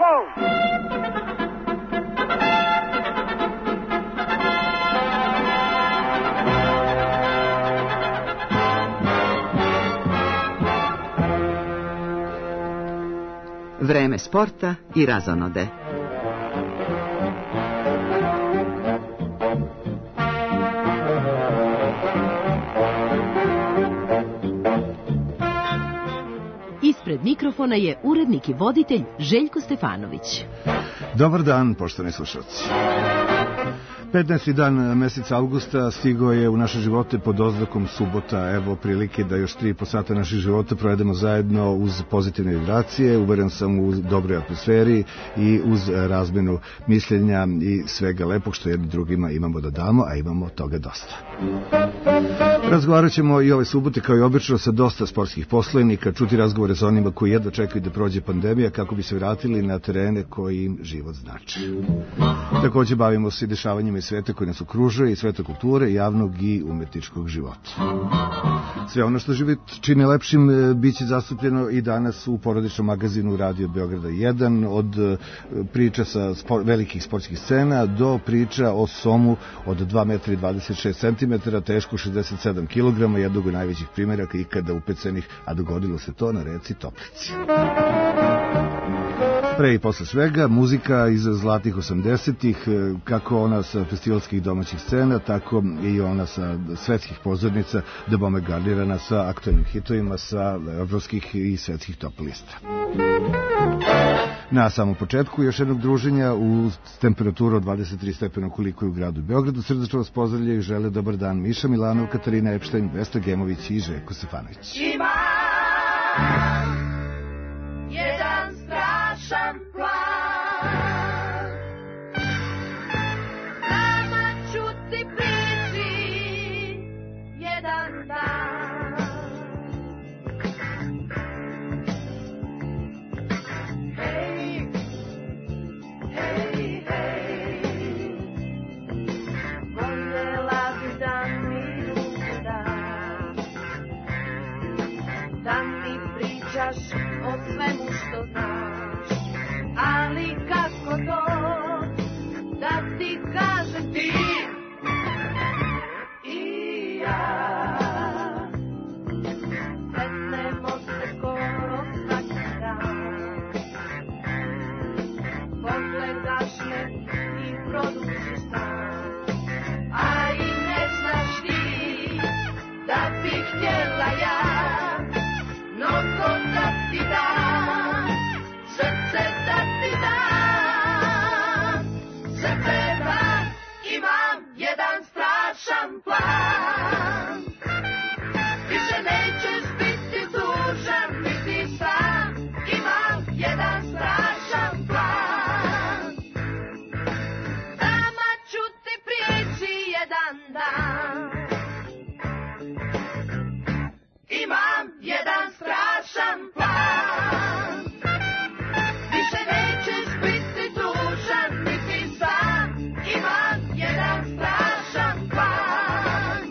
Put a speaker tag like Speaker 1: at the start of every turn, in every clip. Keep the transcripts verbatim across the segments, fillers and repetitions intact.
Speaker 1: Telefon!
Speaker 2: Vreme sporta i razonode.
Speaker 3: Ispred mikrofona je urednik i voditelj Željko Stefanović.
Speaker 4: Dobar dan, poštovani slušalci. petnaesti dan meseca avgusta stigao je u naše živote pod oznakom subota. Evo prilike da još tri i po sata naših života provedemo zajedno uz pozitivne vibracije, uveren sam u dobroj atmosferi i uz razmenu mišljenja i svega lepog što jedni drugima imamo da damo, a imamo toga dosta. Razgovarat ćemo i ove subote kao i obično sa dosta sportskih poslenika, čuti razgovore sa onima koji jedva čekaju da prođe pandemija kako bi se vratili na terene koji im život znači. Takođe bavimo se i dešavanjima iz sveta koji nas okružuje i sveta kulture, javnog i umetničkog života. Sve ono što život čini lepšim biće zastupljeno i danas u porodičnom magazinu Radio Beograda jedan, od priča sa spor, velikih sportskih scena do priča o somu od dva metra i dvadeset šest centimetara, teško šezdeset sedam kilograma, jednog od najvećih primjeraka ikada upecenih, a dogodilo se to na reci Toplici. Pre i posle svega, muzika iz zlatnih osamdesetih, kako ona sa festivalskih domaćih scena, tako i ona sa svetskih pozornica, dobome garnirana sa aktualnim hitovima sa evropskih i svetskih top lista. Na samom početku još jednog druženja uz temperaturu od dvadeset tri stepena koliko je u gradu Beogradu. Srdačno vas pozdravljaju i žele dobar dan Miša Milanov, Katarina Epštajn, Vesna Gemović i Željko Stefanović.
Speaker 5: Ima jedan strašan plan, nama ću ti prići jedan dan. Hej, hej, hej, voljela bi da mi ruku daš, da mi pričaš o svemu što znaš, ali kako to da ti kažem ti i ja. Sretnemo se skoro svaki dan, pogledaš me i produžiš san, a i ne znaš ti da bih htjela ja mnogo da ti dam, srce da ti dam, srce da imam jedan strašan plan. Više nećeš biti tužan, biti sam, imam jedan strašan plan. Sama ću ti prići jedan dan, imam jedan strašan plan. Više nećeš biti tužan, biti sam, imam jedan strašan plan.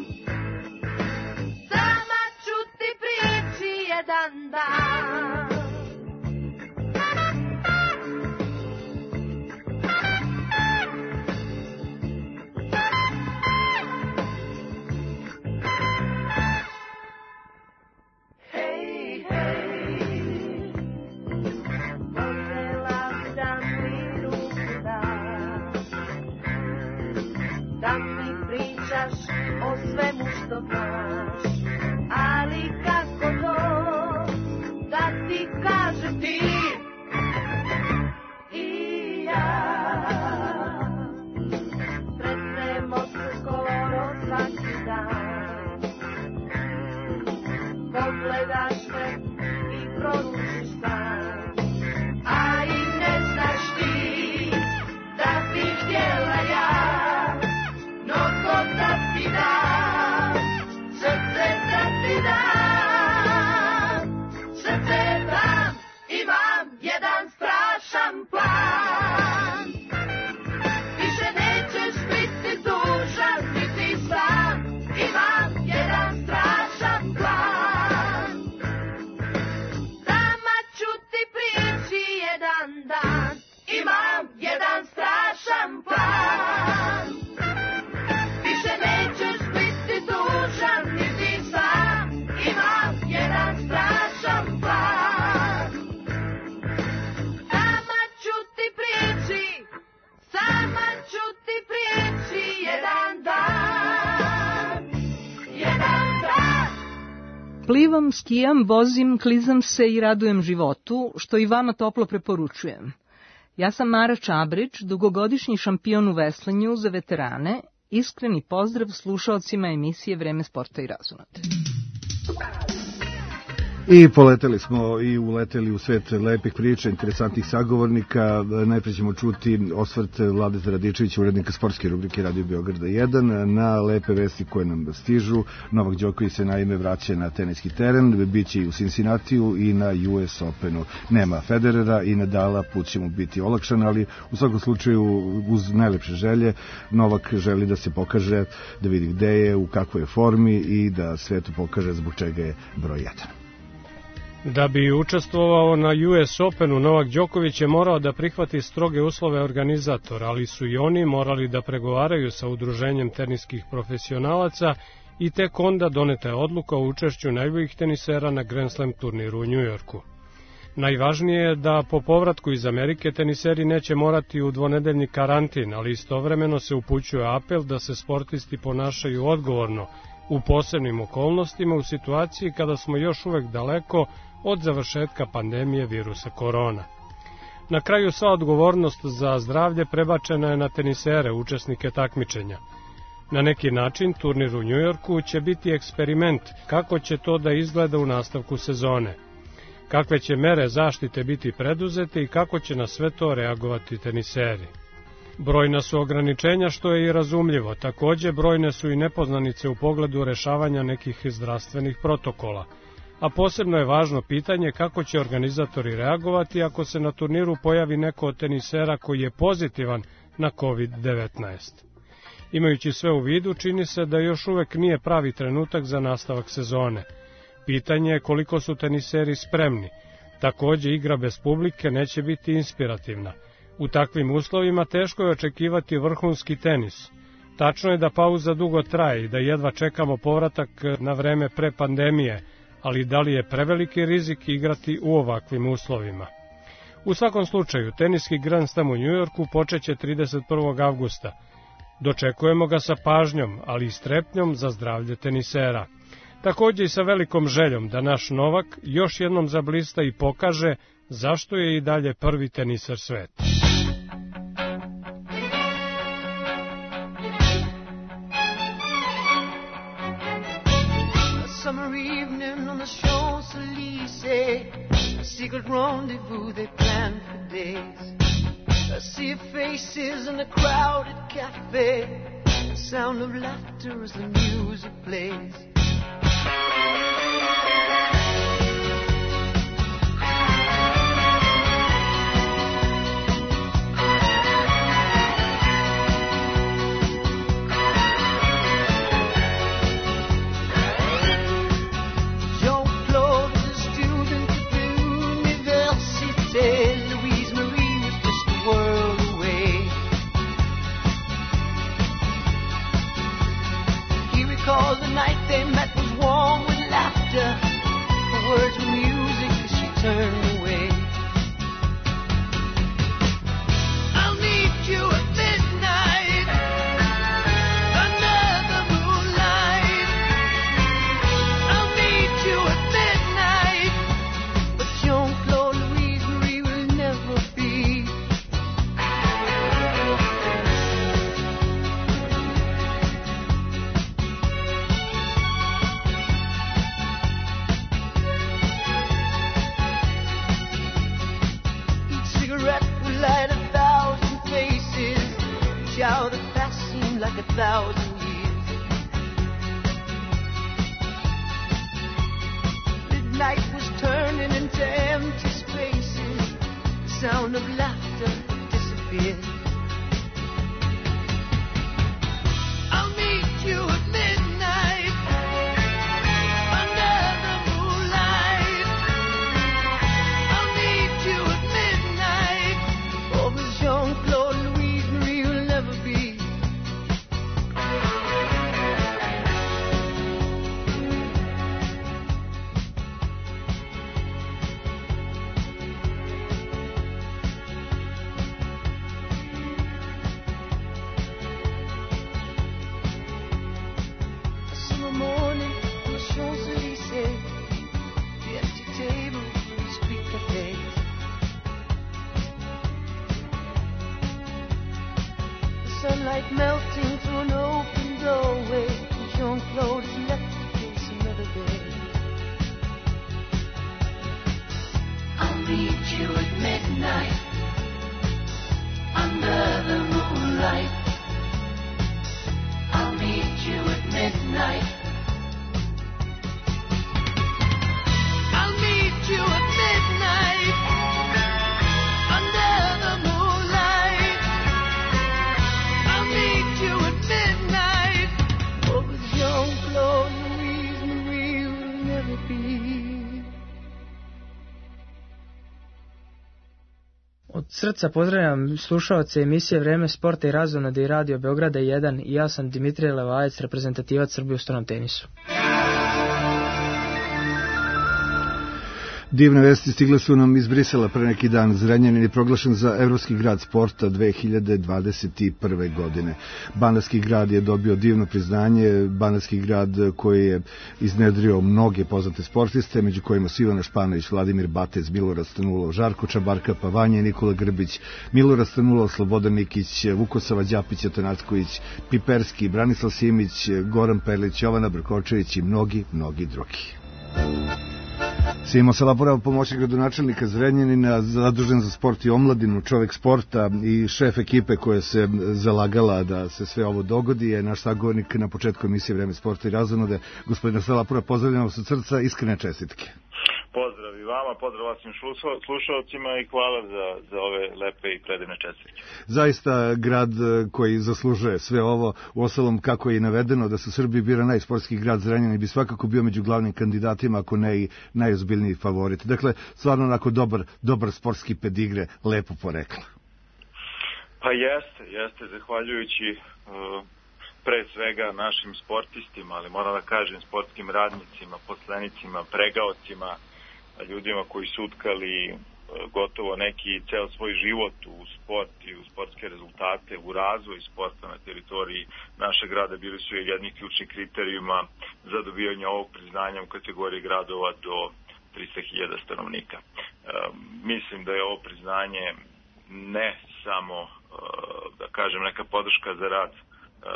Speaker 5: Sama ću ti prići jedan dan. Hej, hej, voljela bi da mi ruku daš, da mi pričaš o svemu što znaš, ali kako to da ti kažem ti i ja. Sretnemo se skoro svaki dan, pogledaš me i produžiš san, a i ne znaš ti da bih htjela ja mnogo da ti dam, srce da ti dam, srce da imam
Speaker 1: Plivam, skijam, vozim, klizam se i radujem životu, što i vama toplo preporučujem. Ja sam Mara Čabrić, dugogodišnji šampion u veslanju za veterane. Iskreni pozdrav slušaocima emisije Vreme sporta i razonode.
Speaker 4: I poleteli smo i uleteli u svet lepih priča, interesantnih sagovornika. Najprej ćemo čuti osvrt Vladeta Radičevića, urednika sportske rubrike Radio Beograda jedan, na lepe vesti koje nam stižu. Novak Đoković se naime vraća na teniski teren, biće i u Cincinnatiju i na U S Openu. Nema Federera i Nadala, put će mu biti olakšan, ali u svakom slučaju uz najlepše želje Novak želi da se pokaže, da vidi gde je, u kakvoj je formi i da svetu pokaže zbog čega je broj jedan.
Speaker 6: Da bi učestvovao na U S Openu, Novak Đoković je morao da prihvati stroge uslove organizatora, ali su i oni morali da pregovaraju sa udruženjem teniskih profesionalaca i tek onda doneta je odluka o učešću najboljih tenisera na Grand Slam turniru u Njujorku. Najvažnije je da po povratku iz Amerike teniseri neće morati u dvonedeljni karantin, ali istovremeno se upućuje apel da se sportisti ponašaju odgovorno u posebnim okolnostima u situaciji kada smo još uvek daleko od završetka pandemije virusa korona. Na kraju sva odgovornost za zdravlje prebačena je na tenisere, učesnike takmičenja. Na neki način turnir u Njujorku će biti eksperiment kako će to da izgleda u nastavku sezone, kakve će mere zaštite biti preduzete i kako će na sve to reagovati teniseri. Brojna su ograničenja, što je i razumljivo. Takođe, brojne su i nepoznanice u pogledu rešavanja nekih zdravstvenih protokola. A posebno je važno pitanje kako će organizatori reagovati ako se na turniru pojavi neko od tenisera koji je pozitivan na kovid devetnaest. Imajući sve u vidu, čini se da još uvek nije pravi trenutak za nastavak sezone. Pitanje je koliko su teniseri spremni. Takođe, igra bez publike neće biti inspirativna. U takvim uslovima teško je očekivati vrhunski tenis. Tačno je da pauza dugo traje i da jedva čekamo povratak na vreme pre pandemije, ali da li je preveliki rizik igrati u ovakvim uslovima? U svakom slučaju, teniski Grand Slam u Njujorku počeće trideset prvog avgusta. Dočekujemo ga sa pažnjom, ali i strepnjom za zdravlje tenisera. Takođe i sa velikom željom da naš Novak još jednom zablista i pokaže zašto je i dalje prvi teniser sveta.
Speaker 5: Summer evening on the Champs-Élysées, a secret rendezvous they planned for days. A sea of faces in a crowded cafe, the sound of laughter as the music plays. The night they met was warm with laughter, the words were music as she turned away. I'll meet you at midnight under the moonlight. I'll meet you at midnight, but Jean-Claude Louise Marie will never be. Light a thousand faces, shout that past seemed like a thousand years. Midnight was turning into empty spaces, the sound of laughter disappeared. I'll meet you at midnight under the moonlight. I'll meet you at midnight. Oh, but Jean-Claude Louise Marie will never be. sunlight melting through an open doorway. Jean-Claude has left the place another day. I'll meet you at midnight under the moonlight. I'll meet you at midnight. I'll meet you at midnight under the moonlight. I'll meet you at midnight. Oh, with Jean-Claude, Louise Marie will never be.
Speaker 7: Od srca pozdravljam slušaoce emisije Vreme sporta i razonode i Radio Beograda jedan i ja sam Dimitrije Levajac, reprezentativac Srbije u stranom tenisu.
Speaker 4: Divne vesti stigle su nam iz Brisela pre neki dan. Zrenjanin je proglašen za Evropski grad sporta dve hiljade dvadeset prve. godine. Banatski grad je dobio divno priznanje. Banatski grad koji je iznedrio mnoge poznate sportiste, među kojima su Ivana Španović, Vladimir Batec, Milorad Stanulov, Žarko Čabarka, Pavanje, Nikola Grbić, Milorad Stanulov, Slobodan Nikić, Vukosava Đapić, Atanacković, Piperski, Branislav Simić, Goran Perlić, Jovana Brkočević i mnogi, mnogi drugi. Simo Salapura, pomoćnik gradonačelnika Zrenjanina, zadužen za sport i omladinu, čovjek sporta i šef ekipe koja se zalagala da se sve ovo dogodi, je naš sagovornik na početku emisije Vreme sporta i razonode. Gospodine Salapura, pozdravljam vas od srca, iskrene čestitke.
Speaker 8: Pozdrav i vama, pozdrav vašim slušalcima i hvala za, za ove lepe i predivne čestitke.
Speaker 4: Zaista grad koji zaslužuje sve ovo, uostalom kako je i navedeno da su Srbiji bira najsportski grad Zrenjanin, bi svakako bio među glavnim kandidatima, ako ne i najozbiljniji favorit. Dakle, stvarno onako dobar, dobar sportski pedigre, lepo porekla.
Speaker 8: Pa jeste, jeste, zahvaljujući uh, pre svega našim sportistima, ali moram da kažem sportskim radnicima, poslenicima, pregaocima, ljudima koji su utkali gotovo neki ceo svoj život u sport i u sportske rezultate, u razvoj sporta na teritoriji našeg grada, bili su jedni ključnih kriterijuma za dobijanje ovog priznanja u kategoriji gradova do trista hiljada stanovnika. E, mislim da je ovo priznanje ne samo, e, da kažem, neka podrška za rad e,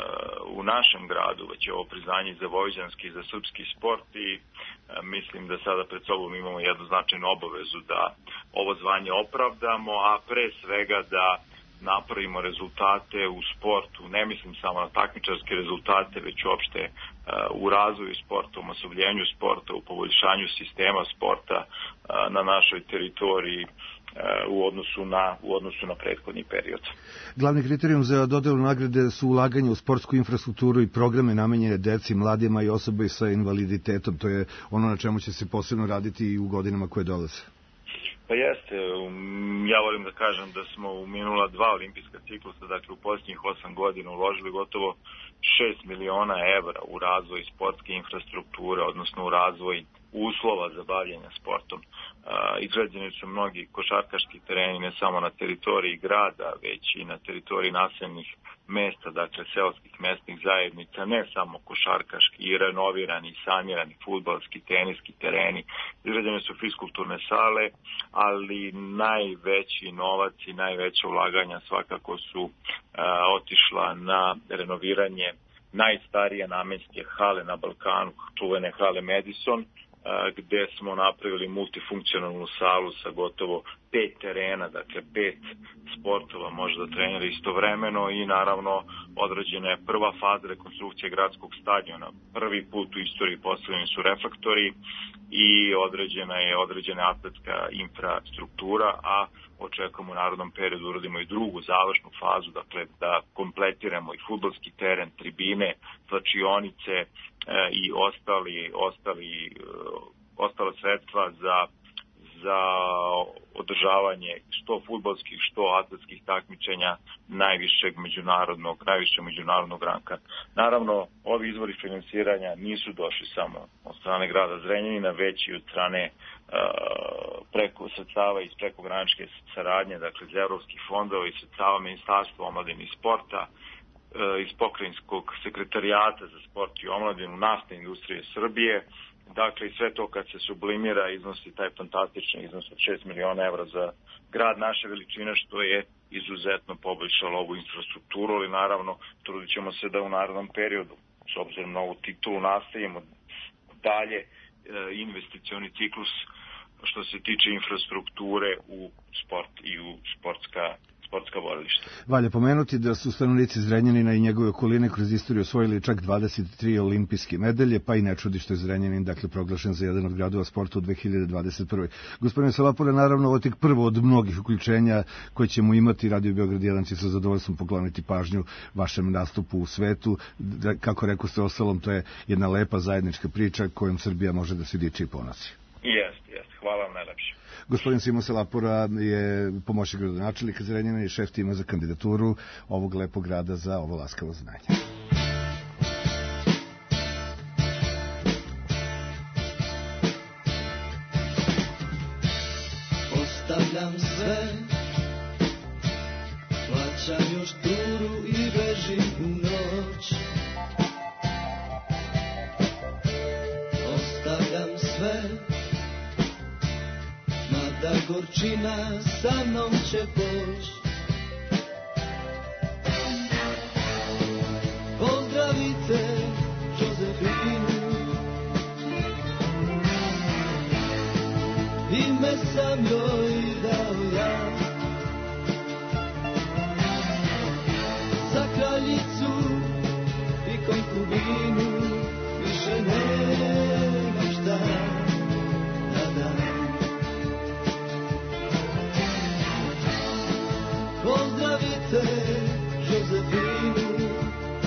Speaker 8: u našem gradu, već je ovo priznanje za vojvođanski i za srpski sport i mislim da sada pred sobom imamo jednu značajnu obavezu da ovo zvanje opravdamo, a pre svega da napravimo rezultate u sportu, ne mislim samo na takmičarske rezultate, već uopšte u razvoju sporta, u masovljenju sporta, u poboljšanju sistema sporta na našoj teritoriji u odnosu na, u odnosu na prethodni period.
Speaker 4: Glavni kriterijum za dodelu nagrade su ulaganje u sportsku infrastrukturu i programe namenjene deci, mladima i osobi sa invaliditetom. To je ono na čemu će se posebno raditi i u godinama koje dolaze.
Speaker 8: Pa jeste, ja volim da kažem da smo u minula dva olimpijska ciklusa, dakle u posljednjih osam godina uložili gotovo šest miliona evra u razvoj sportske infrastrukture, odnosno u razvoj uslova za bavljenje sportom. Izgrađeni su mnogi košarkaški tereni ne samo na teritoriji grada, već i na teritoriji naseljenih mesta, dakle seoskih mesnih zajednica, ne samo košarkaški i renovirani i sanirani fudbalski, teniski tereni. Izgrađene su fiskulturne sale, ali najveći novac i najveća ulaganja svakako su a, otišla na renoviranje najstarije namenske hale na Balkanu, čuvene hale Madison, gde smo napravili multifunkcionalnu salu sa gotovo pet terena, dakle pet sportova može da trenira istovremeno i naravno odrađena je prva faza rekonstrukcije gradskog stadiona. Prvi put u istoriji postavljeni su reflektori i određena je određena atletska infrastruktura, a očekujemo u narodnom periodu uradimo i drugu završnu fazu, dakle da kompletiramo i fudbalski teren, tribine, slačionice e, i ostali, ostali, e, ostala sredstva za za održavanje što fudbalskih, što atletskih takmičenja najvišeg međunarodnog, najvišeg međunarodnog ranka. Naravno, ovi izvori finansiranja nisu došli samo od strane grada Zrenjanina, već i od strane uh, preko sredstava iz prekogranične saradnje, dakle iz evropskih fondova i sredstava Ministarstva omladine i sporta, uh, iz pokrajinskog sekretarijata za sport i omladinu, naftne industrije Srbije Dakle, i sve to kad se sublimira iznosi taj fantastični iznos od šest miliona evra za grad naše veličine, što je izuzetno poboljšalo ovu infrastrukturu, ali naravno trudit ćemo se da u narednom periodu, s obzirom na ovu titulu, nastavimo dalje e, investicioni ciklus što se tiče infrastrukture u sport i u sportska sportska borilišta.
Speaker 4: Valja pomenuti da su stanovnici Zrenjanina i njegove okoline kroz istoriju osvojili čak dvadeset tri olimpijske medalje, pa i ne čudi što je Zrenjanin dakle proglašen za jedan od gradova sporta u dve hiljade dvadeset prve. Gospodine Salapore, naravno ovo je tek prvo od mnogih uključenja koje ćemo imati. Radio Beograd jedan će sa zadovoljstvom pokloniti pažnju vašem nastupu u svetu. Da, kako rekao ste, ostalom, to je jedna lepa zajednička priča kojom Srbija može da se diči i ponosi.
Speaker 8: Jeste, jeste. Hvala vam najlepše.
Speaker 4: Gospodin Simo Salapora je pomoćnik gradonačelnika Zrenjanina i šef tima za kandidaturu ovog lepog grada za ovo laskavo znanje.
Speaker 5: Ostavljam sve, plaćam još turu i bežim u noć. Ostavljam sve, da gorčina sa mnom će poć. Pozdravite Josefinu, ime sam joj dao ja. Za kraljicu i konkubinu više nemam šta da dam. Pozdravite Josefinu,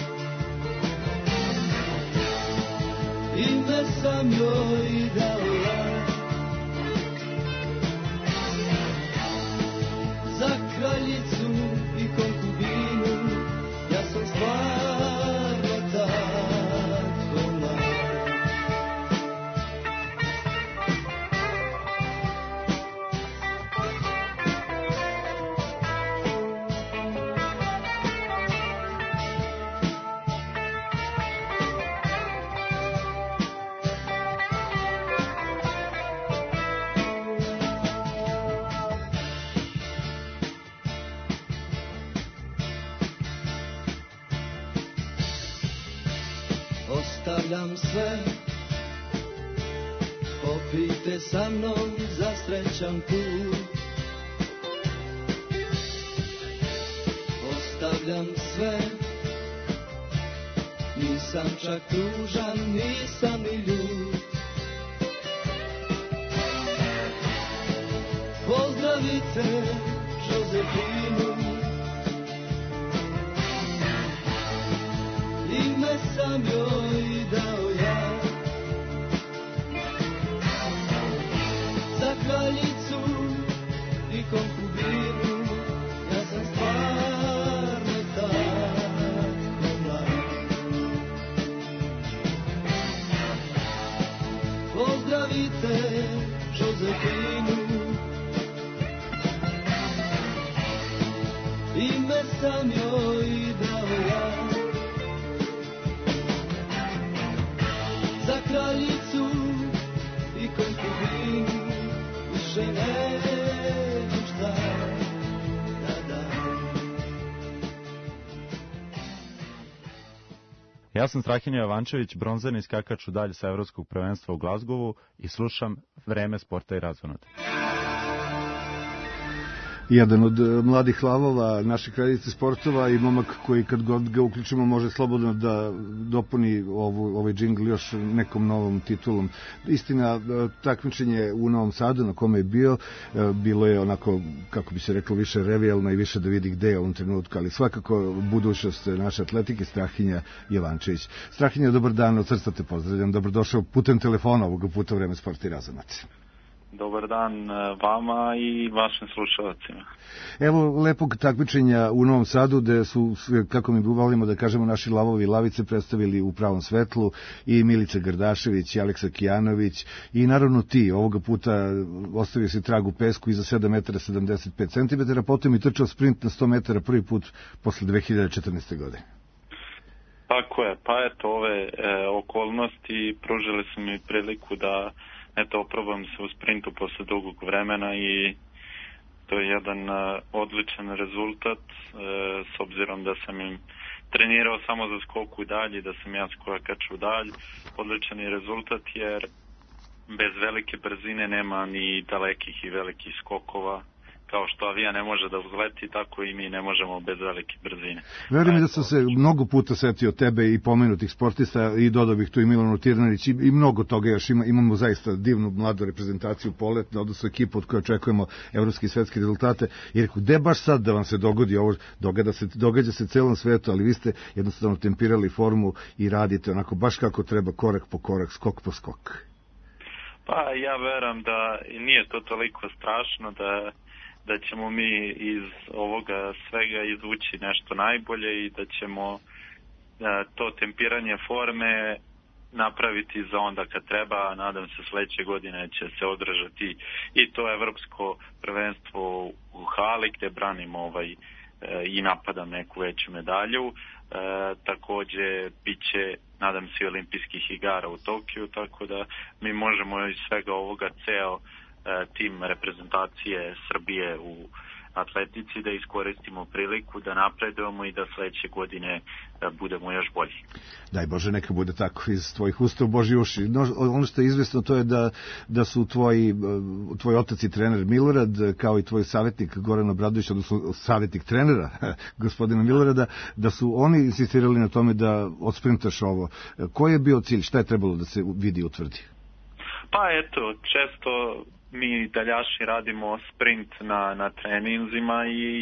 Speaker 5: ime sam joj dao ja. Za kraljicu i konkubinu ja sam stvarno tako mlad. Ostavljam sve, popijte sa mnom za srećan put. Ostavljam sve, nisam čak tužan, nisam ni ljut. Pozdravite Josefinu, ime sam joj dao ja. Za kraljicu i konkubinu ja sam stvarno tako mlad. Pozdravite Josefinu, ime sam joj dao ja. Za kraljicu i konkubinu više nemam šta da dam.
Speaker 9: Ja sam Strahinja Jovančević, bronzani skakač u dalje sa Evropskog prvenstva u Glazgovu i slušam Vreme sporta i razonode.
Speaker 4: Jedan od mladih lavova naših kraljice sportova i momak koji kad god ga uključimo može slobodno da dopuni ovu, ovaj džingl još nekom novom titulom. Istina, takmičenje u Novom Sadu na kome je bio, bilo je onako, kako bi se reklo, više revijalno i više da vidi gde je u ovom trenutku, ali svakako budućnost naše atletike. Strahinja Jovančević. Strahinja, dobar dan, od srca te pozdravljam, dobrodošao putem telefona ovoga puta Vreme sporta i razonode.
Speaker 8: Dobar dan vama i vašim slušalcima.
Speaker 4: Evo lepog takmičenja u Novom Sadu, gde su, kako mi volimo da kažemo, naši lavovi i lavice predstavili u pravom svetlu i Milica Gardašević i Aleksa Kijanović i naravno ti. Ovoga puta ostavio si trag u pesku iza sedam metara sedamdeset pet centimetara, potom i trčao sprint na sto metara prvi put posle dve hiljade četrnaeste. godine.
Speaker 8: Tako je, pa eto ove e, okolnosti pružile su mi priliku da eto oprobam se u sprintu posle dugog vremena i to je jedan a, odličan rezultat e, s obzirom da sam im trenirao samo za skoku dalje, da sam ja skakač u dalj. Odličan je rezultat jer bez velike brzine nema ni dalekih i velikih skokova. Kao što avijan ne može da uzleti, tako i mi ne možemo bez velike brzine.
Speaker 4: Verujem mi da sam se mnogo puta setio tebe i pomenutih sportista i dodao bih tu i Milanu Tirnanić i, i mnogo toga još. Ima, imamo zaista divnu mladu reprezentaciju polet, odnosno ekipu od koje očekujemo evropske i svetske rezultate. I rekao, gde baš sad da vam se dogodi ovo, događa se, događa se celom svetu, ali vi ste jednostavno tempirali formu i radite onako baš kako treba, korak po korak, skok po skok.
Speaker 8: Pa ja verujem da nije to toliko strašno, da da ćemo mi iz ovoga svega izvući nešto najbolje i da ćemo da, to tempiranje forme napraviti za onda kad treba. Nadam se sledeće godine će se održati i to evropsko prvenstvo u hali gde branim ovaj, e, i napadam neku veću medalju. E, takođe biće, nadam se, olimpijskih igara u Tokiju, tako da mi možemo iz svega ovoga ceo tim reprezentacije Srbije u atletici da iskoristimo priliku da napredujemo i da sledeće godine budemo još bolji.
Speaker 4: Daj Bože, neka bude tako iz tvojih usta u Božji uši. No, ono što je izvesno to je da, da su tvoji, tvoj otac i trener Milorad, kao i tvoj savjetnik Goran Obradović, odnosno savjetnik trenera gospodina Milorada, da su oni insistirali na tome da odsprintaš ovo. Koji je bio cilj? Šta je trebalo da se vidi i utvrdi?
Speaker 8: Pa eto, često mi daljaši radimo sprint na, na treninzima i e,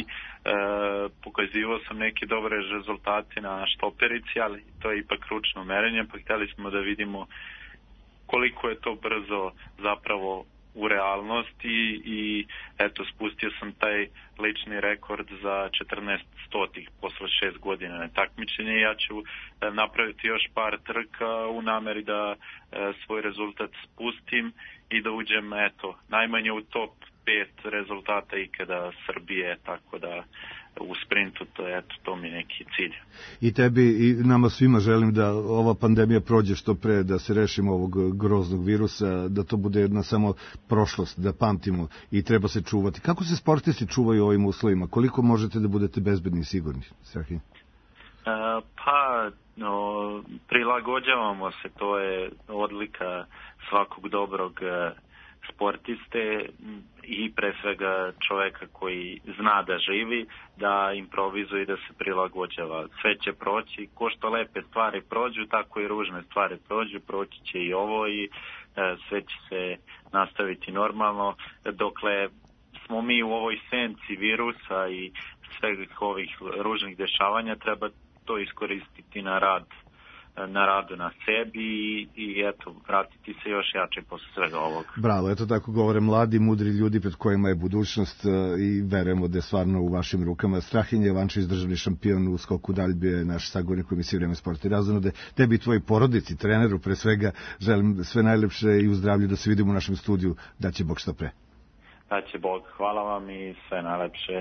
Speaker 8: pokazivao sam neke dobre rezultate na štoperici, ali to je ipak ručno merenje, pa htjeli smo da vidimo koliko je to brzo zapravo u realnosti i eto spustio sam taj lični rekord za četrnaest stotih posle šest godina na takmičenje i ja ću e, napraviti još par trka u nameri da e, svoj rezultat spustim i da uđem eto najmanje u top pet rezultata ikada Srbije, tako da u sprintu to je eto to mi neki cilj.
Speaker 4: I tebi i nama svima želim da ova pandemija prođe što pre, da se rešimo ovog groznog virusa, da to bude jedna samo prošlost, da pamtimo i treba se čuvati. Kako se sportisti čuvaju u ovim uslovima? Koliko možete da budete bezbedni i sigurni, Strahinja?
Speaker 8: Uh, pa no, prilagođavamo se, to je odlika svakog dobrog uh, sportiste i pre svega čoveka koji zna da živi, da improvizuje i da se prilagođava. Sve će proći, ko što lepe stvari prođu, tako i ružne stvari prođu, proći će i ovo i uh, sve će se nastaviti normalno, dokle smo mi u ovoj senci virusa i svega ovih ružnih dešavanja, treba to iskoristiti na rad, na radu na sebi i, i eto, vratiti se još jače posle svega ovog.
Speaker 4: Bravo, eto tako govore mladi, mudri ljudi pred kojima je budućnost i verujemo da je stvarno u vašim rukama. Strahinja Jovančević, državni šampion u skoku dalj, bio je naš sagovornik u emisiji Vreme sporta i razonode. Tebi i tvoj porodici, treneru, pre svega, želim sve najlepše i u zdravlju, da se vidimo u našem studiju, da će Bog što pre.
Speaker 8: Da će Bog, hvala vam i sve najlepše.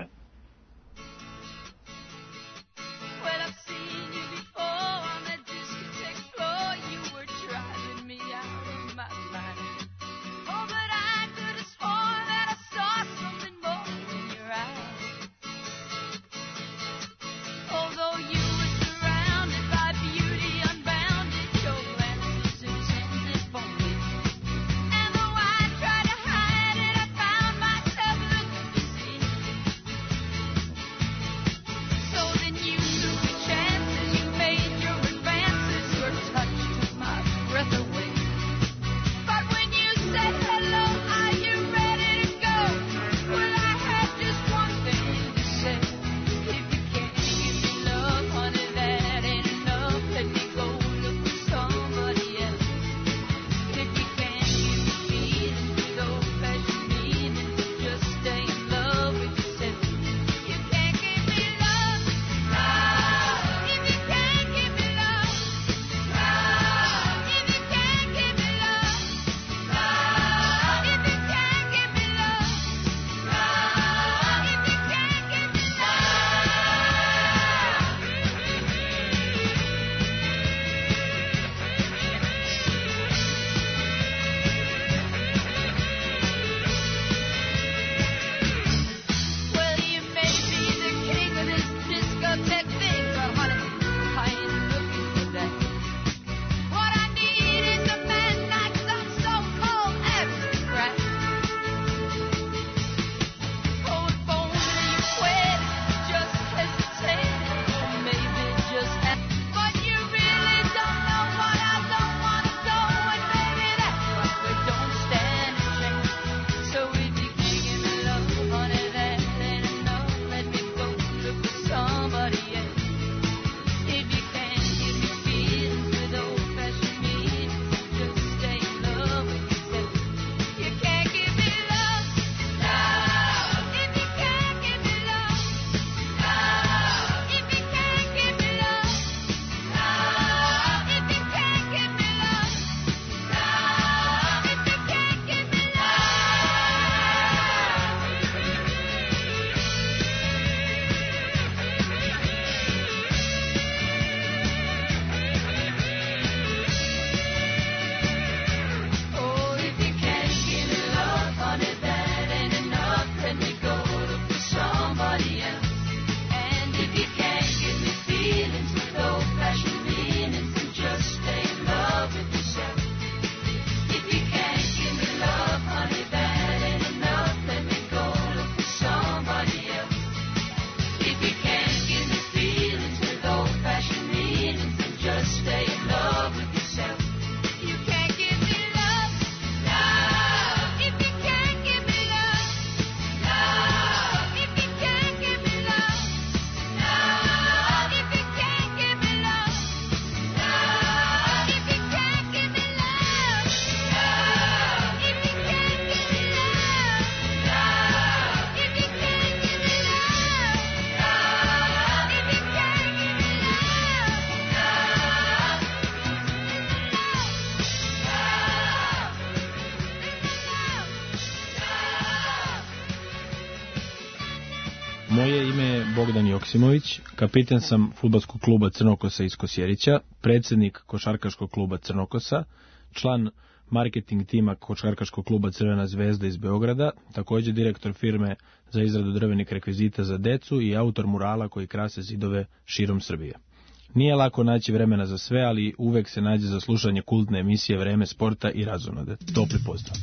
Speaker 10: Moje ime je Bogdan Joksimović, kapiten sam fudbalskog kluba Crnokosa iz Kosjerića, predsjednik košarkaškog kluba Crnokosa, član marketing tima košarkaškog kluba Crvena zvezda iz Beograda, također direktor firme za izradu drvenih rekvizita za decu i autor murala koji krase zidove širom Srbije. Nije lako naći vremena za sve, ali uvek se nađe za slušanje kultne emisije Vreme sporta i razonode. Topli pozdrav.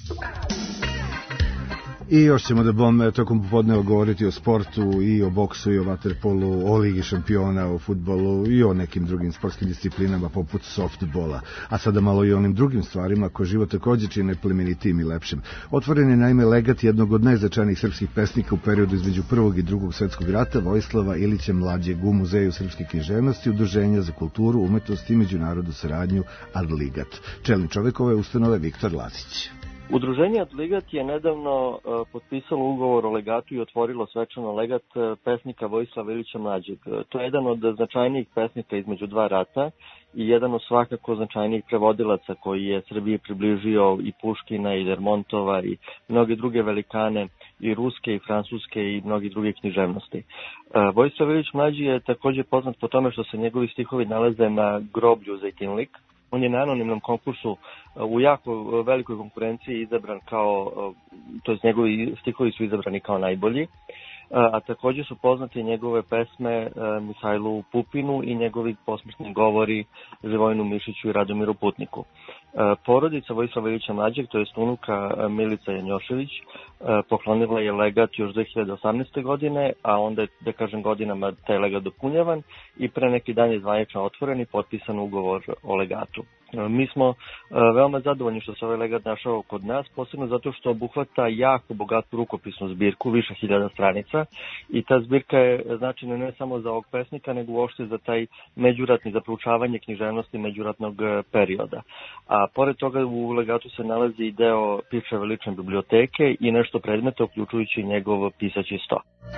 Speaker 4: I još ćemo da bom tokom popodneva govoriti o sportu i o boksu i o vaterpolu, o Ligi šampiona, o fudbalu i o nekim drugim sportskim disciplinama poput softbola, a sada malo i o onim drugim stvarima koje život također čine plemenitim i lepšim. Otvoren je naime legat jednog od najznačajnijih srpskih pesnika u periodu između Prvog i Drugog svjetskog rata, Vojislava Ilića Mlađeg, u Muzeju srpske književnosti, Udruženja za kulturu, umetnost i međunarodnu saradnju Adligat. Čelni čovjek ove ustanove Viktor Lazić.
Speaker 11: Udruženje Adligat je nedavno uh, potpisalo ugovor o legatu i otvorilo svečano legat uh, pesnika Vojislava Ilića Mlađeg. Uh, to je jedan od značajnijih pesnika između dva rata i jedan od svakako značajnijih prevodilaca koji je Srbiji približio i Puškina i Lermontova i mnoge druge velikane i ruske i francuske i mnogi druge književnosti. Uh, Vojislav Ilić Mlađi je također poznat po tome što se njegovi stihovi nalaze na groblju Zejtinlik. On je na anonimnom konkursu u jako velikoj konkurenciji izabran kao, to jest njegovi stihovi su izabrani kao najbolji, a također su poznate njegove pesme Mihajlu Pupinu i njegovi posmrtni govori Živojinu Mišiću i Radomiru Putniku. Porodica Vojislava Ilića Mlađeg, to jest unuka Milica Janjošević, poklonila je legat još dve hiljade osamnaeste. godine, a onda je, da kažem, godinama taj legat dopunjavan i pre neki dan je zvanično otvoren i potpisan ugovor o legatu. Mi smo veoma zadovoljni što se ovaj legat našao kod nas, posebno zato što obuhvata jako bogatu rukopisnu zbirku, više hiljada stranica, i ta zbirka je značajna ne samo za ovog pesnika, nego uopšte za taj međuratni, za proučavanje književnosti međuratnog perioda. A pored toga u legatu se nalazi i deo Pičeve lične biblioteke i nešto predmeta, uključujući njegov pisaći sto.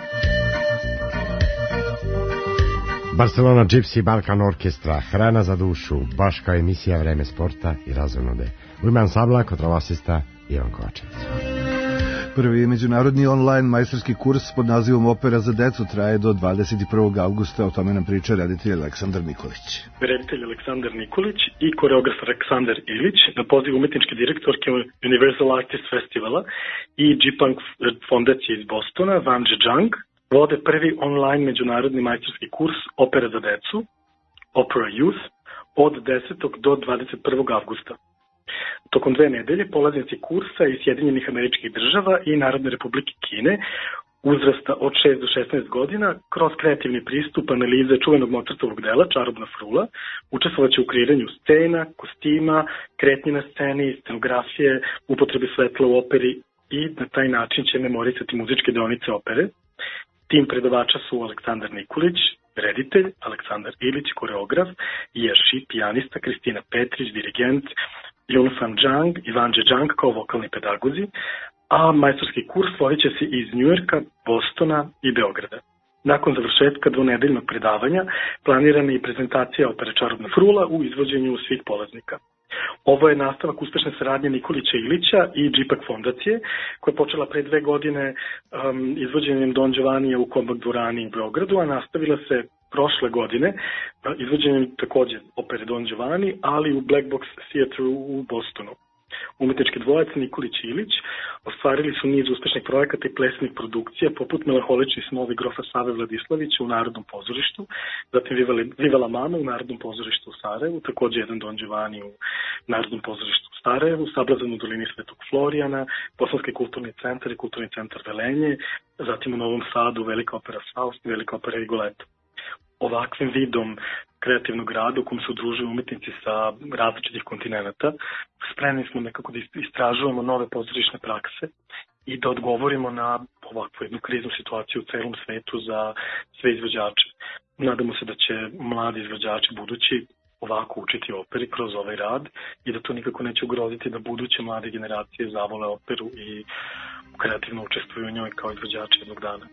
Speaker 12: Barcelona Gypsy Balkan Orkestra, hrana za dušu, baš kao emisija Vreme sporta i razonode. U ime ansambla kontrabasista Ivan Kovačević.
Speaker 4: Prvi međunarodni online majstorski kurs pod nazivom Opera za decu traje do dvadeset prvog avgusta, o tome nam priča reditelj Aleksandar Nikolić.
Speaker 13: Reditelj Aleksandar Nikolić i koreograf Aleksandar Ilić na poziv umetničke direktorke Universal Artists Festivala i G-Punk fondacije iz Bostona, Vanje Jang, vode prvi online međunarodni majstorski kurs Opera za decu, Opera Youth, od desetog do dvadeset prvog avgusta. Tokom dve nedelje polaznici kursa iz Sjedinjenih Američkih Država i Narodne Republike Kine uzrasta od šest do šesnaest godina kroz kreativni pristup analize čuvenog Mozartovog dela Čarobna frula učestvovaće u kreiranju scena, kostima, kretnji na sceni, scenografije, upotrebe svetla u operi i na taj način će memorisati muzičke deonice opere. Tim predavača su Aleksandar Nikolić, reditelj, Aleksandar Ilić, koreograf, Jerši, pijanista, Kristina Petrić, dirigent, Yunfan Jang i Vanje Jang kao vokalni pedagozi, a majstorski kurs vodit će se iz Njujorka, Bostona i Beograda. Nakon završetka dvonedeljnog predavanja planirana je i prezentacija opere Čarobna frula u izvođenju svih polaznika. Ovo je nastavak uspešne saradnje Nikolića Ilića i G-Punk fondacije, koja je počela pre dve godine um, izvođenjem Don Giovannija u Kombak dvorani u Beogradu, a nastavila se prošle godine izvođenjem također opere Don Giovanni, ali u Black Box Theatre u Bostonu. Umetnički dvojac Nikolić i Ilić ostvarili su niz uspešnih projekata i plesnih produkcija, poput Melanholični snovi grofa Save Vladislavića u Narodnom pozorištu, zatim Vivala mama u Narodnom pozorištu u Sarajevu, također jedan Don Giovanni u Narodnom pozorištu u Sarajevu, Sablazan u dolini Svetog Florijana, Bosanski kulturni centar i kulturni centar Velenje, zatim u Novom Sadu Velika opera Faust i Velika opera Rigoletto. Ovakvim vidom kreativnog rada u kom se udružuju umetnici sa različitih kontinenta, spremni smo nekako da istražujemo nove pozorišne prakse i da odgovorimo na ovakvu jednu kriznu situaciju u celom svetu za sve izvođače. Nadamo se da će mladi izvođači budući ovako učiti operi kroz ovaj rad i da to nikako neće ugroziti da buduće mlade generacije zavole operu i kreativno učestvuju u njoj kao izvođači jednog dana.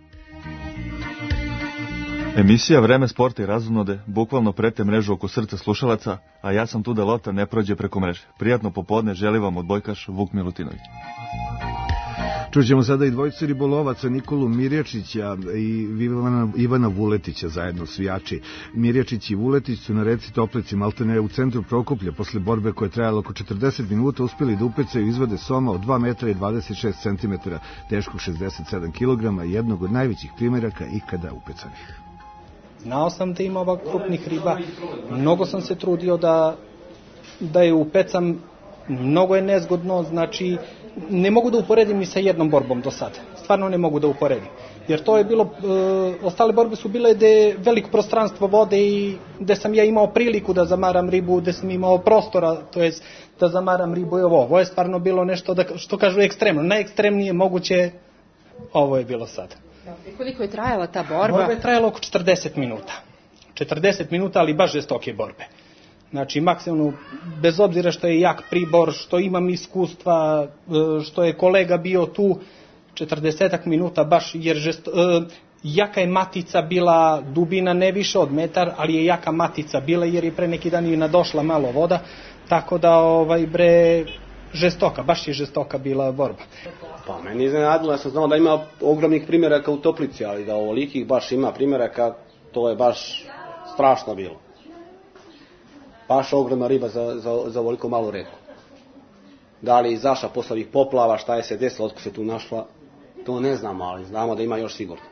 Speaker 14: Emisija Vreme sporta i razonode bukvalno prete mrežu oko srca slušalaca, a ja sam tu da lopta ne prođe preko mreže. Prijatno popodne želi vam odbojkaš Vuk Milutinović.
Speaker 4: Čućemo sada i dvojicu ribolovaca, Nikolu Mirjačića i Ivana, Ivana Vuletića, zajedno svijači. Mirjačić i Vuletić su na reci Toplici, maltene u centru Prokuplja, posle borbe koja je trajala oko četrdeset minuta, uspjeli da upecaju izvode soma od dva metra i dvadeset šest centimetara, teškog šezdeset sedam kilograma, jednog od najvećih primjeraka ikada upecanih.
Speaker 15: Znao sam da ima ovak krupnih riba, mnogo sam se trudio da, da je upecam, mnogo je nezgodno, znači ne mogu da uporedim ni sa jednom borbom do sada, stvarno ne mogu da uporedim, jer to je bilo, e, ostale borbe su bile gde je veliko prostranstvo vode i gde sam ja imao priliku da zamaram ribu, gde sam imao prostora, to jest da zamaram ribu i ovo, ovo je stvarno bilo nešto, da, što kažu ekstremno, najekstremnije moguće, ovo je bilo sada.
Speaker 16: I koliko je trajala ta borba?
Speaker 15: Borba je trajala oko četrdeset minuta. četrdeset minuta, ali baš žestoke borbe. Znači, maksimum, bez obzira što je jak pribor, što imam iskustva, što je kolega bio tu, četrdeset minuta baš, jer žesto, jaka je matica bila, dubina ne više od metar, ali je jaka matica bila, jer je pre neki dan i nadošla malo voda, tako da, ovaj, bre, žestoka, baš je žestoka bila borba.
Speaker 17: Pa meni iznenadilo, ja sam znao da ima ogromnih primjeraka u Toplici, ali da ovolikih baš ima primjeraka, to je baš strašno bilo. Baš ogromna riba za, za, za ovoliko malu reku. Da li je izašla posle ovih poplava, šta je se desilo, otko se tu našla, to ne znamo, ali znamo da ima još sigurno.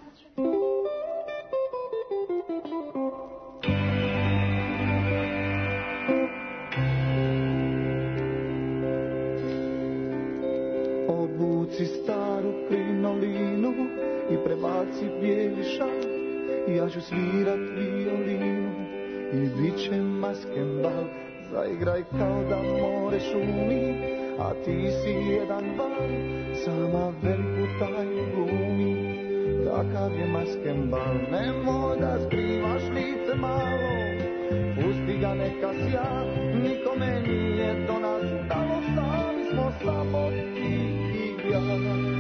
Speaker 5: Obuci staru krinolinu i prebaci bijeli šal, ja ću svirat violinu i bit će maskembal. Zaigraj kao da more šumi, a ti si jedan val, sama veliku taju glumi. Takav je maskembal, nemoj da skrivaš lice malo, pusti ga neka sja, nikome nije do nas stalo, sami smo samo ti i ja.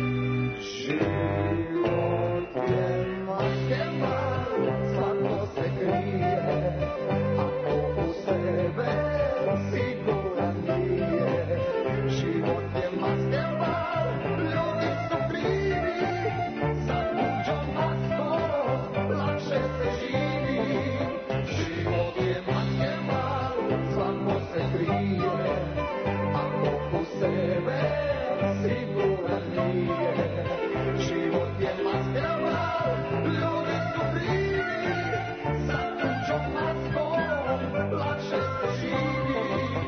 Speaker 5: Život je maskembal, svako se krije, ako u sebe siguran nije. Život je maskembal, ljudi su krivi, sa tuđom maskom lakše se živi. Život je maskembal, svako se krije, ako u sebe siguran nije. Život je maskembal, ljudi su krivi, sa tuđom maskom lakše se živi.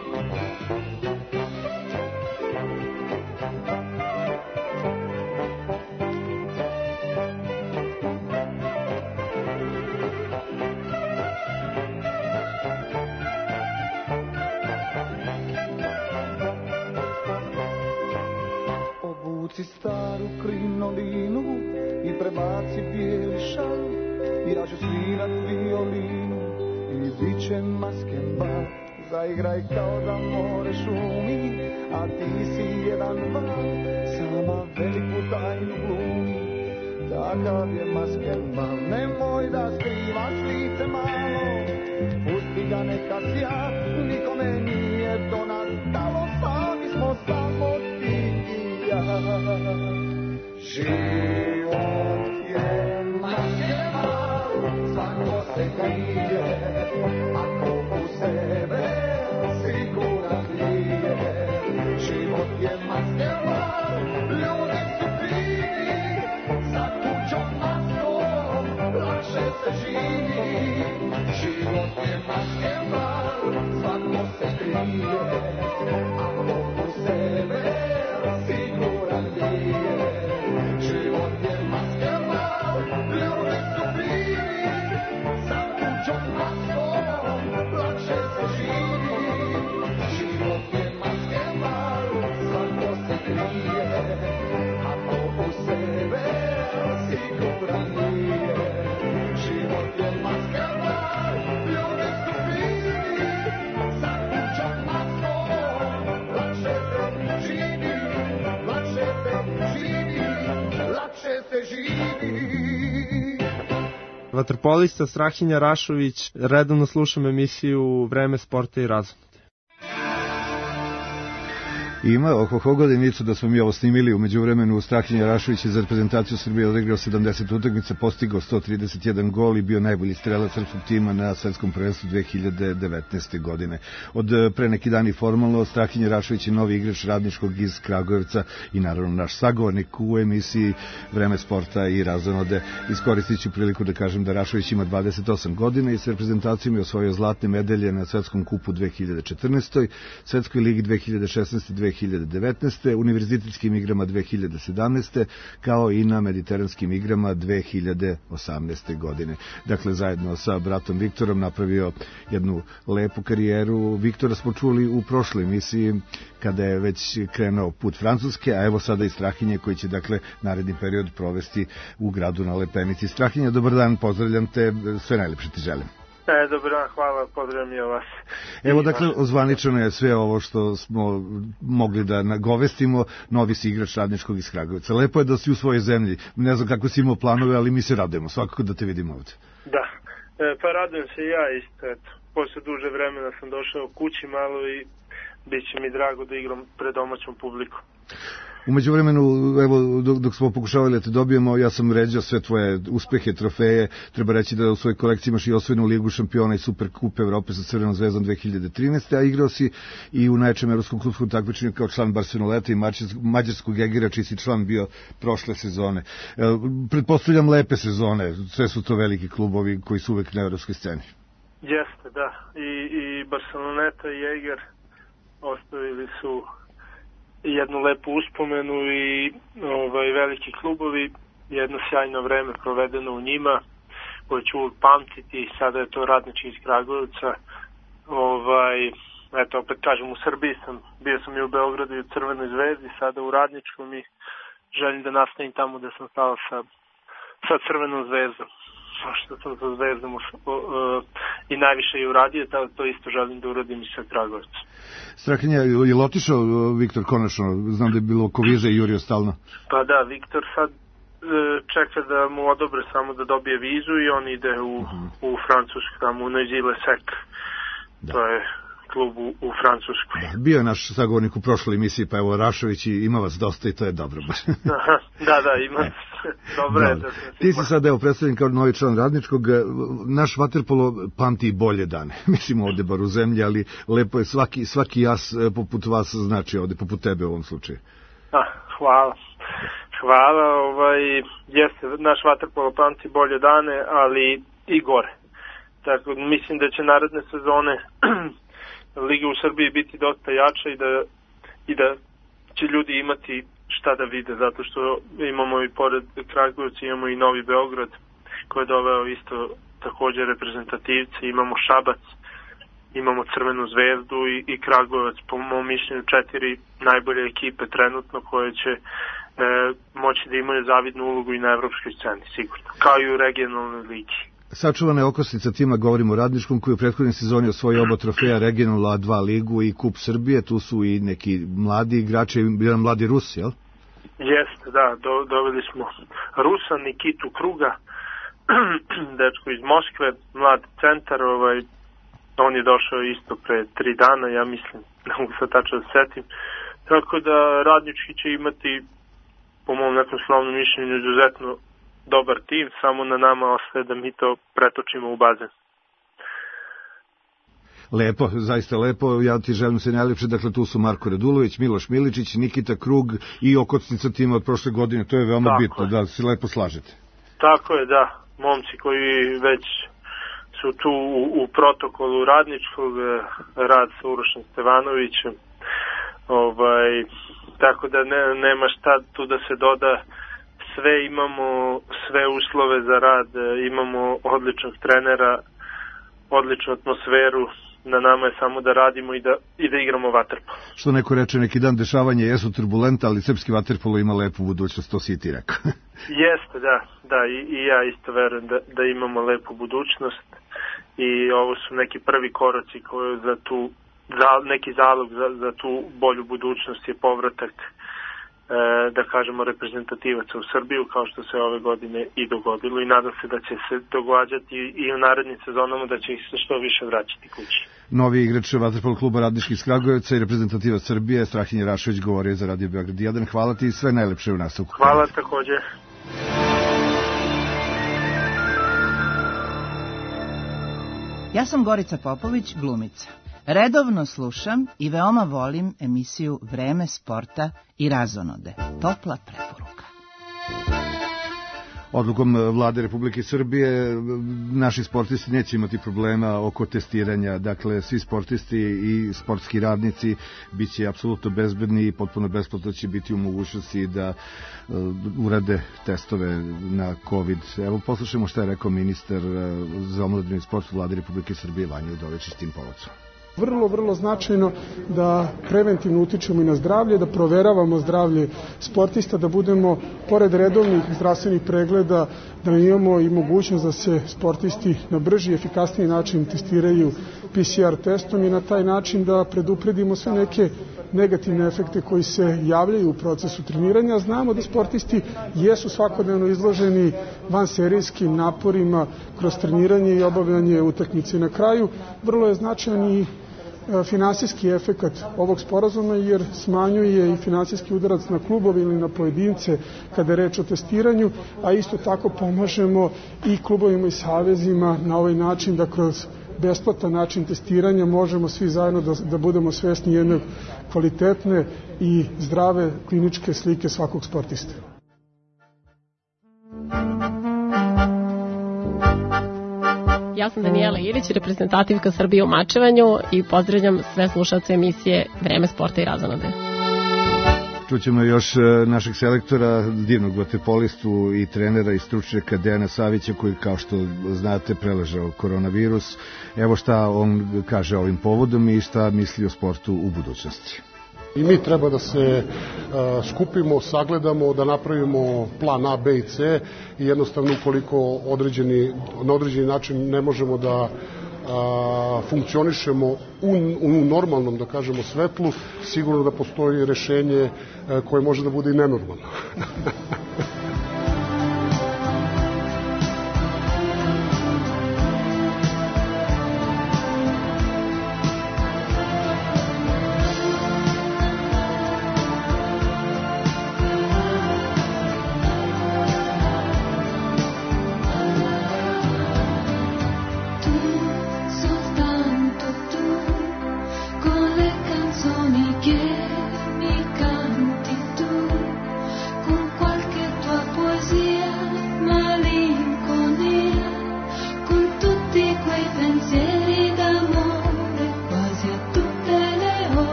Speaker 5: Obuci staru krinolinu i prebaci bijeli šal, ja ću svirat violinu i bit će maskembal. Zaigraj kao da more šumi, a ti si jedan val, sama veliku tajnu glumi. Takav je maskembal, nemoj da skrivaš lice malo, pusti ga neka sja, nikome nije do nas stalo, sami smo samo ti i ja. Život je maskembal, svako se krije, ako u sebe siguran nije. Život je maskembal, ljudi su krivi, sa tuđom maskom lakše se živi. Život je maskembal, svako se krije, ako u sebe siguran nije. Život je maskembal, ljudi su krivi, sa tuđom maskom lakše se živi. Život je maskembal, svako se krije, ako u sebe siguran nije. Život je maskembal, ljudi su krivi, sa tuđom maskom lakše se živi. Lakše se živi, lakše se živi.
Speaker 18: Vaterpolista Strahinja Rašović, redovno slušam emisiju Vreme sporta i razonode.
Speaker 4: Ima, oko Hogodinicu da smo mi ovo snimili, umeđu vremenu Strahinja Rašović je za reprezentaciju Srbije odigrao sedamdeset utakmica, postigao sto trideset jedan gol i bio najbolji strelac srpskog tima na svetskom prvenstvu dve hiljade devetnaeste. godine. Od pre neki dani formalno, Strahinja Rašović je novi igrač Radničkog iz Kragujevca i naravno naš sagovornik u emisiji Vreme sporta i razonode. Iskoristit ću priliku da kažem da Rašović ima dvadeset osam godina i s reprezentacijom je osvojio zlatne medalje na svetskom kupu dve hiljade četrnaeste. Svetskoj ligi dve hiljade šesnaeste. dve hiljade devetnaeste. Univerzitetskim igrama dve hiljade sedamnaeste. kao i na mediteranskim igrama dve hiljade osamnaeste. godine. Dakle, zajedno sa bratom Viktorom napravio jednu lepu karijeru. Viktora smo čuli u prošloj emisiji kada je već krenuo put Francuske, a evo sada i Strahinje koji će dakle naredni period provesti u gradu na Lepenici. Strahinja, dobar dan, pozdravljam te, sve najlepše ti želim.
Speaker 19: E, dobar dan, hvala, pozdravljam i vas.
Speaker 4: Evo, dakle, ozvaničeno je sve ovo što smo mogli da nagovestimo, novi si igrač Radničkog iz Kragujevca. Lepo je da si u svojoj zemlji, ne znam kako si imao planove, ali mi se radujemo, svakako da te vidimo ovde.
Speaker 19: Da, e, pa radujem se i ja isto, eto, posle duže vremena sam došao kući malo i bit će mi drago da igram pred domaćom publikom.
Speaker 4: Umeđu vremenu, evo, dok, dok smo pokušavali da te dobijemo, ja sam ređao sve tvoje uspehe, trofeje. Treba reći da u svojoj kolekciji imaš i osvojenu ligu šampiona i super kup Evrope sa Crvenom zvezdom dve hiljade trinaeste. a igrao si i u najvećem evropskom klubskom takmičenju kao član Barceloneta i mađarskog Egera, čiji si član bio prošle sezone. E, pretpostavljam lepe sezone, sve su to veliki klubovi koji su uvek na evropskoj sceni.
Speaker 19: Jeste, da. I, i Barceloneta i Eger ostavili su jednu lepu uspomenu i ovaj, veliki klubovi, jedno sjajno vreme provedeno u njima, koje ću uvijek pamtiti. Sada je to Radnički iz Kragujevca. Ovaj, eto, opet kažem, u Srbiji sam, bio sam i u Beogradu i u Crvenoj zvezdi, sada u Radničkom i želim da nastavim tamo da sam stao sa, sa Crvenom zvezdom. Što sam sa zvezdom uh, i najviše je uradio, to isto želim da uradim i sa Kragujevcem.
Speaker 4: Strahinja, je li otišao Viktor konačno? Znam da je bilo oko vize i jurio stalno.
Speaker 19: Pa da, Viktor sad čeka da mu odobre samo da dobije vizu i on ide u, uh-huh. u Francusku, tamo u Noisy-le-Sec. To je klub u, u Francuskoj.
Speaker 4: Da, bio je naš sagovornik u prošloj emisiji, pa evo Rašović i ima vas dosta i to je dobro.
Speaker 19: da, da, ima. Dobro je da se...
Speaker 4: Ti si sad evo predstavljen kao novi član Radničkog. Naš vaterpolo pamti i bolje dane. Mislim ovde bar u zemlji, ali lepo je svaki, svaki jas poput vas znači ovde, poput tebe u ovom slučaju.
Speaker 19: Ah, hvala. Hvala, ovaj, jeste, naš vaterpolo pamti bolje dane, ali i gore. Tako, mislim da će naredne sezone Liga u Srbiji biti dosta jača i da, i da će ljudi imati šta da vide, zato što imamo i pored Kragujevca imamo i Novi Beograd koji je doveo isto također reprezentativci, imamo Šabac, imamo Crvenu zvezdu i, i Kragujevac, po mom mišljenju četiri najbolje ekipe trenutno koje će e, moći da imaju zavidnu ulogu i na evropskoj sceni, sigurno, kao i u regionalnoj ligi.
Speaker 4: Sačuvana je okosnica tima, govorimo o Radničkom, koji u prethodnoj sezoni osvojio oba trofeja, regionalnu A dva ligu i Kup Srbije. Tu su i neki mladi igrači, jedan mladi Rus, jel?
Speaker 19: Jeste, da, do, doveli smo Rusa, Nikitu Kruga, dečko iz Moskve, mlad centar, ovaj, on je došao isto pre tri dana, ja mislim, ne mogu se tačno da setim. Tako da Radnički će imati, po mom nekom slovnom mišljenju, izuzetno dobar tim, samo na nama ostaje da mi to pretočimo u bazen.
Speaker 4: Lepo, zaista lepo, ja ti želim se najlepše, dakle tu su Marko Radulović, Miloš Miličić, Nikita Krug i okocnica tima od prošle godine, to je veoma Tako bitno, je. Da se lepo slažete.
Speaker 19: Tako je, da, momci koji već su tu u, u protokolu Radničkog, rad sa Urošem Stevanovićem, ovaj, tako da ne, nema šta tu da se doda. Sve imamo, sve uslove za rad, imamo odličnog trenera, odličnu atmosferu, na nama je samo da radimo i da, i da igramo vaterpolo.
Speaker 4: Što neko reče, neki dan dešavanja jesu turbulenta, ali srpski vaterpolo ima lepu budućnost, to si i ti rekao.
Speaker 19: Jeste, da, da, i, i ja isto verujem da, da imamo lepu budućnost i ovo su neki prvi koraci koji za tu, za, neki zalog za, za tu bolju budućnost je povratak da kažemo, reprezentativaca u Srbiju, kao što se ove godine i dogodilo, i nadam se da će se događati i u narednim sezonama, da će ih se što više vraćati kući.
Speaker 4: Novi igrač vaterpolo kluba Radnički iz Kragujevca i reprezentativac Srbije Strahinja Rašović govorio za Radio Beograd jedan. Hvala ti i sve najlepše u nastavku.
Speaker 19: Hvala takođe.
Speaker 20: Ja sam Gorica Popović, glumica. Redovno slušam i veoma volim emisiju Vreme sporta i razonode. Topla preporuka.
Speaker 4: Odlukom Vlade Republike Srbije naši sportisti neće imati problema oko testiranja. Dakle, svi sportisti i sportski radnici bit će apsolutno bezbedni i potpuno besplatno će biti u mogućnosti da uh, urade testove na COVID. Evo, poslušajmo šta je rekao ministar uh, za omladinu i sport Vlade Republike Srbije Vanja Udovičić s tim povodom.
Speaker 21: Vrlo, vrlo značajno da preventivno utičemo i na zdravlje, da proveravamo zdravlje sportista, da budemo, pored redovnih zdravstvenih pregleda, da imamo i mogućnost da se sportisti na brži i efikasniji način testiraju P C R testom i na taj način da predupredimo sve neke negativne efekte koji se javljaju u procesu treniranja. Znamo da sportisti jesu svakodnevno izloženi vanserijskim naporima kroz treniranje i obavljanje utakmice. Na kraju vrlo je značajan i finansijski efekat ovog sporazuma, jer smanjuje i finansijski udarac na klubove ili na pojedince kada je reč o testiranju, a isto tako pomažemo i klubovima i savezima na ovaj način da kroz besplatan način testiranja možemo svi zajedno da, da budemo svesni jedne kvalitetne i zdrave kliničke slike svakog sportista.
Speaker 22: Ja sam Danijela Ilić, reprezentativka Srbije u mačevanju i pozdravljam sve slušalce emisije Vreme sporta i razonode.
Speaker 4: Čućemo još našeg selektora, divnog vaterpolistu i trenera i stručnjaka Dejana Savića, koji, kao što znate, preležao koronavirus. Evo šta on kaže ovim povodom i šta misli o sportu u budućnosti.
Speaker 23: I mi treba da se uh, skupimo, sagledamo, da napravimo plan A, B i C i jednostavno ukoliko određeni, na određeni način ne možemo da uh, funkcionišemo u, u normalnom, da kažemo, svetlu, sigurno da postoji rešenje uh, koje može da bude i nenormalno.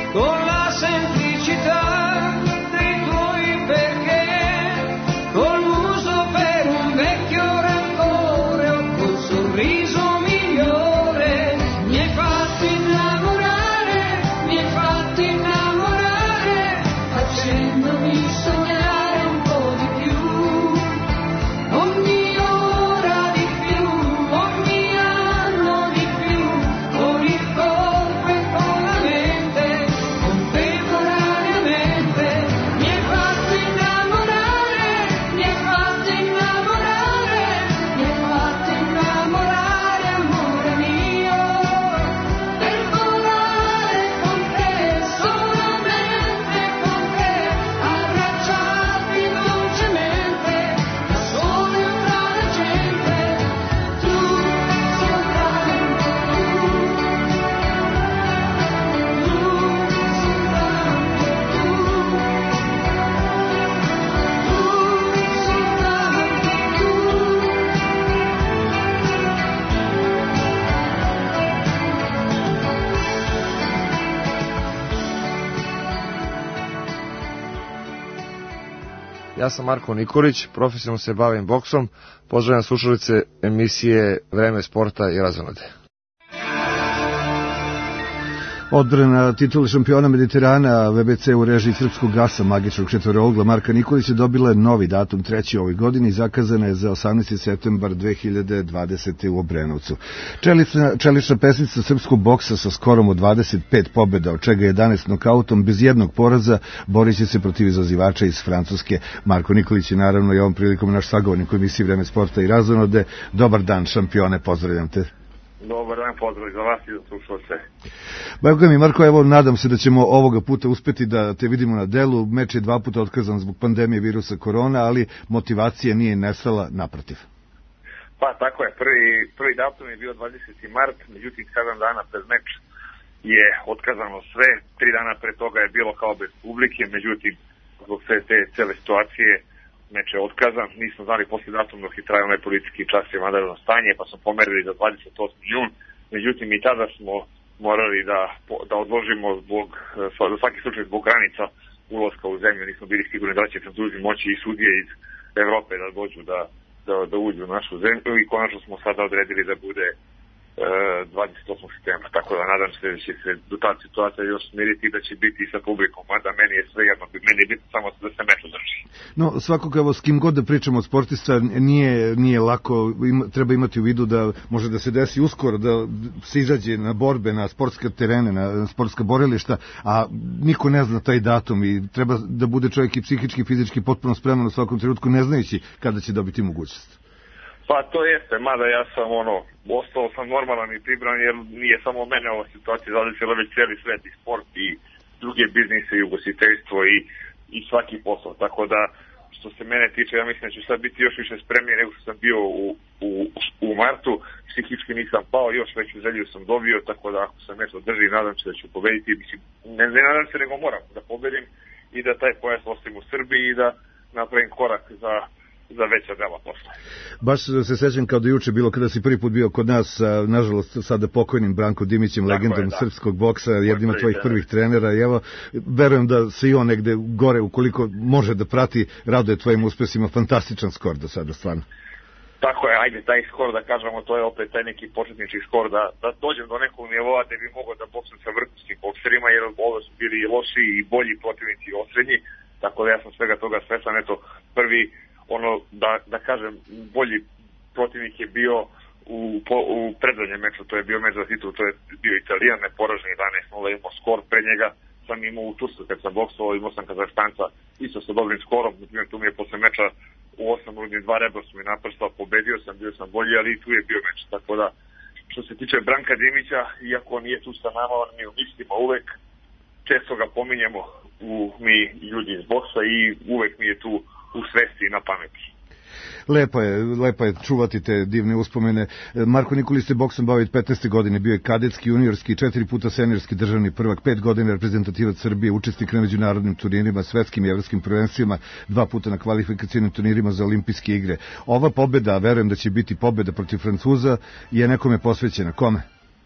Speaker 5: Con la semplicità dei tuoi perché, col
Speaker 1: Ja sam Marko Nikolić, profesionalno se bavim boksom. Pozdravljam slušalice emisije Vreme sporta i razonode.
Speaker 4: Odbrana titule šampiona Mediterana V B C u režiji srpskog gasa magičnog četvorougla Marka Nikolića dobila je novi datum treći ovoj godini i zakazana je za osamnaesti septembar dve hiljade dvadesete. u Obrenovcu. Čelična, čelična pesnica srpskog boksa sa skorom od dvadeset pet pobjeda, od čega jedanaest nokautom, bez jednog poraza, borit će se protiv izazivača iz Francuske. Marko Nikolić je naravno i ovom prilikom naš sagovornik u emisiji Vreme sporta i razonode. Dobar dan, šampione, pozdravljam te.
Speaker 2: Dobar dan, pozdrav za vas i za slušalce.
Speaker 4: Boga mi, Marko, evo, nadam se da ćemo ovoga puta uspeti da te vidimo na delu. Meč je dva puta otkazan zbog pandemije virusa korona, ali motivacija nije nestala, naprotiv.
Speaker 2: Pa, tako je. Prvi, prvi datum je bio dvadeseti mart, međutim, sedam dana pred meč je otkazano sve. Tri dana pre toga je bilo kao bez publike, međutim, zbog sve te cele situacije, meč je otkazan. Nismo znali posle datum dok je trajao onaj policijski čas i vanredno stanje, pa smo pomerili za dvadeset osmi jun. Međutim, i tada smo morali da, da odložimo zbog, za svaki slučaj zbog granica ulaska u zemlju. Nismo bili sigurni da će Francuzi moći i sudije iz Evrope da dođu da, da, da uđu u našu zemlju i konačno smo sada odredili da bude dvadeset osmog septembra, tako da nadam se da će se do ta situacija još smiriti i da će biti sa publikom, mada meni je sve jedno, meni je bitno samo da se meč održi.
Speaker 4: No, svakog, evo, s kim god da pričamo od sportista, nije, nije lako, ima, treba imati u vidu da može da se desi uskoro, da se izađe na borbe, na sportske terene, na sportska borilišta, a niko ne zna taj datum i treba da bude čovjek i psihički i fizički potpuno spreman u svakom trenutku, ne znajući kada će dobiti mogućnost.
Speaker 2: Pa to jeste, mada ja sam ono, ostao sam normalan i pribran jer nije samo mene ova situacija, zadesila već cijeli svet i sport i druge biznise i ugostiteljstvo i, i svaki posao, tako da što se mene tiče, ja mislim da ću sad biti još više spremniji nego što sam bio u, u, u martu, psihički nisam pao, još veću želju sam dobio, tako da ako sam nešto drži, nadam se da ću pobediti, mislim, ne, ne nadam se nego moram da pobedim i da taj pojas ostavim u Srbiji i da napravim korak za za veća dela posla.
Speaker 4: Baš se sećam kao da juče bilo kada si prvi put bio kod nas, nažalost sada pokojnim Branko Dimićem, legendom srpskog boksa, jednim od tvojih prvih trenera, i evo, verujem da se i on negde gore, ukoliko može da prati, raduje tvojim uspesima, fantastičan skor do sada, stvarno.
Speaker 2: Tako je, ajde, taj skor da kažemo, to je opet taj neki početnički skor, da, da dođem do nekog nivoa da bi mogao da boksam sa vrhunskim bokserima, jer ovo su bili i loši i bolji protivnici i osrednji, tako da ja sam svega toga svestan, eto, prvi ono, da, da kažem, bolji protivnik je bio u, po, u predzadnjem meču, to je bio meč za titul, to je bio Italijan, neporažen jedanaest nula, imao skor, pre njega sam imao u Tursku kad sam boksovao, imao sam Kazahstanca isto sa dobrim skorom, tu mi je posle meča u osam runde dva rebra su mi naprstao, pobedio sam, bio sam bolji, ali i tu je bio meč, tako da što se tiče Branka Dimića, iako nije tu sa nama, on mi u mislima uvek, često ga pominjemo u mi ljudi iz boksa i uvek mi je tu u svesti i na pameti.
Speaker 4: Lepo je, lepo je čuvati te divne uspomene. Marko Nikolić se boksom bavi od petnaeste godine, bio je kadetski, juniorski, četiri puta seniorski državni prvak, pet godina reprezentativac Srbije, učesnik na međunarodnim turnirima, svetskim i evropskim prvenstvima, dva puta na kvalifikacijnim turnirima za olimpijske igre. Ova pobeda, verujem da će biti pobeda protiv Francuza, je nekome posvećena. Kome?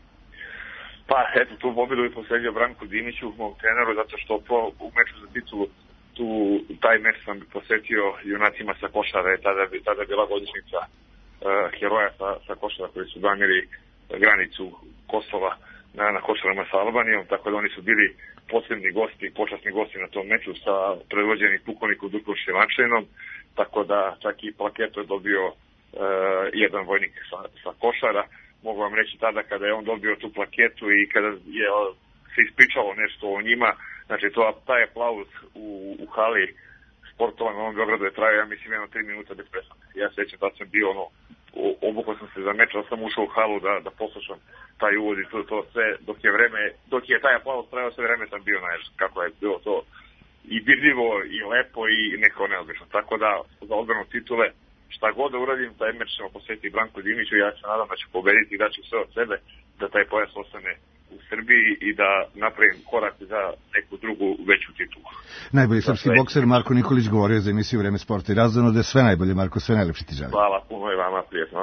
Speaker 2: Pa, eto, tu pobedu je posveđao Branku Dimiću, mom treneru, zato što u meču za titulu tu, taj meč sam posvetio junacima sa Košara, tada, tada bila godišnjica uh, heroja sa, sa Košara koji su branili granicu Kosova na, na Košarama sa Albanijom, tako da oni su bili posebni gosti, počasni gosti na tom meču sa predvođenim pukovnikom Dukom Ševančenom, tako da čak i plaketu je dobio uh, jedan vojnik sa, sa Košara. Mogu vam reći tada kada je on dobio tu plaketu i kada je se ispričalo nešto o njima, znači to, taj aplauz u, u hali sportova na Novom Beogradu je trajao, ja mislim, jedno tri minuta bez prestanka. Ja sećam da sam bio ono, obukao sam se za meč, ali sam ušao u halu da, da poslušam taj uvod i to, to sve, dok je vreme, dok je taj aplauz trajao, sve vreme sam bio naježan, kako je bilo to i dirljivo, i lepo, i neko neobično. Tako da, za odbranu titule, šta god da uradim, taj meč ćemo posvetiti Branku Dimiću i ja se nadam da ću pobediti i da ću sve od sebe da taj pojas ostane u Srbiji i da napravim korak za neku drugu veću titulu.
Speaker 4: Najbolji srpski bokser Marko Nikolić govorio za emisiju Vreme sporta i razonode. Sve najbolje, Marko, sve najlepše ti želim.
Speaker 2: Hvala puno i vama, prijetno.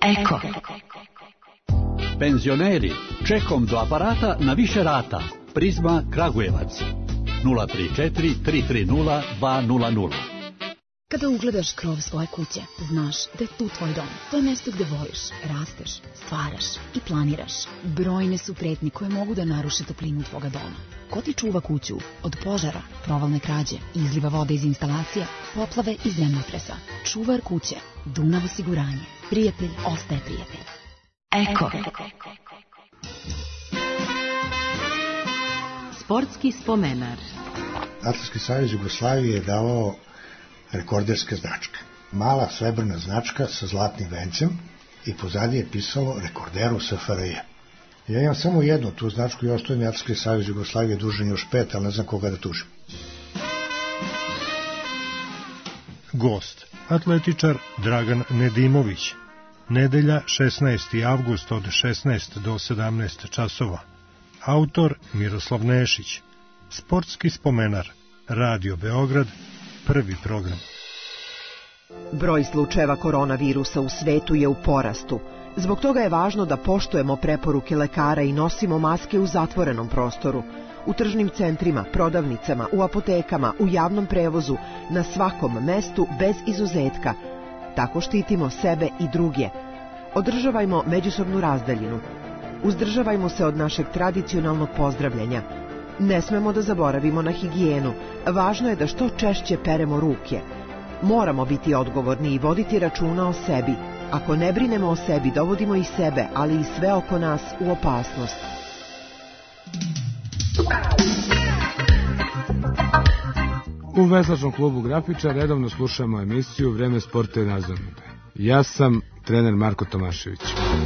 Speaker 3: Eko.
Speaker 6: Penzioneri, čekom do aparata na više rata. Prizma Kragujevac. nula tri četiri tri tri nula dva nula nula.
Speaker 3: Kada ugledaš krov svoje kuće, znaš da je tu tvoj dom. To je mesto gde voliš, rasteš, stvaraš i planiraš. Brojne su pretnje koje mogu da naruše toplinu tvoga doma. Ko ti čuva kuću od požara, provalne krađe, izliva vode iz instalacija, poplave i zemljotresa? Čuvar kuće, Dunav osiguranje. Prijatelj ostaje prijatelj. Eko.
Speaker 7: Sportski spomenar.
Speaker 24: Atletski savez Jugoslavije je davao rekorderske značke. Mala srebrna značka sa zlatnim vencem i pozadije je pisalo rekorderu S F R J. Ja imam samo jednu tu značku i ostaje mi Atletski savez Jugoslavije dužan još pet, ali ne znam koga da tužim.
Speaker 25: Gost, atletičar Dragan Nedimović. Nedelja šesnaesti avgust od šesnaest do sedamnaest časova. Autor Miroslav Nešić. Sportski spomenar. Radio Beograd. Prvi program.
Speaker 26: Broj slučajeva koronavirusa u svetu je u porastu. Zbog toga je važno da poštujemo preporuke lekara i nosimo maske u zatvorenom prostoru. U tržnim centrima, prodavnicama, u apotekama, u javnom prevozu, na svakom mestu bez izuzetka. Tako štitimo sebe i druge. Održavajmo međusobnu razdaljinu. Uzdržavajmo se od našeg tradicionalnog pozdravljanja. Ne smemo da zaboravimo na higijenu. Važno je da što češće peremo ruke. Moramo biti odgovorni i voditi računa o sebi. Ako ne brinemo o sebi, dovodimo i sebe, ali i sve oko nas u opasnost.
Speaker 4: U veslačnom klubu Grafiča redovno slušamo emisiju Vreme sporta i razonode. Ja sam trener Marko Tomašević.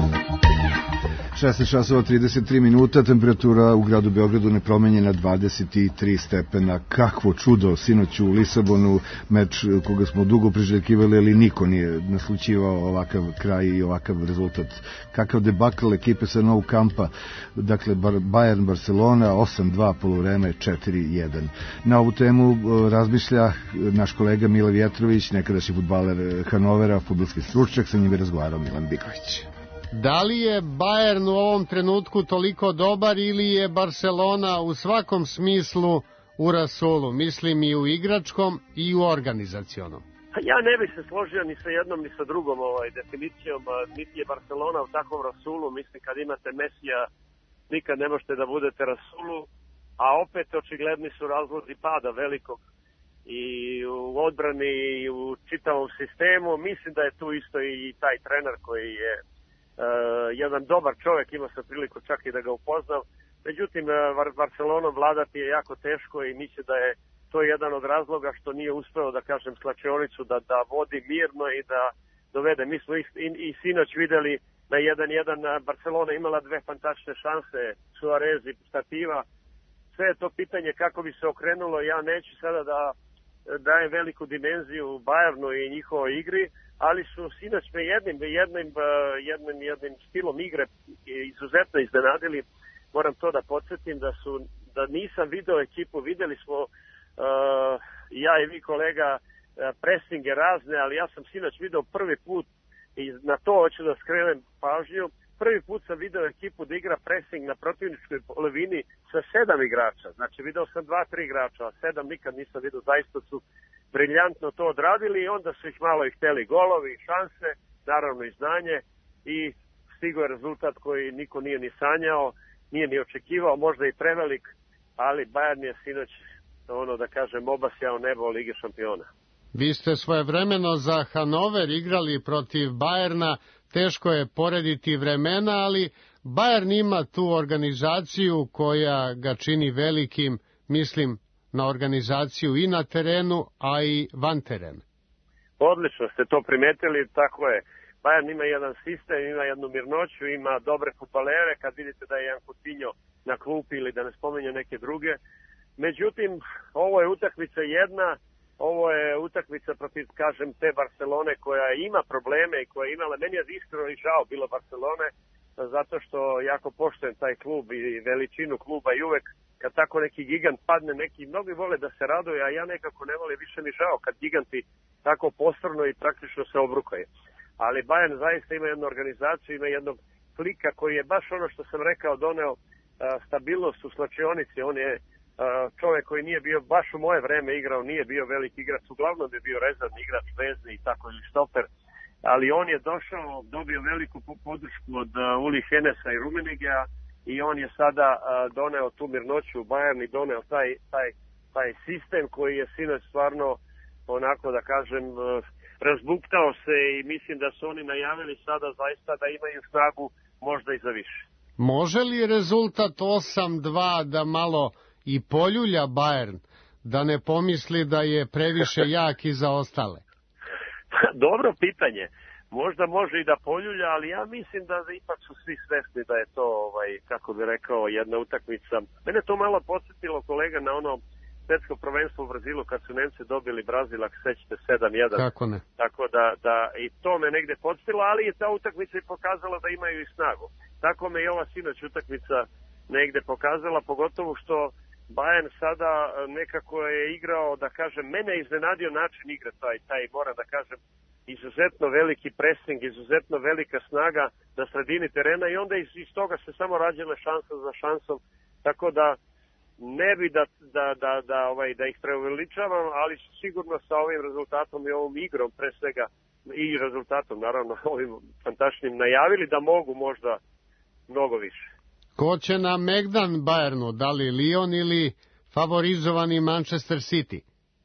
Speaker 4: šesnaest časova trideset tri minuta, temperatura u gradu Beogradu nepromenjena dvadeset tri stepena. Kakvo čudo, sinoć u Lisabonu, meč koga smo dugo priželjkivali, ali niko nije naslućivao ovakav kraj i ovakav rezultat. Kakav debakl ekipe sa Nou Campa, dakle Bayern Barcelona, osam dva, poluvreme četiri jedan. Na ovu temu razmišlja naš kolega Mile Vjetrović, nekadašnji fudbaler Hanovera, fudbalski stručnjak, sa njim je razgovarao Milan Biković.
Speaker 27: Da li je Bayern u ovom trenutku toliko dobar ili je Barcelona u svakom smislu u rasulu? Mislim i u igračkom i u organizacionom.
Speaker 28: Ja ne bih se složio ni sa jednom ni sa drugom ovaj, definicijom. Niti je Barcelona u takvom rasulu. Mislim, kad imate Mesija, nikad ne možete da budete rasulu, a opet očigledni su razlozi pada velikog i u odbrani i u čitavom sistemu. Mislim da je tu isto i taj trener koji je Uh, jedan dobar čovjek, imao sam priliku čak i da ga upoznam. Međutim, uh, Barcelonom vladati je jako teško i mislim da je to jedan od razloga što nije uspeo, da kažem, slačionicu da, da vodi mirno i da dovede. Mi smo i, i, i sinoć videli na jedan jedan Barcelona imala dve fantastične šanse, Suarez i Stativa. Sve je to pitanje kako bi se okrenulo. Ja neću sada da dajem veliku dimenziju Bayernu i njihovoj igri, ali su sinoć me jednim, jednim, jednim, jednim stilom igre izuzetno iznenadili. Moram to da podsjetim da su, da nisam video ekipu, videli smo uh, ja i vi kolega presinge razne, ali ja sam sinoć video prvi put i na to hoću da skrenem pažnju. Prvi put sam video ekipu da igra pressing na protivničkoj polovini sa sedam igrača. Znači video sam dva, tri igrača, a sedam nikad nisam video, zaista su briljantno to odradili i onda su ih malo i hteli golovi i šanse, naravno i znanje i stigao je rezultat koji niko nije ni sanjao, nije ni očekivao, možda i prevelik, ali Bayern je sinoć, ono da kažem, obasjao nebo Lige šampiona.
Speaker 27: Vi ste svojevremeno za Hanover igrali protiv Bayerna, teško je porediti vremena, ali Bayern ima tu organizaciju koja ga čini velikim, mislim na organizaciju i na terenu, a i van terena.
Speaker 28: Odlično ste to primetili, tako je. Bayern ima jedan sistem, ima jednu mirnoću, ima dobre fudbalere, kad vidite da je jedan Coutinho na klupi ili da ne spomenju neke druge. Međutim, ovo je utakmica jedna, ovo je utakmica protiv, kažem, te Barcelone koja ima probleme i koja je imala, meni je iskreno i žao bilo Barcelone, zato što jako poštujem taj klub i veličinu kluba i uvek kad tako neki gigant padne, neki mnogi vole da se raduju, a ja nekako ne volim, više mi žao kad giganti tako postrno i praktično se obrukaju. ali Bayern zaista ima jednu organizaciju, ima jednog klika koji je baš ono što sam rekao doneo uh, stabilnost u slačionici. On je uh, čovjek koji nije bio, baš u moje vreme igrao, nije bio veliki igrač, uglavnom je bio rezervni igrač, vezni i tako ili štoper, ali on je došao, dobio veliku podršku od uh, Uli Henesa i Rummenigea i on je sada uh, doneo tu mirnoću u Bayern i doneo taj, taj, taj sistem koji je sinoć stvarno onako da kažem uh, razbuktao se i mislim da su oni najavili sada zaista da imaju snagu možda i za više.
Speaker 27: Može li rezultat osam dva da malo i poljulja Bayern, da ne pomisli da je previše jak i za ostale?
Speaker 28: Dobro pitanje. Možda može i da poljulja, ali ja mislim da ipak su svi svesni da je to, ovaj, kako bi rekao, jedna utakmica. Mene to malo podsjetilo, kolega, na ono svetsko prvenstvo u Brazilu kad su Nemci dobili Brazil, ako sećate, sedam jedan.
Speaker 27: Kako ne?
Speaker 28: Tako da, da i to me negde podsjetilo, ali je ta utakmica i pokazala da imaju i snagu. Tako me i ova sinoć utakmica negde pokazala, pogotovo što Bayern sada nekako je igrao, da kažem, mene je iznenadio način igre, taj, taj moram da kažem, izuzetno veliki pressing, izuzetno velika snaga na sredini terena i onda iz, iz toga se samo rađale šansa za šansom, tako da ne bi da, da, da, da, ovaj, da ih preuveličavam, ali sigurno sa ovim rezultatom i ovom igrom pre svega i rezultatom naravno ovim fantastičnim najavili da mogu možda mnogo više.
Speaker 27: Ko će na Megdan Bayernu, da li Lyon ili favorizovani Manchester City?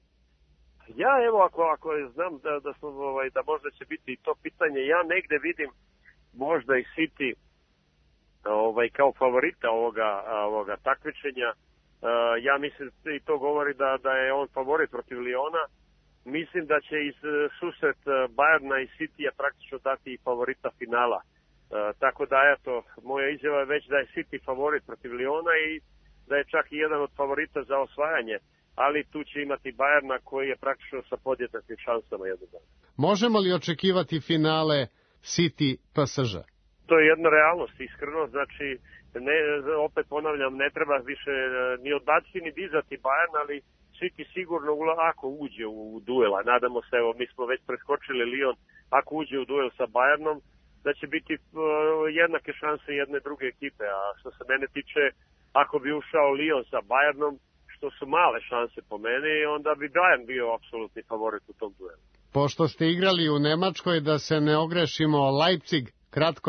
Speaker 28: Ja evo ako, ako znam da, da, smo, ovaj, da možda će biti i to pitanje, ja negde vidim možda i City ovaj, kao favorita ovoga, ovoga takmičenja. Uh, ja mislim i to govori da, da je on favorit protiv Liona. Mislim da će iz susret Bayerna i Citya praktično dati i favorita finala. Uh, tako da, eto, moja izjava je već da je City favorit protiv Liona i da je čak i jedan od favorita za osvajanje. Ali tu će imati Bayerna koji je praktično sa podjednakim šansama jednog dana.
Speaker 27: Možemo li očekivati finale City P S Ž?
Speaker 28: To je jedna realnost, iskreno, znači ne, opet ponavljam, ne treba više ni odbaciti ni dizati Bayern, ali City sigurno ako uđe u duela, nadamo se, evo mi smo već preskočili Lyon, ako uđe u duel sa Bayernom, da će biti uh, jednake šanse jedne druge ekipe, a što se mene tiče, ako bi ušao Lyon sa Bayernom, što su male šanse po meni, onda bi Bayern bio apsolutni favorit u tom duelu.
Speaker 27: Pošto ste igrali u Nemačkoj, da se ne ogrešimo, Leipzig, kratko.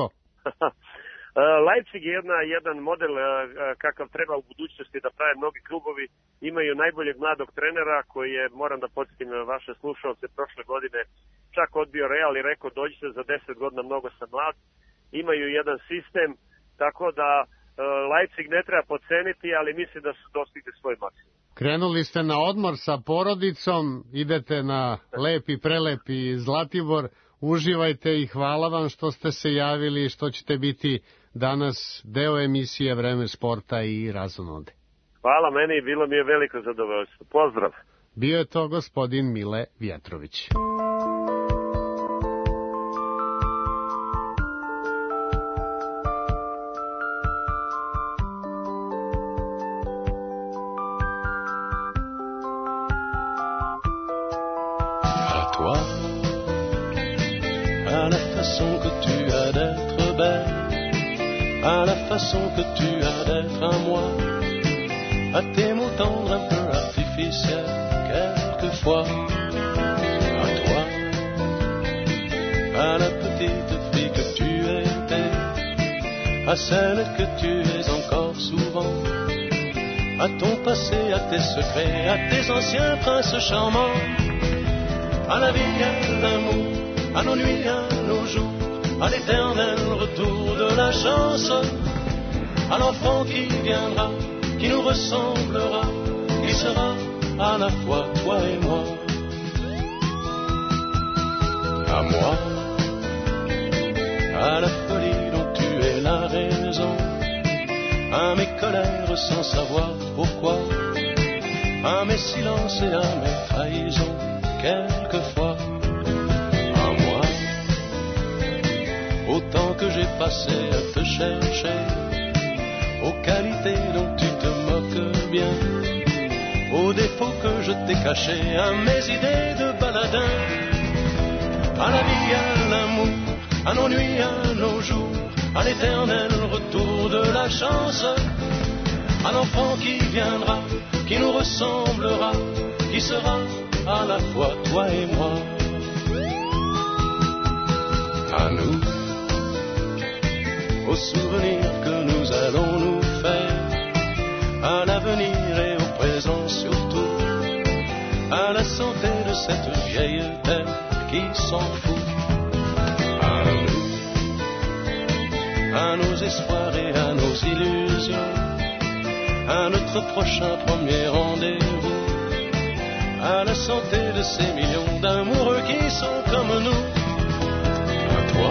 Speaker 28: Leipzig je jedna, jedan model kakav treba u budućnosti da prave mnogi klubovi. Imaju najboljeg mladog trenera koji je, moram da podsjetim vaše slušalce, prošle godine čak odbio Real i rekao dođite za deset godina, mnogo sam mlad. Imaju jedan sistem, tako da Leipzig ne treba podceniti, ali mislim da su dostigli svoj maksimum.
Speaker 27: Krenuli ste na odmor sa porodicom, idete na lepi, prelepi Zlatibor, uživajte i hvala vam što ste se javili i što ćete biti danas deo emisije Vreme sporta i razonode.
Speaker 28: Hvala meni, bilo mi je veliko zadovoljstvo. Pozdrav.
Speaker 27: Bio je to gospodin Mile Vjetrović.
Speaker 8: À la façon que tu as d'être belle, à la façon que tu as d'être à moi, à tes mots tendres un peu artificiels, quelquefois, à toi, à la petite fille que tu étais, à celle que tu es encore souvent, à ton passé, à tes secrets, à tes anciens princes charmants, à la vie d'amour, à nos nuits, à nos jours, à l'éternel retour de la chance, à l'enfant qui viendra, qui nous ressemblera, qui sera à la fois toi et moi. À moi, à la folie dont tu es la raison, à mes colères sans savoir pourquoi, à mes silences et à mes trahisons, quelquefois. Autant que j'ai passé à te chercher, aux qualités dont tu te moques bien, aux défauts que je t'ai cachés, à mes idées de baladin, à la vie, à l'amour, à nos nuits, à nos jours, à l'éternel retour de la chance, à l'enfant qui viendra, qui nous ressemblera, qui sera à la fois toi et moi. À nous, aux souvenirs que nous allons nous faire, à l'avenir et au présent surtout, à la santé de cette vieille terre qui s'en fout. À nous, à nos espoirs et à nos illusions, à notre prochain premier rendez-vous, à la santé de ces millions d'amoureux qui sont comme nous. À toi,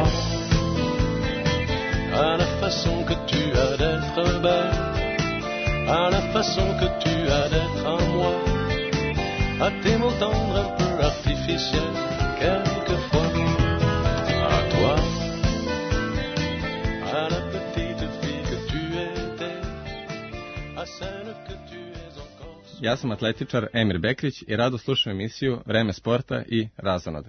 Speaker 8: à la façon que tu as d'être belle, à la façon que tu as d'être à moi, à tes mots tendres un peu artificiels quelquefois. À toi, à la petite fille que tu étais, à celle que tu es encore.
Speaker 9: Ja sam atletičar Emir Bekrić i rado slušam emisiju Vreme sporta i razonode.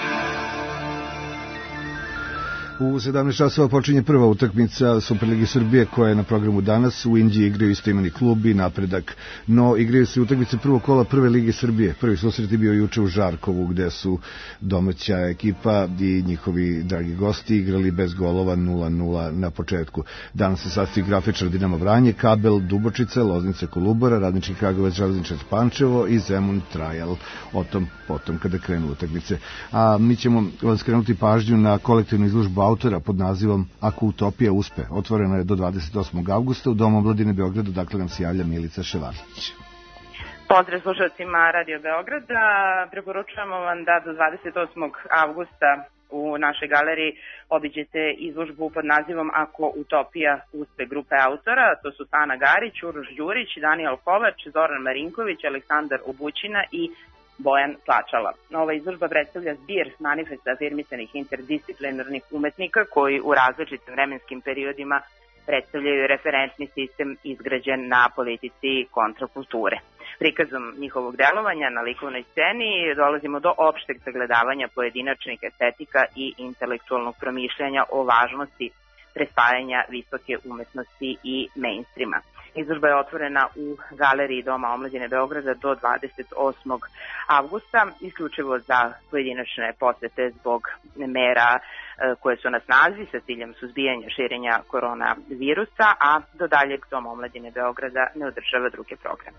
Speaker 4: U sedamnaest časova počinje prva utakmica Superligi Srbije koja je na programu danas. U Inđiji igraju istoimeni klub i Napredak. No, igraju se utakmice prvog kola Prve Lige Srbije. Prvi susret je bio juče u Žarkovu gde su domaća ekipa i njihovi dragi gosti igrali bez golova nula nula na početku. Danas se sastoji Grafičar Dinamo Vranje, Kabel Dubočica, Loznica Kolubara, Radnički Kragujevac, Železničar Pančevo i Zemun Trajal. O tom potom kada krenu utakmice. A mi ćemo skrenuti pažnju na kolektivnu izložbu autora pod nazivom Ako utopija uspe. Otvorena je do dvadeset osmog avgusta u Domu omladine Beograda, dakle nam se javlja Milica Ševarlić.
Speaker 10: Pozdrav slušalcima Radio Beograda. Preporučujemo vam da do dvadeset osmog avgusta u našoj galeriji obiđete izložbu pod nazivom Ako utopija uspe grupe autora. To su Sana Garić, Uroš Đurić, Danijel Kovač, Zoran Marinković, Aleksandar Ubućina i Bojan Tlačala. Ova izložba predstavlja zbir manifesta afirmisanih interdisciplinarnih umetnika koji u različitim vremenskim periodima predstavljaju referentni sistem izgrađen na politici kontrakulture. Prikazom njihovog delovanja na likovnoj sceni dolazimo do opšteg sagledavanja pojedinačnih estetika i intelektualnog promišljanja o važnosti prespajanja visoke umetnosti i mainstreama. Izložba je otvorena u galeriji Doma omladine Beograda do dvadeset osmog avgusta, isključivo za pojedinačne posete zbog mera koje su na snazi sa ciljem suzbijanja širenja koronavirusa, a do daljeg Dom omladine Beograda ne održava druge programe.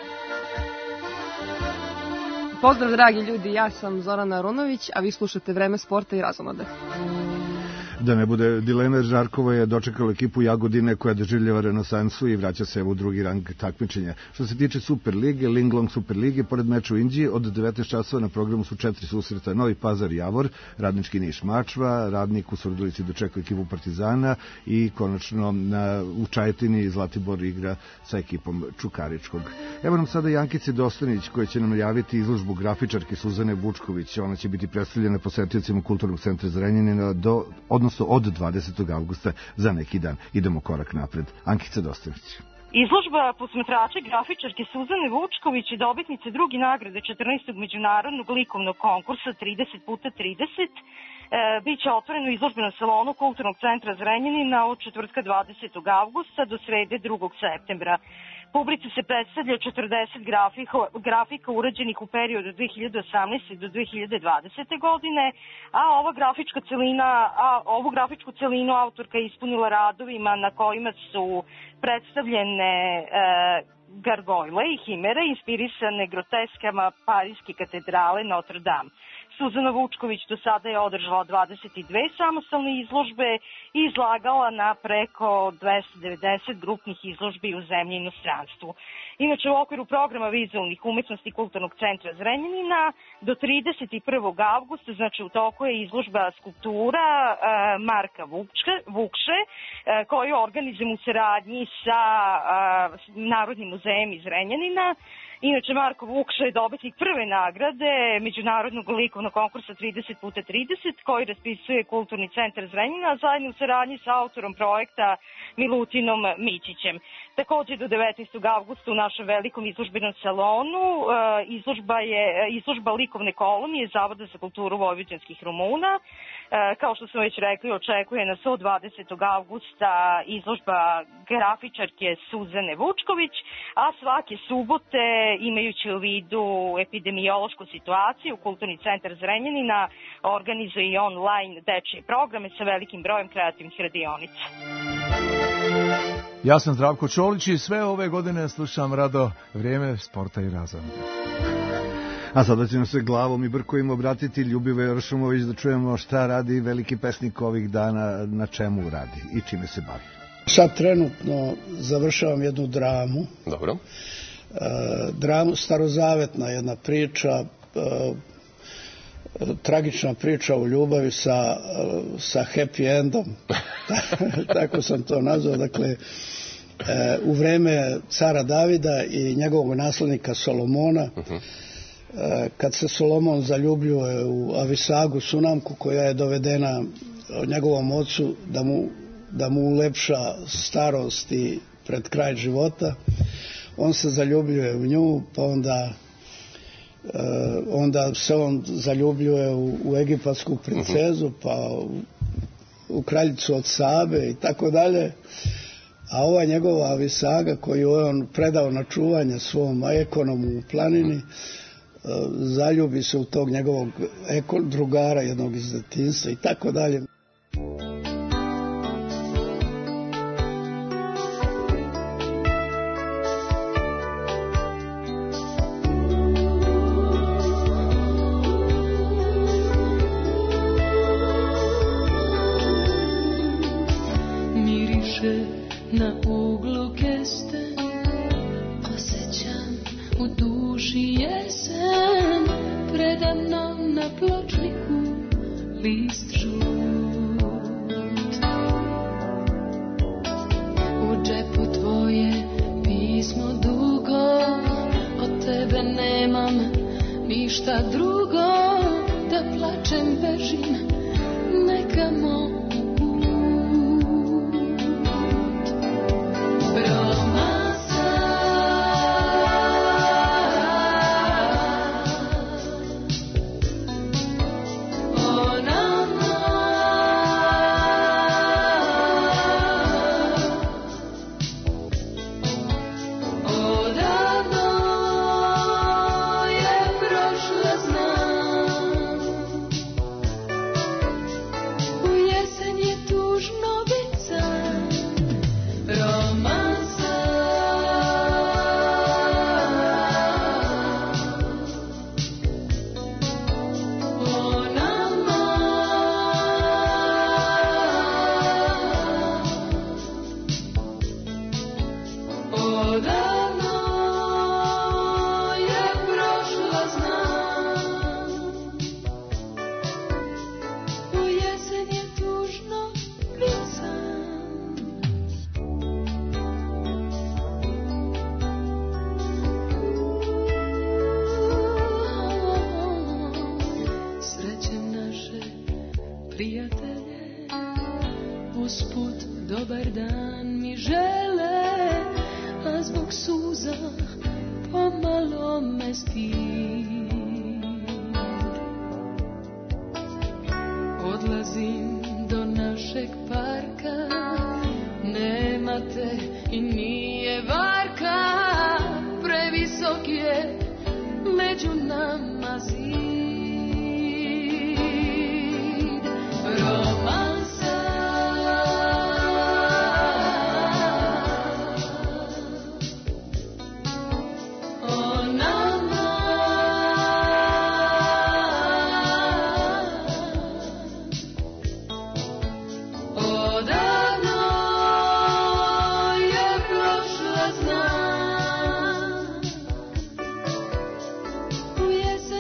Speaker 11: Pozdrav dragi ljudi, ja sam Zorana Arunović, a vi slušate Vreme sporta i razonode.
Speaker 4: Da ne bude dileme, Žarkovo je dočekalo ekipu Jagodine koja doživljava renesansu i vraća se u drugi rang takmičenja. Što se tiče Super lige, Linglong Super lige, pored meča u Inđiji, od devetnaest časova na programu su četiri susreta: Novi Pazar Javor, Radnički Niš Mačva, Radnik u Surdulici dočekao ekipu Partizana i konačno na, u Čajetini Zlatibor igra sa ekipom Čukaričkog. Evo nam sada Jankice Dostanić koja će nam javiti izložbu grafičarke Suzane Vučković. Ona će biti predstavljena posetiocima Kulturnog centra Zrenjanina do, odnosno od dvadesetog avgusta za neki dan. Idemo korak napred. Ankica Dostanić.
Speaker 12: Izložba posmatrača grafičarke Suzane Vučković i dobitnice druge nagrade četrnaestog međunarodnog likovnog konkursa trideset puta trideset e, biće otvoreno u izložbenom salonu Kulturnog centra Zrenjanina od četvrtka dvadesetog avgusta do srede drugog septembra. Publici se predstavlja četrdeset grafika, grafika urađenih u periodu od dve hiljade osamnaeste. do dve hiljade dvadesete. godine, a ova grafička celina, a ovu grafičku celinu autorka je ispunila radovima na kojima su predstavljene e, gargojle i himere inspirisane groteskama Parijske katedrale Notre Dame. Suzana Vučković do sada je održala dvadeset dve samostalne izložbe i izlagala na preko dvesta devedeset grupnih izložbi u zemlji i inostranstvu. Inače, u okviru programa vizualnih umetnosti Kulturnog centra Zrenjanina do trideset prvog avgusta, znači u toku je izložba skulptura e, Marka Vukše, Vukše e, koju organizujemo u saradnji sa e, Narodnim muzejem iz Zrenjanina. Inače, Marko Vukša je dobitnik prve nagrade Međunarodnog likovnog uglavnog konkursa trideset puta trideset koji raspisuje Kulturni centar Zrenjanina zajedno u saradnji sa autorom projekta Milutinom Mićićem. Takođe do devetnaestog avgusta u našem velikom izložbenom salonu izložba je izložba likovne kolonije Zavoda za kulturu vojvođanskih Rumuna. Kao što smo već rekli, očekuje nas od dvadesetog avgusta izložba grafičarke Suzane Vučković, a svake subote, imajući u vidu epidemiološku situaciju, Kulturni centar Zrenjanina organizuje i online dečije programe sa velikim brojem kreativnih radionica.
Speaker 13: Ja sam Zdravko Čolić i sve ove godine slušam rado Vrijeme sporta i razonode.
Speaker 4: A sada ćemo se glavom i brkovima obratiti Ljubive Joršumović da čujemo šta radi veliki pesnik ovih dana, na čemu radi i čime se bavi.
Speaker 14: Sad trenutno završavam jednu dramu.
Speaker 15: Dobro.
Speaker 14: E, dramu, starozavetna jedna priča, e, tragična priča o ljubavi sa, sa happy endom. Tako sam to nazvao. Dakle, e, u vreme cara Davida i njegovog naslednika Solomona, uh-huh. e, kad se Solomon zaljubljuje u Avisagu, Sunamku, koja je dovedena njegovom ocu da mu, da mu ulepša starost i pred kraj života, on se zaljubljuje u nju, pa onda Uh, onda se on zaljubljuje u, u egipatsku princezu, pa u, u kraljicu od Sabe i tako dalje. A ova njegova Avisaga koju je on predao na čuvanje svom ekonomu u planini, uh, zaljubi se u tog njegovog ekon, drugara, jednog iz detinjstva i tako dalje.
Speaker 16: Na uglu kesten osjećam u duši jesen, predamnom na pločniku list žut. U džepu tvoje pismo dugo, od tebe nemam ništa drugo, da plačem bežim nekamo. U jesen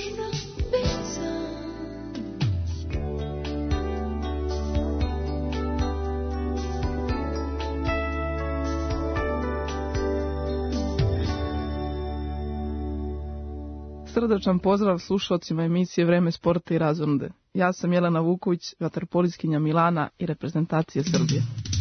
Speaker 16: fina pizza.
Speaker 15: Srdačan pozdrav slušalcima emisije Vreme sporta i razonode. Ja sam Jelena Vuković, vaterpolistkinja Milana i reprezentacije Srbije.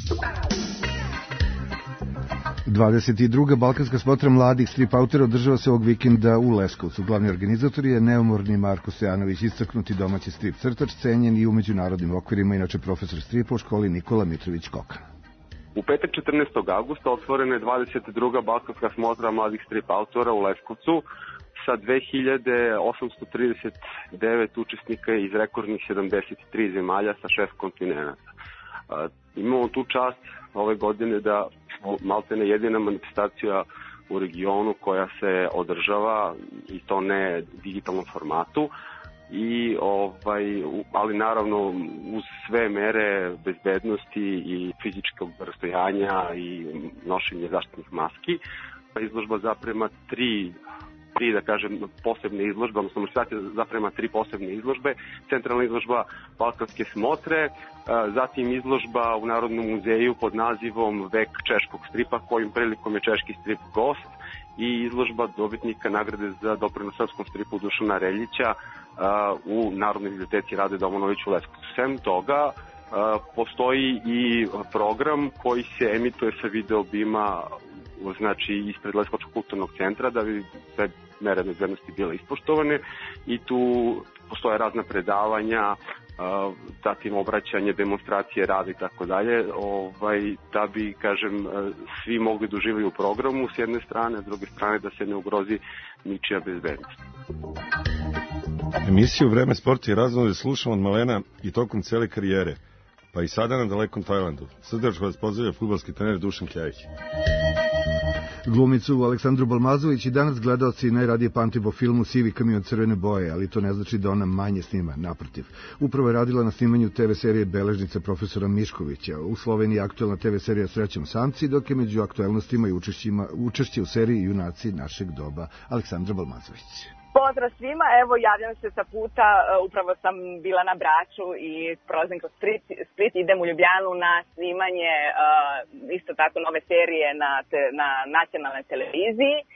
Speaker 4: dvadeset druga Balkanska smotra mladih strip autera održava se ovog vikenda u Leskovcu. Glavni organizator je neumorni Marko Stojanović, istaknuti domaći strip crtač, cenjen i u međunarodnim okvirima, inače profesor stripa u školi Nikola Mitrović Kokan.
Speaker 17: U petak četrnaestog avgusta otvorena je dvadeset druga Balkanska smotra mladih strip autora u Leskovcu sa dve hiljade osamsto trideset devet učesnika iz rekordnih sedamdeset tri zemalja sa šest kontinenta. Imamo tu čast ove godine da maltene jedina manifestacija u regionu koja se održava i to ne digitalnom formatu i ovaj ali naravno uz sve mere bezbednosti i fizičkog rastojanja i nošenje zaštitnih maski. Izložba zaprema tri tri, da kažem, posebne izložbe, odnosno manifestacija zaprema tri posebne izložbe, centralna izložba Balkanske smotre, zatim izložba u Narodnom muzeju pod nazivom Vek češkog stripa, kojim prilikom je češki strip gost, i izložba dobitnika nagrade za doprinos srpskom stripu Dušana Reljića u Narodnoj biblioteci Rade Domanović u Leskovcu. Sem toga, postoji i program koji se emituje sa videobima, znači ispred Leskovčkog kulturnog centra, da bi sve mere bezbednosti bile ispoštovane, i tu postoje razna predavanja, zatim obraćanje, demonstracije, rada i tako dalje, ovaj, da bi, kažem, svi mogli da uživaju u programu s jedne strane, a s druge strane da se ne ugrozi ničija bezbednost.
Speaker 18: Emisiju Vreme sporta i razonode slušam od malena i tokom cele karijere, pa i sada na dalekom Tajlandu. Srdačno vas pozdravlja fudbalski trener Dušan Kljajić.
Speaker 4: Glumicu Aleksandru Balmazović i danas gledaoci najradije pamti po filmu Sivi kamion crvene boje, ali to ne znači da ona manje snima, naprotiv. Upravo je radila na snimanju te ve serije Beležnica profesora Miškovića. U Sloveniji je aktuelna te ve serija Srećom samci, dok je među aktuelnostima i učešćima, učešće u seriji Junaci našeg doba. Aleksandra Balmazović.
Speaker 19: Pozdrav svima, evo javljam se sa puta, upravo sam bila na Braču i prolazim kroz Split, Split, idem u Ljubljanu na snimanje uh, isto tako nove serije na, te, na nacionalnoj televiziji uh,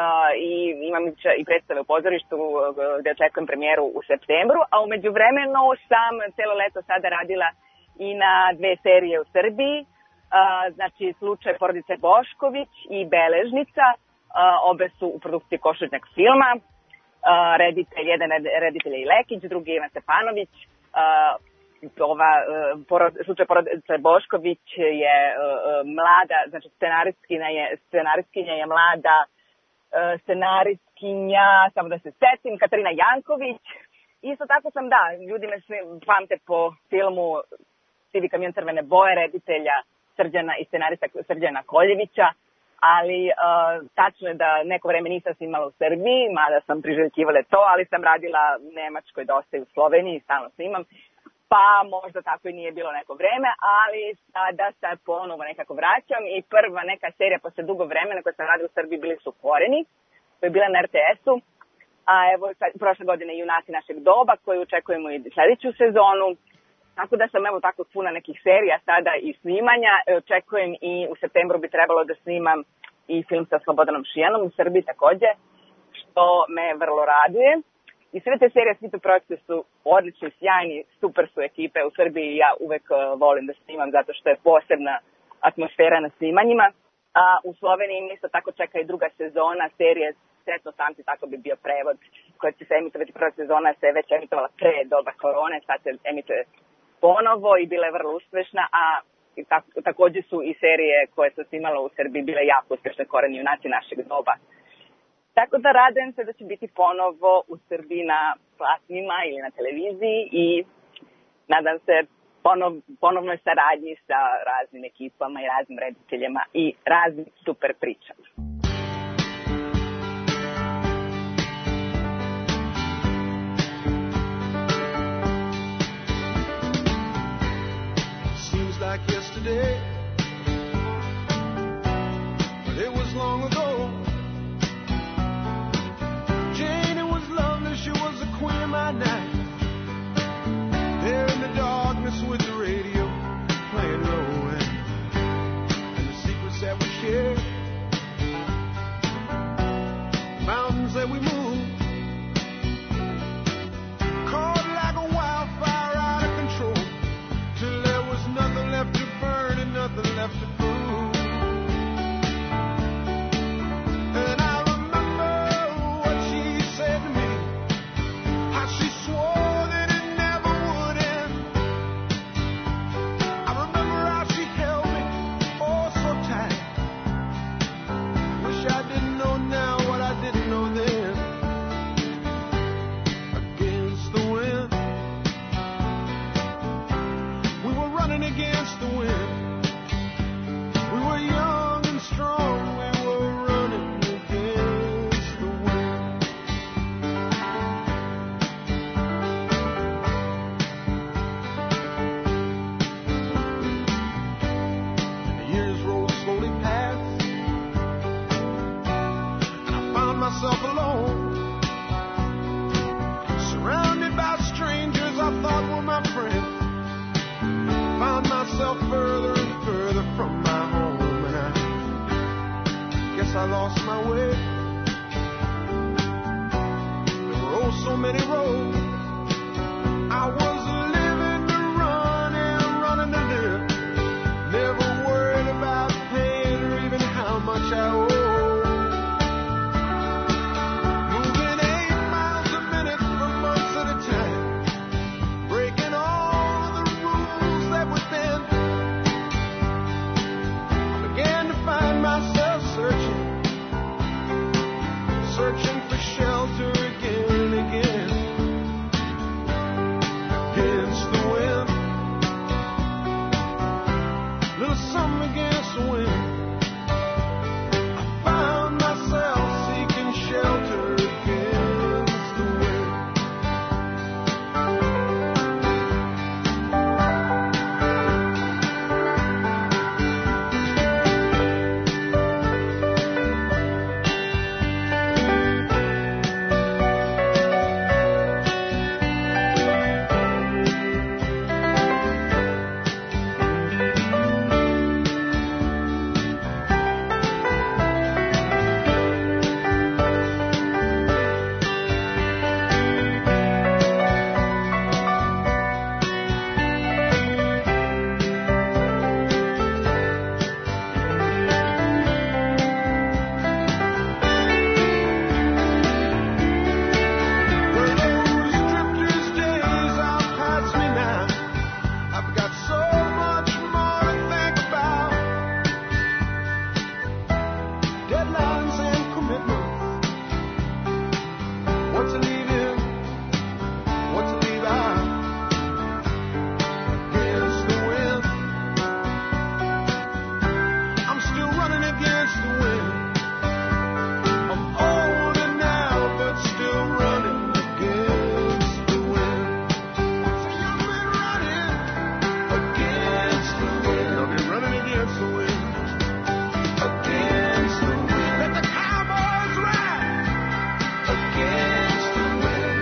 Speaker 19: i imam i predstave u pozorištu uh, gde očekujem premijeru u septembru, a umeđu vremenu sam celo leto sada radila i na dve serije u Srbiji, uh, znači slučaj porodice Bošković i Beležnica, uh, obe su u produkciji Košutnjak filma. Uh, reditelj, jedan reditelj je Lekić, drugi je Ivan Stepanović. Uh, ova uh, porod, slučaj porodice Bošković je uh, mlada, znači scenaristkinja je, scenaristkinja je mlada uh, scenaristkinja, samo da se setim, Katarina Janković. Isto tako sam, da, ljudi me svi pamte po filmu Sivi kamion crvene boje, reditelja Srđana i scenarista Srđana Koljevića. Ali uh, tačno je da neko vreme nisam snimala u Srbiji, mada sam priželjkivala to, ali sam radila u Nemačkoj, dosta i u Sloveniji, stalno snimam, pa možda tako i nije bilo neko vreme, ali sada sad ponovo nekako vraćam i prva neka serija posle dugo vremena koja sam radila u Srbiji bili su Koreni, koja je bila na er te esu, a evo sad, prošle godine Junaci našeg doba koju očekujemo i sledeću sezonu. Tako da sam evo tako puna nekih serija sada i snimanja. Očekujem i u septembru bi trebalo da snimam i film sa Slobodanom Šijanom u Srbiji takođe, što me vrlo raduje. I sve te serije, svi te projekte su odlični, sjajni, super su ekipe u Srbiji i ja uvek volim da snimam zato što je posebna atmosfera na snimanjima. A u Sloveniji isto tako čeka i druga sezona serije Sretno samci, tako bi bio prevod, koja će se emitovati. Prva sezona se već emitovala pre doba korone, sad se emituje ponovo i bila je vrlo uspešna, a tako, takođe su i serije koje su snimala u Srbiji bile jako uspešne, Koreni junaci našeg doba. Tako da radujem se da će biti ponovo u Srbiji na platnima ili na televiziji i nadam se ponov, ponovnoj saradnji sa raznim ekipama i raznim rediteljima i raznim super pričama.
Speaker 5: Like yesterday, but it was long ago. Jane, it was lovely, she was a
Speaker 1: that we moved, caught like a wildfire out of control, till there was nothing left to burn and nothing left to prove. And I remember what she said to me, how she swore that it never would end. I remember how she held me oh so tight. Wish I didn't know now what I didn't know then. Against the wind, we were running against the wind. We were young and strong, we were running against the wind. And the years rolled slowly past, and I found myself alone, surrounded by strangers I thought were my friends. Found myself further and further from my home, and I guess I lost my way. There were oh so many roads. I was living to run and running to live, never worried about paying or even how much I owe. Moving eight miles a minute for months at a time, breaking all the rules that were then. I began to find myself searching, searching for shelter again and again. Against the wind, little something against the wind. I found myself seeking shelter against the wind. Well, those drifters' days are past me now. I've got so much more to think about. Deadlines and commitments. What to leave in, what to leave out. Against the wind, I'm still running against the wind. I'm older now, but still running against the wind. So you've been running against the wind. I've been running against the wind. Against the wind. Let the cowboys ride. Against the wind.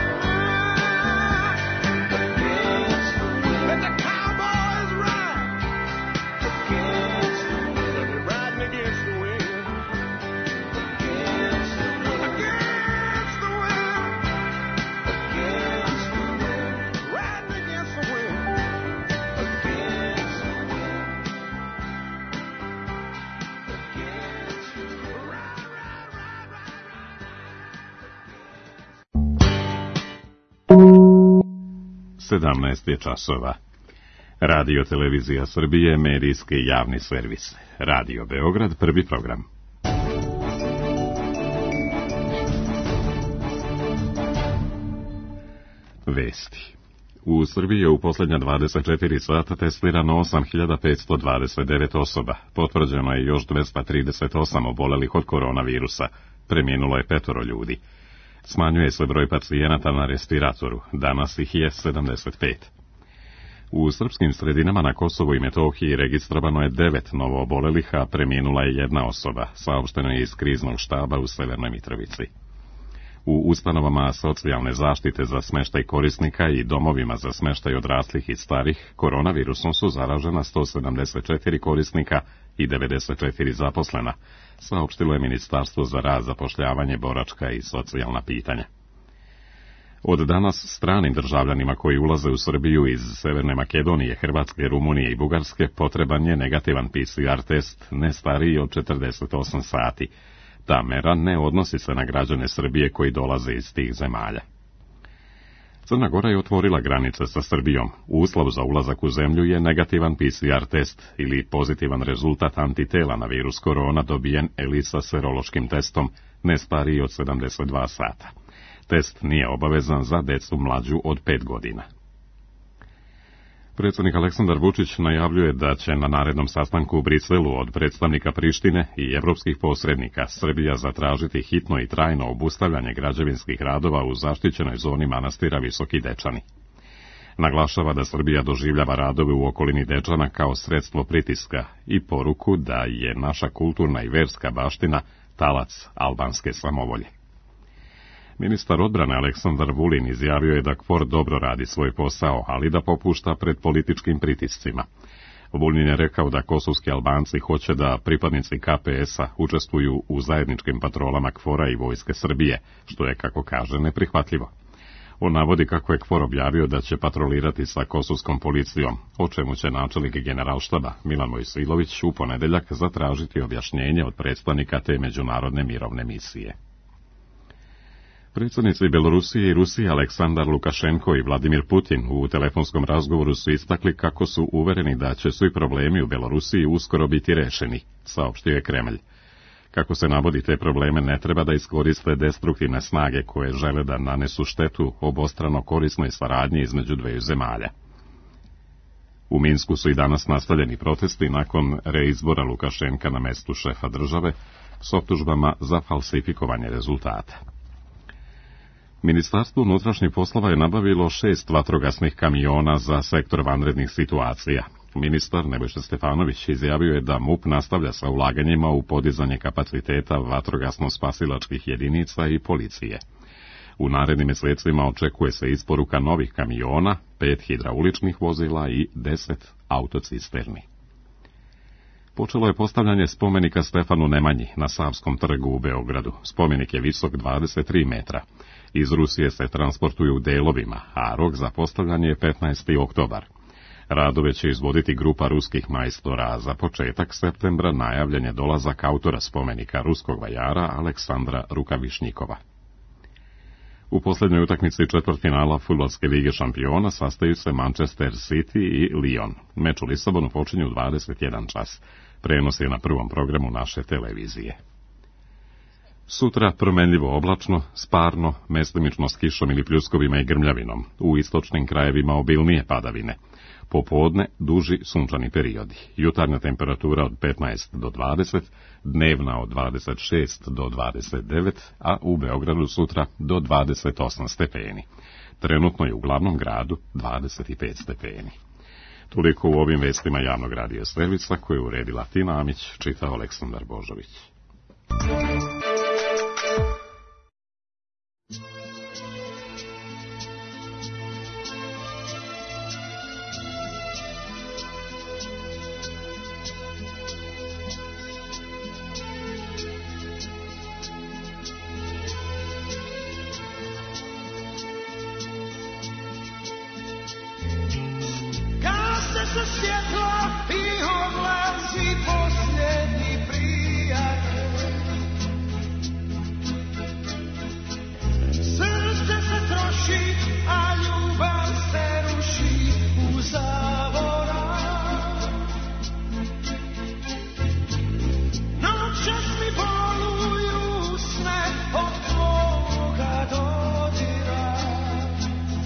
Speaker 1: Against the wind. Let the cowboys ride. Against the wind. I've been riding against the wind. Against the wind. Against the wind. Against the wind. Riding against the wind. Against the wind. Against the wind. Ride, ride, ride, ride.
Speaker 2: sedamnaest je časova. Radio Televizija Srbije, medijski javni servis. Radio Beograd, prvi program. Vesti. U Srbiji je u posljednja dvadeset četiri sata testirano osam hiljada petsto dvadeset devet osoba. Potvrđeno je još dvesta trideset osam obolelih od koronavirusa. Preminulo je petoro ljudi. Smanjuje se broj pacijenata na respiratoru. Danas ih je sedamdeset pet. U srpskim sredinama na Kosovu i Metohiji registrovano je devet novoobolelih, a preminula je jedna osoba, saopšteno je iz kriznog štaba u Severnoj Mitrovici. U ustanovama socijalne zaštite za smeštaj korisnika i domovima za smeštaj odraslih i starih koronavirusom su zaražena sto sedamdeset četiri korisnika i devedeset četiri zaposlena, saopštilo je Ministarstvo za rad, zapošljavanje, boračka i socijalna pitanja. Od danas stranim državljanima koji ulaze u Srbiju iz Severne Makedonije, Hrvatske, Rumunije i Bugarske potreban je negativan P C R test ne stariji od četrdeset osam sati. Ta mera ne odnosi se na građane Srbije koji dolaze iz tih zemalja. Crna Gora je otvorila granice sa Srbijom. Uslov za ulazak u zemlju je negativan P C R test ili pozitivan rezultat antitela na virus korona dobijen ELISA serološkim testom ne stariji od sedamdeset dva sata. Test nije obavezan za decu mlađu od pet godina. Predsjednik Aleksandar Vučić najavljuje da će na narednom sastanku u Briselu od predstavnika Prištine i evropskih posrednika Srbija zatražiti hitno i trajno obustavljanje građevinskih radova u zaštićenoj zoni manastira Visoki Dečani. Naglašava da Srbija doživljava radove u okolini Dečana kao sredstvo pritiska i poruku da je naša kulturna i verska baština talac albanske samovolje. Ministar odbrane Aleksandar Vulin izjavio je da KFOR dobro radi svoj posao, ali da popušta pred političkim pritiscima. Vulin je rekao da kosovski Albanci hoće da pripadnici K P S-a učestvuju u zajedničkim patrolama KFOR-a i Vojske Srbije, što je, kako kaže, neprihvatljivo. On navodi kako je KFOR objavio da će patrolirati sa kosovskom policijom, o čemu će načelnik generalštaba Milan Mojsilović u ponedeljak zatražiti objašnjenje od predstavnika te međunarodne mirovne misije. Predsjednici Belorusije i Rusije Aleksandar Lukašenko i Vladimir Putin u telefonskom razgovoru su istakli kako su uvereni da će svi problemi u Belorusiji uskoro biti rešeni, saopštio je Kremlj. Kako se navodi, te probleme ne treba da iskoriste destruktivne snage koje žele da nanesu štetu obostrano korisnoj saradnji između dveju zemalja. U Minsku su i danas nastavljeni protesti nakon reizbora Lukašenka na mestu šefa države s optužbama za falsifikovanje rezultata. Ministarstvo unutrašnjih poslova je nabavilo šest vatrogasnih kamiona za sektor vanrednih situacija. Ministar Nebojša Stefanović izjavio je da MUP nastavlja sa ulaganjima u podizanje kapaciteta vatrogasno-spasilačkih jedinica i policije. U narednim mjesecima očekuje se isporuka novih kamiona, pet hidrauličnih vozila i deset autocisterni. Počelo je postavljanje spomenika Stefanu Nemanji na Savskom trgu u Beogradu. Spomenik je visok dvadeset tri metra. Iz Rusije se transportuju u delovima, a rok za postavljanje je petnaesti oktobar. Radove će izvoditi grupa ruskih majstora, a za početak septembra najavljen je dolazak autora spomenika ruskog vajara Aleksandra Rukavišnjikova. U posljednjoj utakmici četvrtfinala Fudbalske lige šampiona sastaju se Manchester City i Lyon. Meč u Lisabonu počinje u dvadeset jedan čas. Prenos je na prvom programu naše televizije. Sutra promenljivo oblačno, sparno, mestimično s kišom ili pljuskovima i grmljavinom. U istočnim krajevima obilnije padavine. Popodne duži sunčani periodi. Jutarnja temperatura od petnaest do dvadeset, dnevna od dvadeset šest do dvadeset devet, a u Beogradu sutra do dvadeset osam stepeni. Trenutno je u glavnom gradu dvadeset pet stepeni. Toliko u ovim vestima javnog radija servisa koje je uredila Tina Amić, čitao Aleksandar Božović.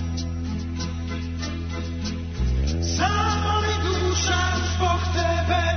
Speaker 1: Zavoli duša zbog tebe.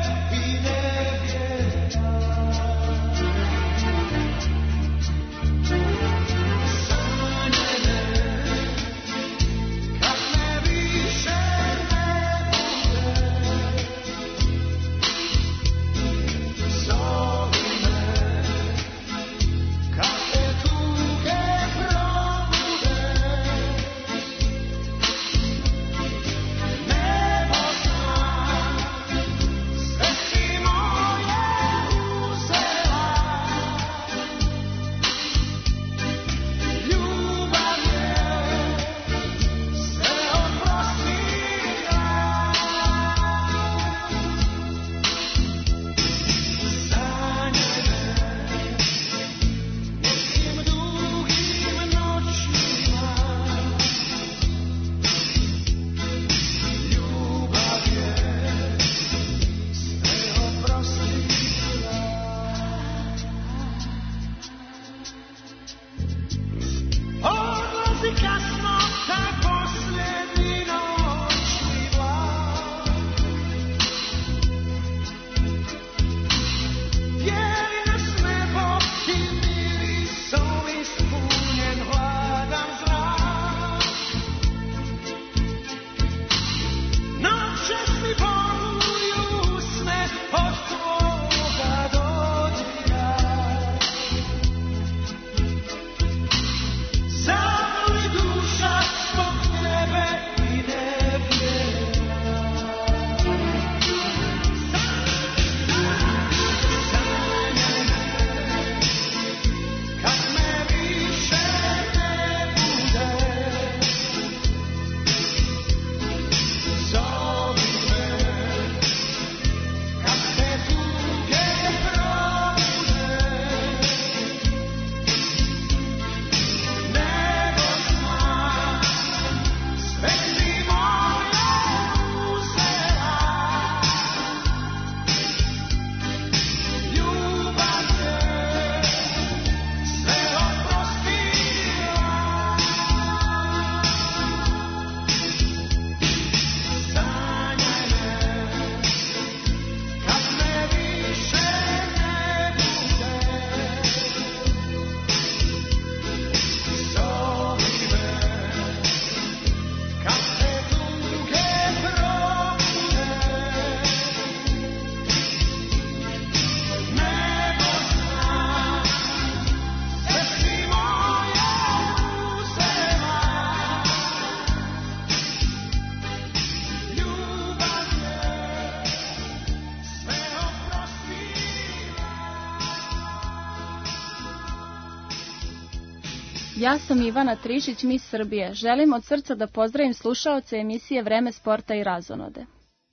Speaker 3: Ja sam Ivana Trišić, Miss Srbije. Želim od srca da pozdravim slušaoce emisije Vreme sporta i razonode.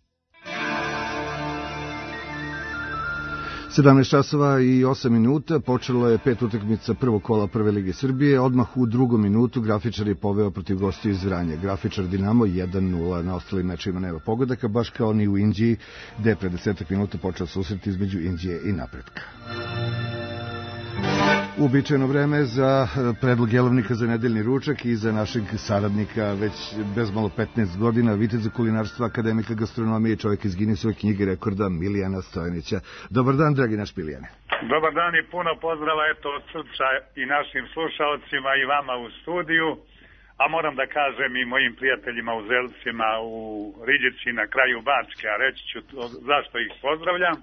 Speaker 4: sedamnaest časova i osam minuta, počelo je pet utakmica prvog kola Prve lige Srbije, odmah u drugom minutu Grafičar je poveo protiv gostiju iz Vranja. Grafičar Dinamo jedan nula, na ostalim mečima nema pogodaka, baš kao ni u Inđiji, gde je pre desetak minuta počeo susret između Inđije i Napretka. Uobičajeno vreme za predlog jelovnika za nedeljni ručak i za našeg saradnika već bezmalo petnaest godina, viteza kulinarstva, akademika gastronomije, čovjek iz Guinnessove knjige rekorda Milijana Stojanića. Dobar dan, dragi naš Milijane.
Speaker 6: Dobar dan i puno pozdrava eto od srca i našim slušalcima i vama u studiju, a moram da kažem i mojim prijateljima u Zelcima, u Ridjici na kraju Bačke, a reći ću to, zašto ih pozdravljam.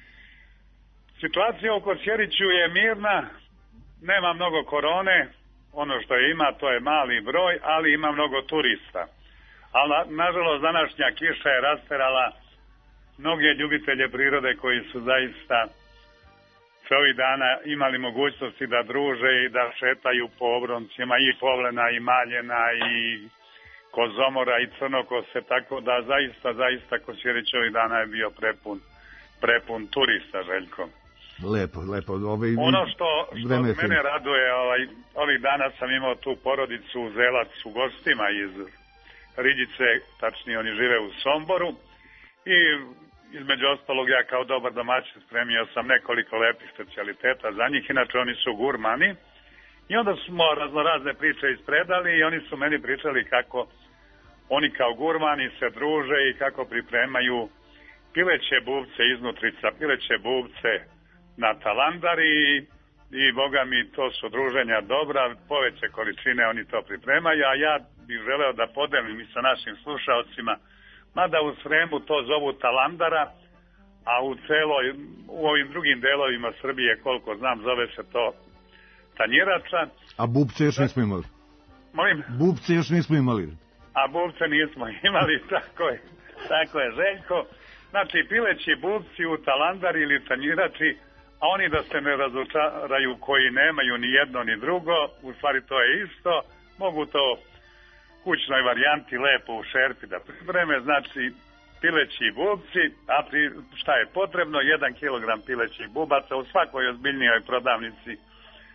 Speaker 6: Situacija u Kosjeriću je mirna. Nema mnogo korone, ono što je ima to je mali broj, ali ima mnogo turista. Ali na, nažalost današnja kiša je rasterala mnoge ljubitelje prirode koji su zaista sve ovih dana imali mogućnosti da druže i da šetaju po obroncima i Povlena i Maljena i Kozomora i Crnokose, tako da zaista, zaista Kosjerić ovih dana je bio prepun, prepun turista, Željko.
Speaker 4: Lepo, lepo. Ovaj,
Speaker 6: ono što, što mene raduje, ovaj, ovih dana sam imao tu porodicu Zelac u gostima iz Ridjice, tačnije oni žive u Somboru i između ostalog ja kao dobar domaćin spremio sam nekoliko lepih specijaliteta za njih, inače oni su gurmani i onda smo raznorazne priče ispredali i oni su meni pričali kako oni kao gurmani se druže i kako pripremaju pileće bubce iznutrica, pileće bubce na talandari i boga mi to su druženja dobra, poveće količine oni to pripremaju, a ja bih želeo da podelim i sa našim slušaocima, mada u Sremu to zovu talandara, a u celoj, u ovim drugim delovima Srbije, koliko znam, zove se to tanjirača.
Speaker 4: A bubce još nismo imali.
Speaker 6: Molim?
Speaker 4: Bubce još nismo imali.
Speaker 6: A bubce nismo imali, tako je, tako je, Željko. Znači, pileći bubci u talandari ili tanjirači, a oni da se ne razočaraju koji nemaju ni jedno ni drugo, u stvari to je isto, mogu to kućnoj varijanti lepo u šerpi da pripreme, znači pileći bubci, a pri, šta je potrebno, jedan kilogram pilećih bubaca u svakoj ozbiljnijoj prodavnici a,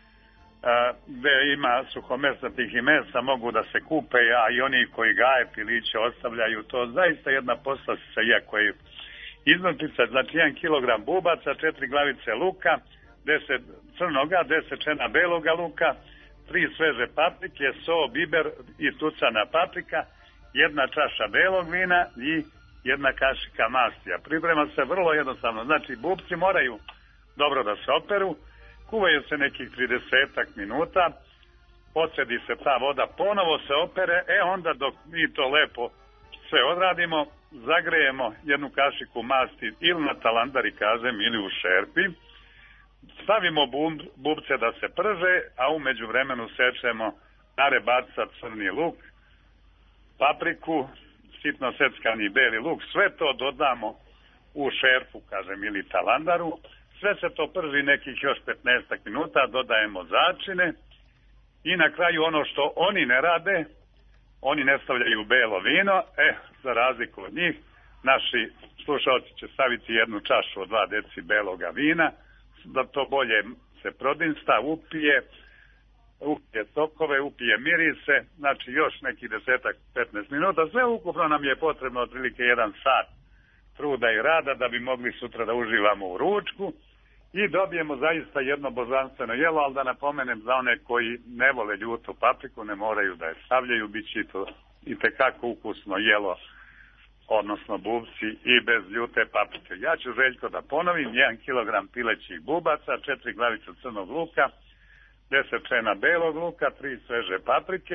Speaker 6: gde ima suhomesnatih i mesa mogu da se kupe, a i oni koji gaje piliće ostavljaju to, zaista jedna poslastica, iako je iznutrica, znači jedan kilogram bubaca, četiri glavice luka, deset crnoga, deset čena beloga luka, tri sveže paprike, so, biber i tucana paprika, jedna čaša belog vina i jedna kašika mastija. Priprema se vrlo jednostavno, znači bubci moraju dobro da se operu, kuvaju se nekih tridesetak minuta, podsedi se ta voda, ponovo se opere, e onda dok mi to lepo sve odradimo, zagrejemo jednu kašiku masti ili na talandari, kažem, ili u šerpi, stavimo bubce da se prže, a u međuvremenu sečemo na rebaca crni luk, papriku, sitno seckani beli luk, sve to dodamo u šerpu, kažem, ili talandaru, sve se to prži nekih još petnaest minuta, dodajemo začine i na kraju ono što oni ne rade, oni ne stavljaju belo vino, e, za razliku od njih, naši slušalci će staviti jednu čašu od dva deci beloga vina, da to bolje se prodinsta, upije, upije sokove, upije mirise, znači još neki desetak, petnaest minuta, sve ukupno nam je potrebno otprilike jedan sat truda i rada da bi mogli sutra da uživamo u ručku i dobijemo zaista jedno božanstveno jelo, ali da napomenem za one koji ne vole ljutu papriku, ne moraju da je stavljaju, bit će to i tekako ukusno jelo, odnosno bubci i bez ljute paprike. Ja ću, Željko, da ponovim, jedan kilogram pilećih bubaca, četiri glavice crnog luka, deset čena belog luka, tri sveže paprike,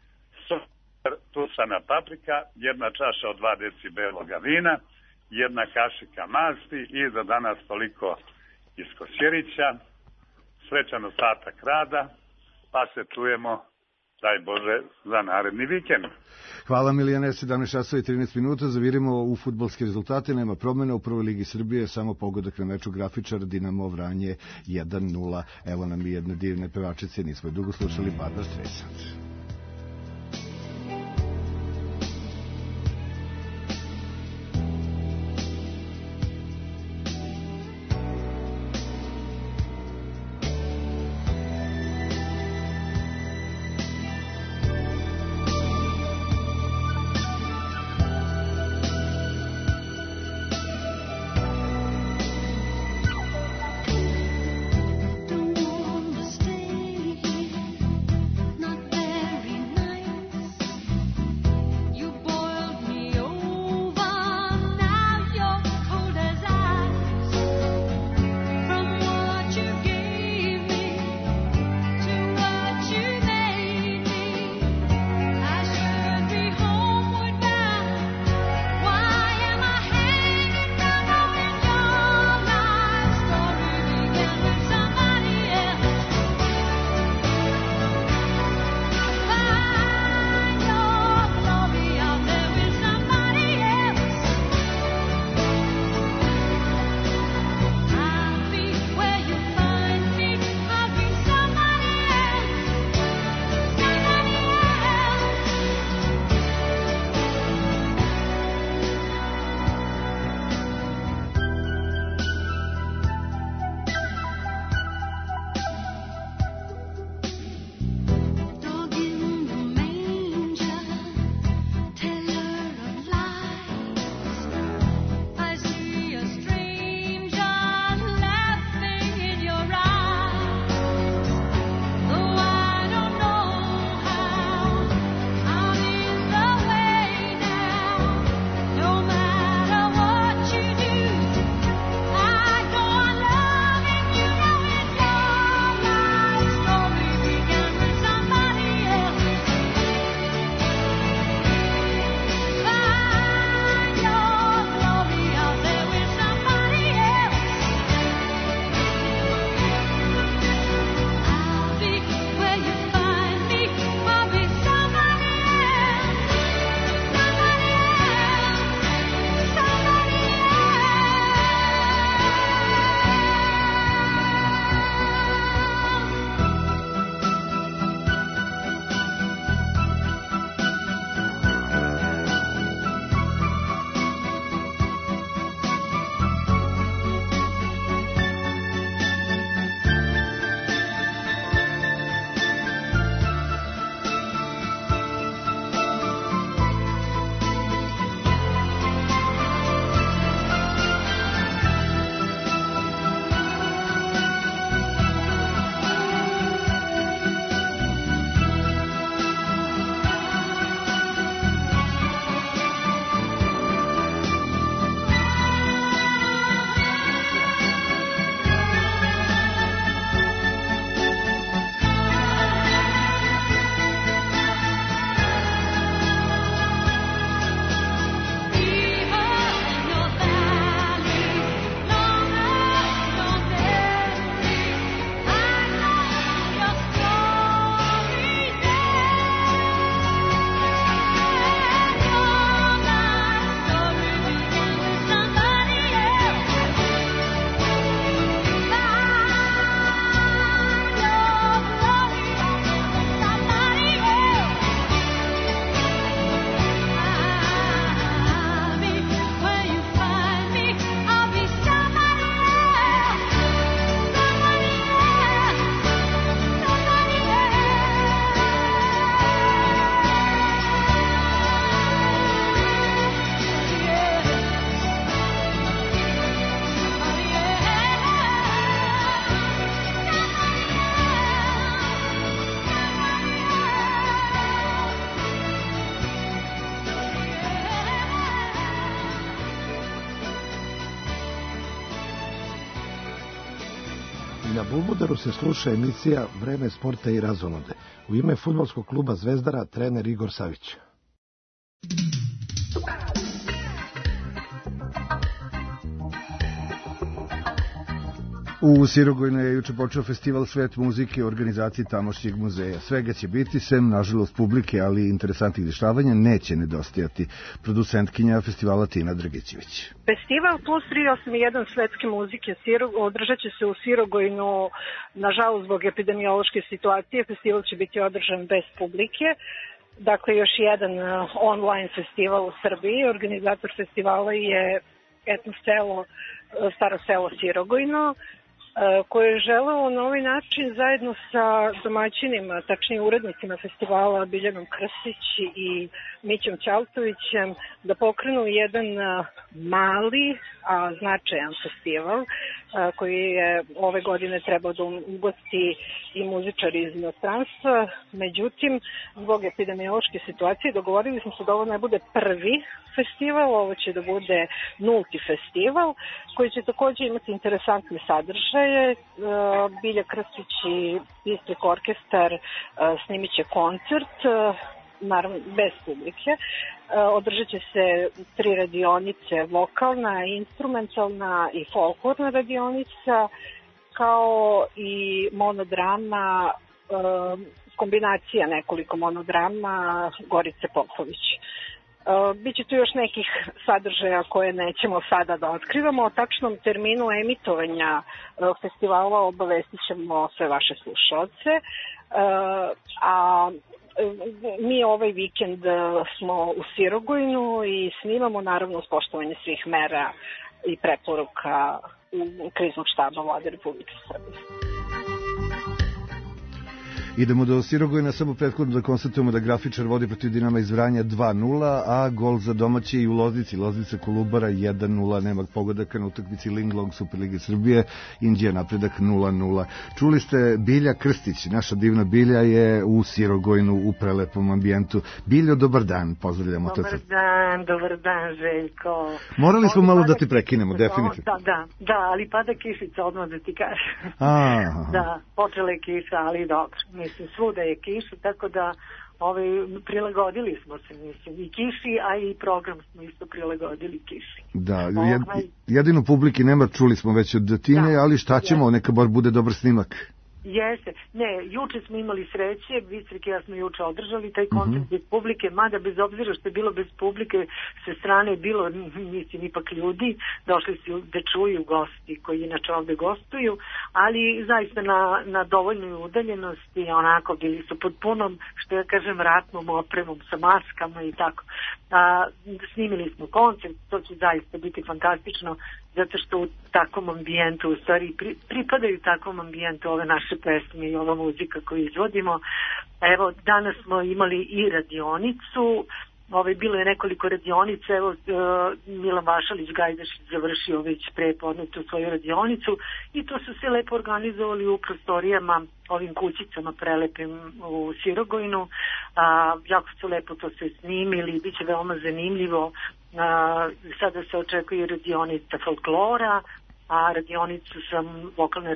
Speaker 6: tucana paprika, jedna čaša od dva deci beloga vina, jedna kašika masti i za danas toliko iz Kosjerića. Srećan ostatak rada, pa se čujemo daj Bože, za naredni vikend.
Speaker 4: Hvala Milijane, sedamnaest časova i trinaest minuta, zavirimo u fudbalske rezultate, nema promjena u prvoj ligi Srbije, samo pogodak na meču Grafičar, Dinamo Vranje jedan nula, evo nam i jedne divne pevačice, nismo je dugo slušali, Barbra Streisand.
Speaker 7: Na Bulbudaru se sluša emisija Vreme sporta i razonode. U ime fudbalskog kluba Zvezdara trener Igor Savić.
Speaker 4: U Sirogojnu je juče počeo festival Svet muzike u organizaciji tamošnjeg muzeja. Svega će biti, sem nažalost publike, ali i interesantnih dešavanja, neće nedostajati. Producentkinja festivala Tina Dragićević.
Speaker 20: Festival Plus tri osam jedan svetske muzike održat će se u Sirogojnu, nažalost zbog epidemiološke situacije. Festival će biti održan bez publike. Dakle, još jedan online festival u Srbiji. Organizator festivala je etno selo, staro selo Sirogojno, koje je želeo na ovaj način zajedno sa domaćinima, tačnije urednicima festivala Biljanom Krstić i Mićom Ćaltovićem, da pokrenu jedan mali, a značajan festival koji je ove godine trebao da ugosti i muzičari iz inostranstva. Međutim, zbog epidemiološke situacije dogovorili smo se da ovo ne bude prvi festival, ovo će da bude nulti festival koji će također imati interesantne sadržaje. Bilja Krstić i Bistrik orkestar snimit će koncert, naravno bez publike. Održat će se tri radionice, vokalna, instrumentalna i folklorna radionica, kao i monodrama, kombinacija nekoliko monodrama Gorice Popović. Biće tu još nekih sadržaja koje nećemo sada da otkrivamo. O tačnom terminu emitovanja festivala obavestit ćemo sve vaše slušalce. A mi ovaj vikend smo u Sirogojnu i snimamo naravno uz poštovanje svih mera i preporuka kriznog štaba Vlade Republike Srbije.
Speaker 4: Idemo do Sirogojna, samo prethodno da konstatujemo da Grafičar vodi protiv Dinama iz Vranja dva nula, a gol za domaće i u Loznici, Loznica Kolubara jedan nula, nema pogodaka na utakmici Linglong Superlige Srbije, Indija napredak nula nula. Čuli ste Bilja Krstić, naša divna Bilja je u Sirogojnu u prelepom ambijentu. Biljo, dobar dan, pozdravljamo.
Speaker 21: Dobar dan, dobar dan, Željko.
Speaker 4: Morali smo malo da ti prekinemo, definitivno.
Speaker 21: Da, da, da, ali pada kišica, odmah da ti kažem. Da, počela je kiša, ali dobro. Mislim, svuda je kiša, tako da ovaj, prilagodili smo se, mislim, i kiši, a i program smo isto prilagodili kiši.
Speaker 4: Da, jed, jedino publiki nema, čuli smo već od Tine, da, ali šta ćemo, neka bar bude dobar snimak.
Speaker 21: Jeste. Ne, juče smo imali sreće, Bistrik i ja smo juče održali taj koncert uh-huh. bez publike, mada bez obzira što je bilo bez publike, sa strane je bilo, mislim, ipak ljudi, došli su da čuju gosti koji inače ovde gostuju, ali zaista na, na dovoljnoj udaljenosti, onako, bili su pod punom, što ja kažem, ratnom opremom, sa maskama i tako. A, snimili smo koncert, to će zaista biti fantastično, zato što u takvom ambijentu, u stvari pri, pripadaju takvom ambijentu ove naše pesme i ova muzika koju izvodimo. Evo, danas smo imali i radionicu, Ove, bilo je nekoliko radionica, evo uh, Milan Vašalić Gajdašić završio već prepodne tu svoju radionicu i to su se lepo organizovali u prostorijama, ovim kućicama prelepim u Sirogojnu. A, jako su lepo to sve snimili, bit će veoma zanimljivo. A, sada se očekuje radionica folklora, a radionicu sam, vokalna,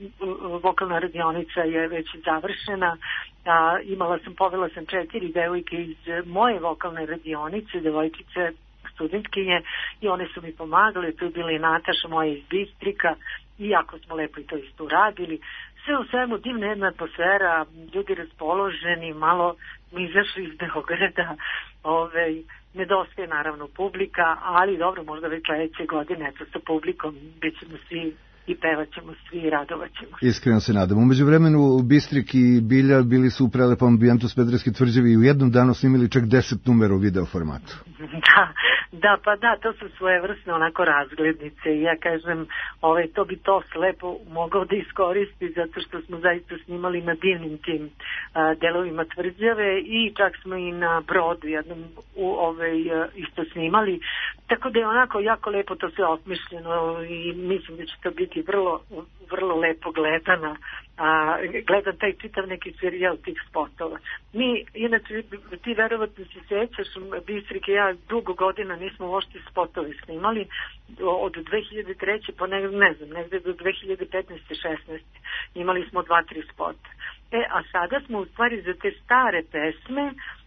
Speaker 21: vokalna radionica je već završena. A, imala sam, povela sam četiri devojke iz moje vokalne radionice, devojčice, studentkinje, i one su mi pomagale, tu je bila i Nataša moja iz Bistrika, i jako smo lepo i to isto uradili. Sve u svemu divna jedna atmosfera, ljudi raspoloženi, malo mi izašli iz Beograda, ove, nedostaje naravno publika, ali dobro, možda već sledeće godine, eto, sa publikom, bit ćemo svi i pevat ćemo svi i radovat ćemo.
Speaker 4: Iskreno se nadam. Umeđu vremenu Bistrik i Bilja bili su u prelepom ambijentu Smederevske tvrđave i u jednom danu snimili čak deset numera u video formatu.
Speaker 21: Da, da, pa da, to su svojevrsne onako razglednice i ja kažem, ovaj, to bi to lepo mogao da iskoristi zato što smo zaista snimali na divnim tim a, delovima tvrđave i čak smo i na brodu jednom u, ovaj, isto snimali, tako da je onako jako lepo to sve osmišljeno i mislim da će to biti vrlo, vrlo lepo gledana, a, gledan taj čitav neki serijal tih spotova. Mi, inače, ti verovatno se sećaš, Bistrik i ja dugo godina nismo uopšte spotove snimali, od dve hiljade treće pa ne, ne znam, negde do dve hiljade petnaeste šesnaeste imali smo dva, tri spota. E, a sada smo u stvari za te stare pesme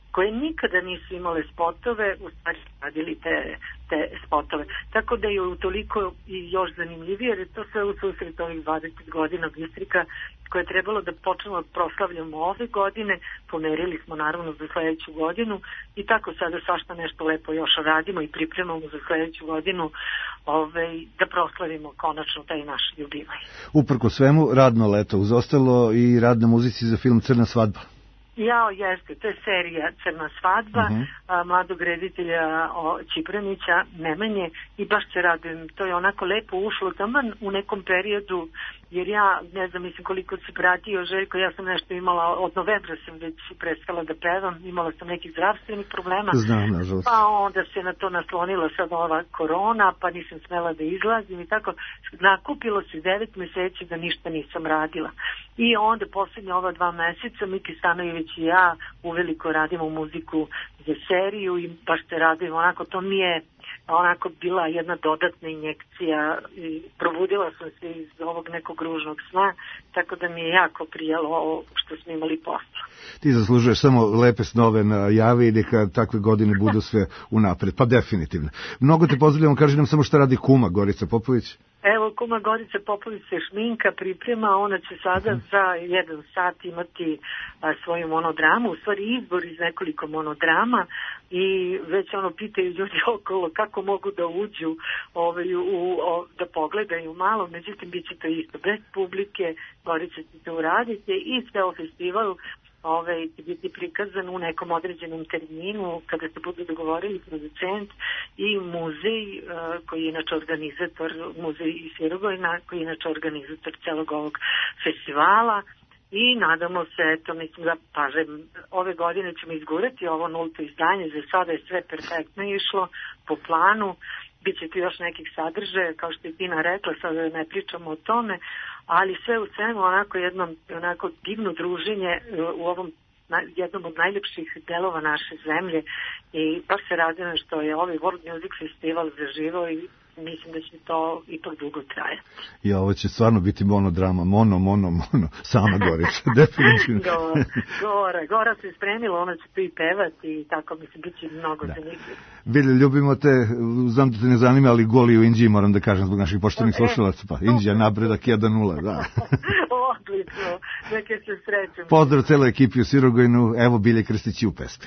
Speaker 21: koje nikada nisu imale spotove, u stvari radili te, te spotove. Tako da je utoliko i još zanimljivije, jer je to sve u susret ovih dvadeset godina Bistrika, koje je trebalo da počnemo da proslavljamo ove godine, pomerili smo naravno za sledeću godinu i tako sada svašta nešto lepo još radimo i pripremamo za sledeću godinu, ovaj, da proslavimo konačno taj naš jubilej.
Speaker 4: Uprko svemu, radno leto, uz ostalo i rad na muzici za film Crna svadba.
Speaker 21: Jao, jeste, to je serija Crna svadba,
Speaker 4: Mhm.
Speaker 21: a, mladog reditelja o, Čipranića, Nemanje, i baš se radujem, to je onako lepo ušlo taman u nekom periodu, jer ja, ne znam, mislim koliko si pratio, Željko, ja sam nešto imala, od novembra sam već prestala da pevam, imala sam nekih zdravstvenih problema,
Speaker 4: Znam, nažalost.
Speaker 21: pa onda se na to naslonila sad ova korona, pa nisam smela da izlazim i tako, nakupilo se devet meseci da ništa nisam radila. I onda posljednje ova dva meseca Miki Stanojević i ja uveliko radimo muziku za seriju i baš se radimo, onako to mi je onako bila jedna dodatna injekcija i probudila sam se iz ovog nekog ružnog sna, tako da mi je jako prijelo ovo što smo imali posla.
Speaker 4: Ti zaslužuješ samo lepe snove na javi i neka takve godine budu sve unapred, pa definitivno. Mnogo te pozdravljamo, kaži nam samo šta radi kuma Gorica Popović.
Speaker 21: Evo, kuma Gorica Popović se šminka, priprema, ona će sada uh-huh. za jedan sat imati a, svoju monodramu, u stvari izbor iz nekoliko monodrama i već ono pitaju ljudi okolo kako mogu da uđu ovaj, u, o, da pogledaju malo, međutim bit će to isto bez publike, Gorica će to uraditi i sve o festivalu Ove, će biti prikazan u nekom određenom terminu kada se budu dogovorili producent i muzej uh, koji je inače organizator, muzej iz Sirogojna koji je inače organizator celog ovog festivala i nadamo se, eto mislim da pažem, ove godine ćemo izgurati ovo nulto izdanje, za sada je sve perfektno išlo po planu, bit će tu još nekih sadržaja, kao što je Tina rekla, sada ne pričamo o tome, ali sve u svemu onako jedno onako divno druženje u ovom na, jednom od najljepših delova naše zemlje i baš se radujem što je ovaj World Music Festival zaživao i mislim da će to ipak dugo trajati.
Speaker 4: I ovo će stvarno biti monodrama, mono, mono, mono, sama Gorica, definitivno.
Speaker 21: Gora, Gora, Gora se spremila, ona će tu i pevati i tako, mislim, bit će mnogo da. zanimljivo.
Speaker 4: Bilje, ljubimo te, znam da te ne zanima, ali goli u Inđiji, moram da kažem, zbog naših poštenih slušalaca, pa Inđija napredak jedan nula, da.
Speaker 21: Odlično, neke se srećemo.
Speaker 4: Pozdrav celoj ekipi u Sirogojnu, evo Bilje Krstići u pesmi.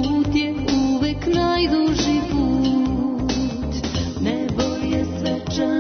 Speaker 16: Nebo je svečan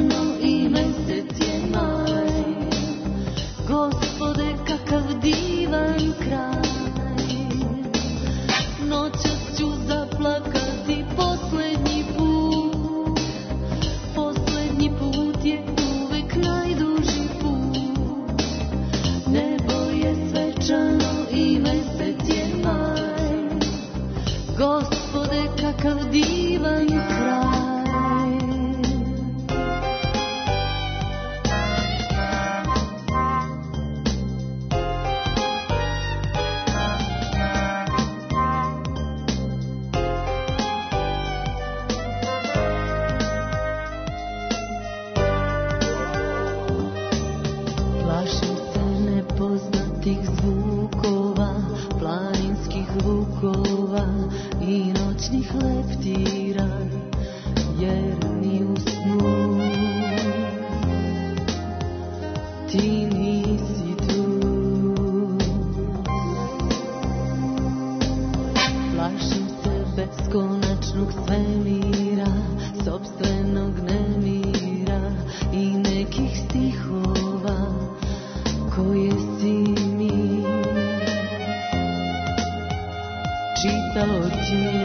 Speaker 16: Plašim se beskonačnog svemira, sopstvenog nemira i nekih stihova koje si mi čitao ti.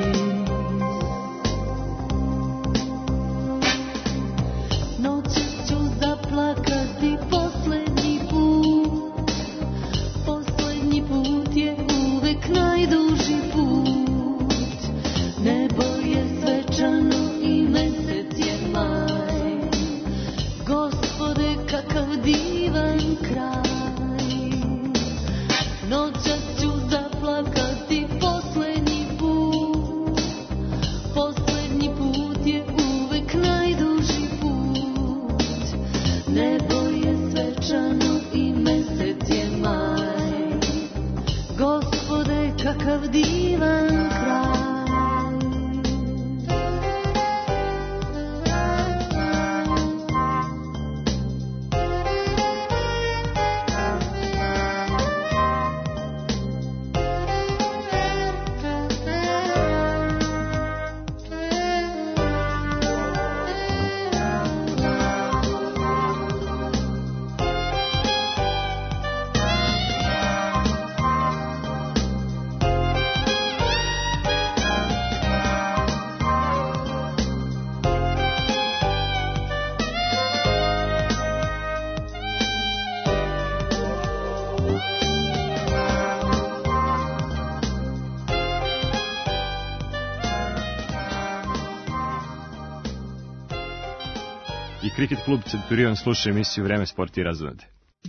Speaker 16: Noćas ću zaplakati poslednji put, poslednji put je uvek najduži put. Nebo je svečano i mesec je maj, Gospode kakav divan kraj. Noćas ću zaplakati poslednji put, poslednji put je uvek najduži put. Nebo je svečano i mesec je maj, Gospode kakav divan kraj.
Speaker 8: Kriket klub Centurion sluša emisiju Vreme, sport i razonode.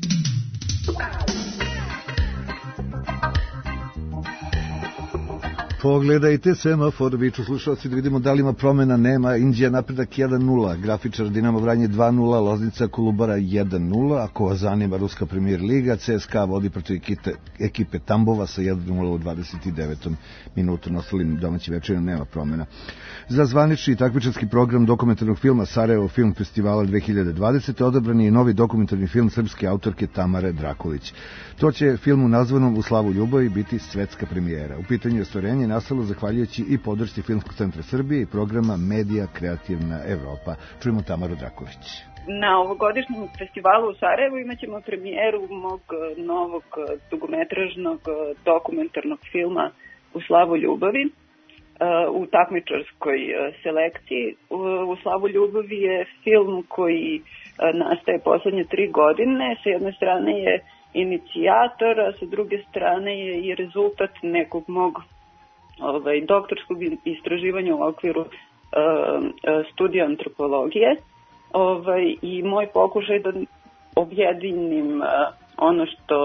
Speaker 4: Pogledajte semafor, viču slušalci, da vidimo da li ima promena. Nema. Indija napredak jedan nula, Grafičar Dinamo Vranje dva nula, Loznica Kolubara jedan nula, ako vas zanima Ruska premijer liga, C S K A vodi protiv ekipe, ekipe Tambova sa jedan nula u dvadeset devetom minutu. Na ostalim domaćim večerima nema promena. Za zvanični takmičarski program dokumentarnog filma Sarajevo Film Festivala dve hiljade dvadesete odabran je novi dokumentarni film srpske autorke Tamare Drakulić. To će filmu nazvanom U slavu ljubavi biti svetska premijera. U pitanju je ostvarenje nastalo zahvaljujući i podršci Filmskog centra Srbije i programa Medija Kreativna Evropa. Čujemo Tamaru Drakulić.
Speaker 22: Na ovogodišnjem festivalu u Sarajevu imat ćemo premijeru mog novog dugometražnog dokumentarnog filma U slavu ljubavi u takmičarskoj selekciji. U slavu ljubavi je film koji nastaje poslednje tri godine. Sa jedne strane je inicijator, a sa druge strane je i rezultat nekog mog ovaj, doktorskog istraživanja u okviru uh, studija antropologije. Ovaj, I moj pokušaj da objedinim uh, ono što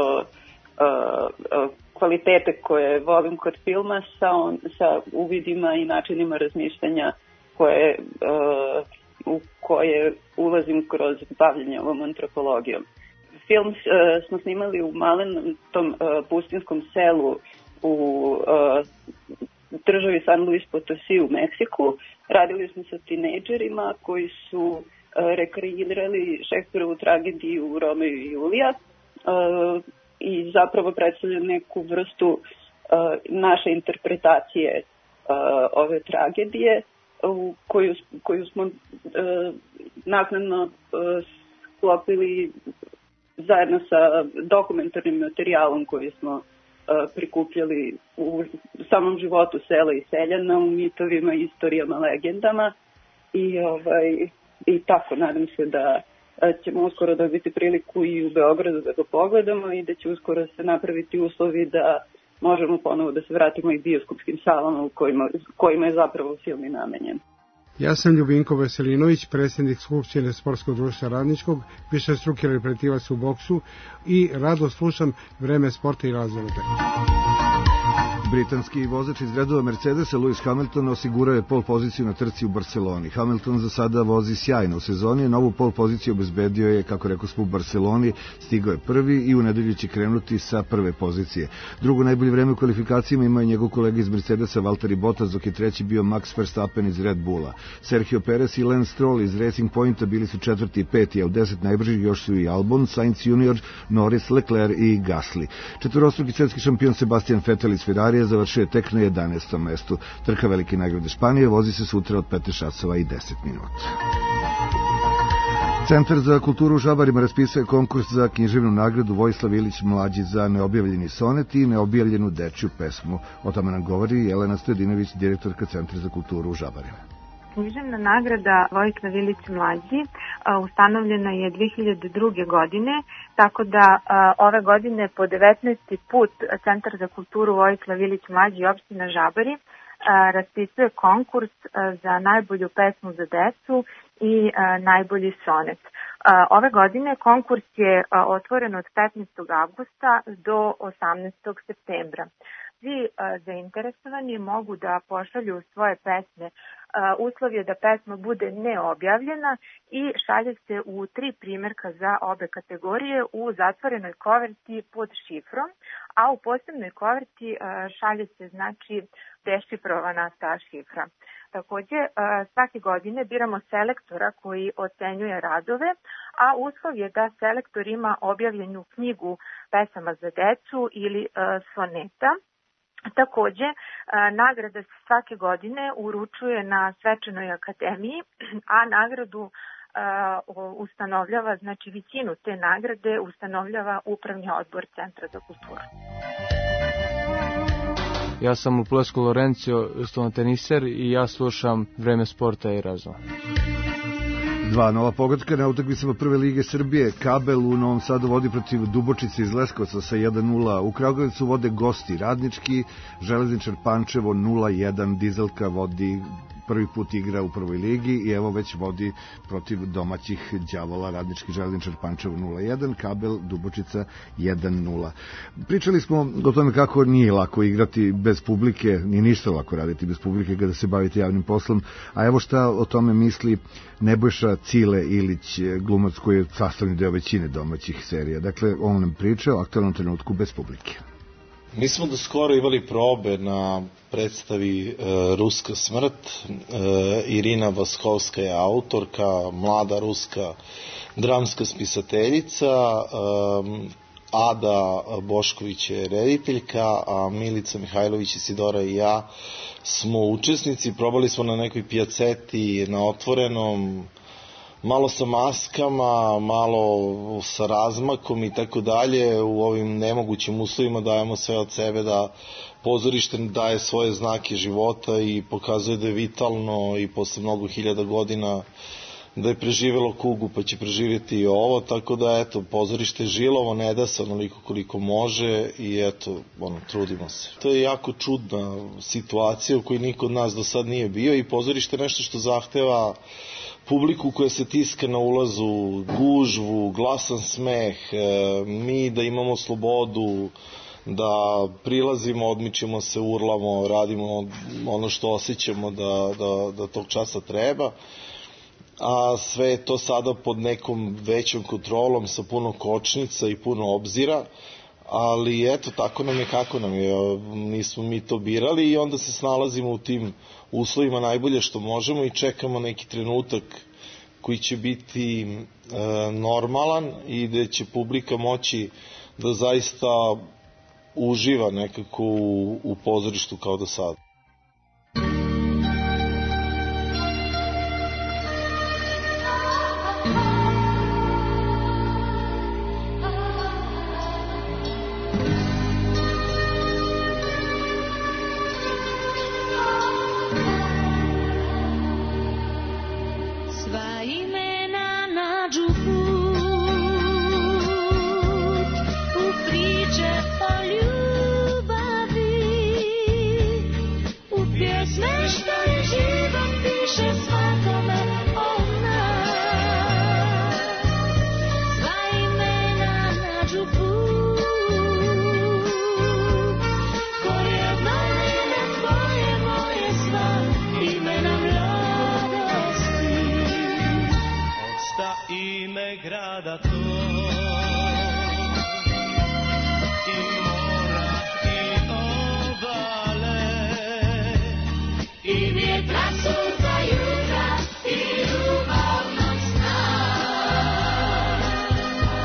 Speaker 22: uh, kvalitete koje volim kod filma sa, on, sa uvidima i načinima razmišljanja koje, uh, u koje ulazim kroz bavljenje ovom antropologijom. Film uh, smo snimali u malenom tom uh, pustinskom selu u uh, državi San Luis Potosi u Meksiku. Radili smo sa tinejdžerima koji su uh, rekreirali Šekspirovu tragediju Romeo i Julija uh, i zapravo predstavlja neku vrstu uh, naše interpretacije uh, ove tragedije u koju, koju smo uh, naknadno uh, sklopili zajedno sa dokumentarnim materijalom koji smo uh, prikupljali u samom životu sela i seljana, u mitovima, istorijama, legendama i, ovaj, i tako, nadam se da ćemo uskoro dobiti priliku i u Beogradu da ga pogledamo i da će uskoro se napraviti uslovi da možemo ponovo da se vratimo i bioskopskim salama u kojima, kojima je zapravo film i namenjen.
Speaker 23: Ja sam Ljubinko Veselinović, predsjednik Skupštine Sportskog društva Radničkog, višestruki reprezentativac u boksu i rado slušam Vreme, sporta i razonode.
Speaker 4: Britanski vozač iz redova Mercedesa Lewis Hamilton osigurao je pol poziciju na trci u Barceloni. Hamilton za sada vozi sjajno u sezoni, novu pol poziciju obezbedio je, kako rekao smo, u Barceloni, stigao je prvi i u nedelju će krenuti sa prve pozicije. Drugo najbolje vreme u kvalifikacijama ima i njegov kolega iz Mercedesa Valtteri Bottas, dok je treći bio Max Verstappen iz Red Bulla. Sergio Perez i Lance Stroll iz Racing Pointa bili su četvrti i peti, a u deset najbržih još su i Albon, Sainz junior, Norris, Leclerc i Gasly. Četvorostruki svetski šampion Sebastian Vettel iz Ferrarija Španija završio je tek na jedanaestom mestu. Trka velike nagrade Španije vozi se sutra od petnaest časova i deset minuta. Centar za kulturu u Žabarima raspisuje konkurs za književnu nagradu Vojislav Ilić Mlađi za neobjavljeni sonet i neobjavljenu dečju pesmu. O tome nam govori Jelena Stojadinović, direktorka Centra za kulturu u Žabarima.
Speaker 9: Književna nagrada Vojislav Ilić Mlađi ustanovljena je dve hiljade druge. godine, tako da ove godine po devetnaesti put Centar za kulturu Vojislav Ilić Mlađi i opština Žabari raspisuje konkurs za najbolju pesmu za decu i najbolji sonet. Ove godine konkurs je otvoren od petnaestog avgusta do osamnaestog septembra. Svi zainteresovani mogu da pošalju svoje pesme. Uslov je da pesma bude neobjavljena i šalje se u tri primjerka za obe kategorije u zatvorenoj koverti pod šifrom, a u posebnoj koverti šalje se znači dešifrovana ta šifra. Takođe, svake godine biramo selektora koji ocenjuje radove, a uslov je da selektor ima objavljenu knjigu pesama za decu ili soneta. Takođe, nagrada se svake godine uručuje na Svečanoj akademiji, a nagradu ustanovljava, znači visinu te nagrade ustanovljava Upravni odbor Centra za kulturu.
Speaker 10: Ja sam u Plesku Lorencio, stonoteniser i ja slušam Vreme sporta i razuma.
Speaker 4: Dva nova pogotka na utakmicama Prve lige Srbije. Kabel u Novom Sadu vodi protiv Dubočice iz Leskovca sa jedan nula. U Kragujevcu vode gosti Radnički, Železničar Pančevo nula jedan, Dizelka vodi prvi put igra u prvoj ligi i evo već vodi protiv domaćih đavola. Radnički, Železničar Pančevo nula jedan, Kabel Dubočica jedan nula. Pričali smo o tome kako nije lako igrati bez publike, nije ništa lako raditi bez publike kada se bavite javnim poslom, a evo šta o tome misli Nebojša Cile Ilić, glumac koji je sastavni deo većine domaćih serija. Dakle, on nam priča o aktualnom trenutku bez publike.
Speaker 11: Mi smo do skoro imali probe na predstavi e, Ruska smrt. E, Irina Vaskovska je autorka, mlada ruska dramska spisateljica, e, Ada Bošković je rediteljka, a Milica Mihajlović, Isidora i ja smo učesnici. Probali smo na nekoj pijaceti na otvorenom, malo sa maskama, malo sa razmakom i tako dalje. U ovim nemogućim uslovima dajemo sve od sebe da pozorište daje svoje znake života i pokazuje da je vitalno i posle mnogo hiljada godina da je preživelo kugu, pa će preživjeti i ovo, tako da eto, pozorište je žilovo, ne da se onoliko koliko može i eto, ono, trudimo se. To je jako čudna situacija u kojoj niko od nas do sad nije bio i pozorište je nešto što zahteva publiku koja se tiska na ulazu, gužvu, glasan smeh, mi da imamo slobodu, da prilazimo, odmičemo se, urlamo, radimo ono što osjećamo da, da, da tog časa treba, a sve je to sada pod nekom većom kontrolom sa puno kočnica i puno obzira, ali eto, tako nam je kako nam je, nismo mi to birali i onda se snalazimo u tim uslovima najbolje što možemo i čekamo neki trenutak koji će biti e, normalan i gde će publika moći da zaista uživa nekako u, u pozorištu kao do sada.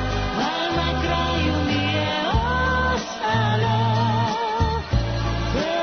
Speaker 16: Well,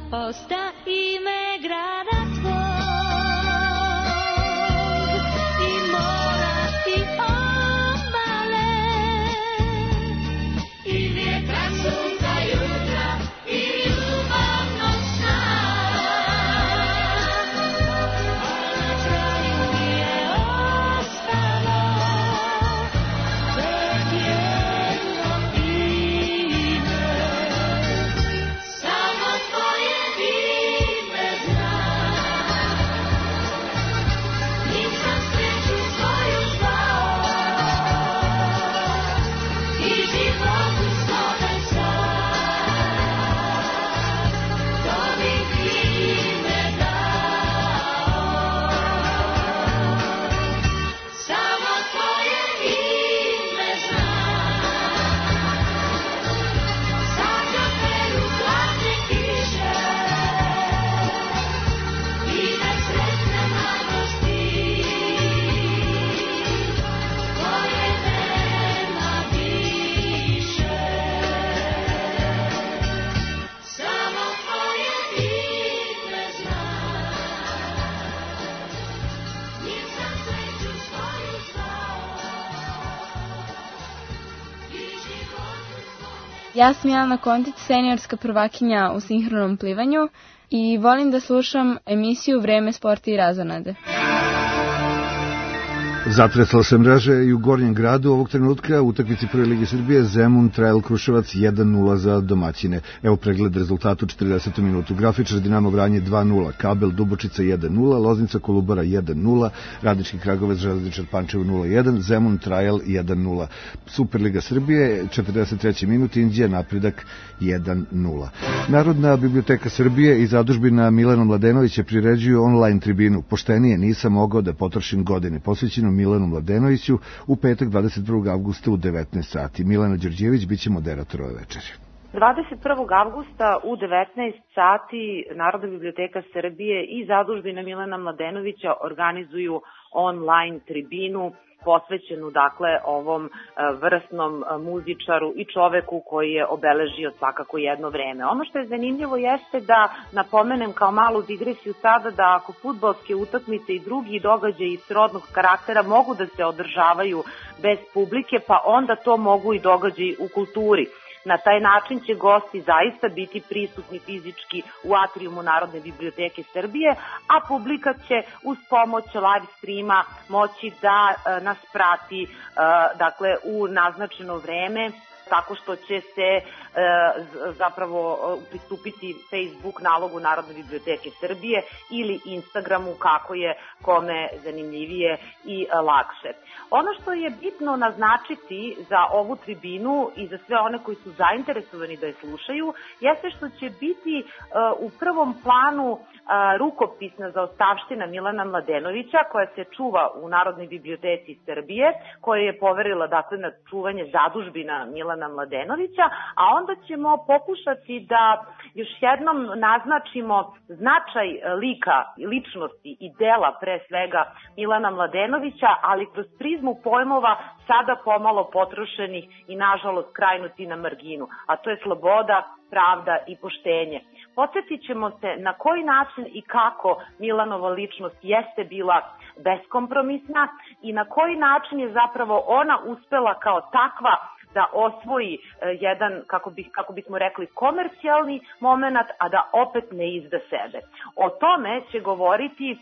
Speaker 16: ostavi me grada tvog i mora i obale i vjetra, sunca, jutra i ljubavnog sna. A na kraju mi je ostalo tek jedno ime, samo tvoje ime znam. Nisam sreću svoju zvao i životu svome sad, to mi ime dao. Samo tvoje ime znam. Sačam peru zlatne kiše i da sretne mladosti koje nema više. Samo tvoje ime znam. Nisam sreću svoju zvao i životu svome.
Speaker 3: Ja sam Jelena Kontić, seniorska prvakinja u sinhronom plivanju i volim da slušam emisiju Vreme, sporta i razonade.
Speaker 4: Zatresla se mreže i u Gornjem gradu ovog trenutka u utakmici Prve lige Srbije Zemun Trail Kruševac jedan nula za domaćine. Evo pregled rezultata u četrdesetom minutu. Grafičar Dinamo Vranje dva nula, Kabel Dubočica jedan nula, Loznica Kolubara jedan nula, Radnički Kragovec Železničar Pančevo nula jedan, Zemun Trail jedan nula. Superliga Srbije četrdeset treći minut, Inđija Napredak jedan nula. Narodna biblioteka Srbije i zadužbina Milana Mladenovića priređuju online tribinu Poštenije nisam mogao da potrošim godine, posvećeno Milanu Mladenoviću u petak dvadeset prvog avgusta u devetnaest sati. Milana Đorđević biće moderator ove večeri.
Speaker 12: dvadeset prvog avgusta u devetnaest sati Narodna biblioteka Srbije i zadužbina Milana Mladenovića organizuju online tribinu posvećenu dakle ovom e, vrsnom e, muzičaru i čoveku koji je obeležio svakako jedno vreme. Ono što je zanimljivo jeste da napomenem kao malu digresiju sada da ako fudbalske utakmice i drugi događaji srodnog karaktera mogu da se održavaju bez publike, pa onda to mogu i događaji u kulturi. Na taj način će gosti zaista biti prisutni fizički u atrijumu Narodne biblioteke Srbije, a publika će uz pomoć live streama moći da e, nas prati e, dakle u naznačeno vreme, tako što će se e, zapravo pristupiti Facebook nalogu Narodne biblioteke Srbije ili Instagramu, kako je kome zanimljivije i e, lakše. Ono što je bitno naznačiti za ovu tribinu i za sve one koji su zainteresovani da je slušaju, jeste što će biti e, u prvom planu e, rukopisna zaostavština Milana Mladenovića, koja se čuva u Narodnoj biblioteci Srbije, koja je poverila dakle na čuvanje zadužbina Milana Mladenovića, a onda ćemo pokušati da još jednom naznačimo značaj lika, ličnosti i dela pre svega Milana Mladenovića, ali kroz prizmu pojmova sada pomalo potrošenih i nažalost krajnuti na marginu, a to je sloboda, pravda i poštenje. Podsjetit ćemo se na koji način i kako Milanova ličnost jeste bila beskompromisna i na koji način je zapravo ona uspela kao takva da osvoji jedan, kako, bi, kako bismo rekli, komercijalni moment, a da opet ne izda sebe. O tome će govoriti e,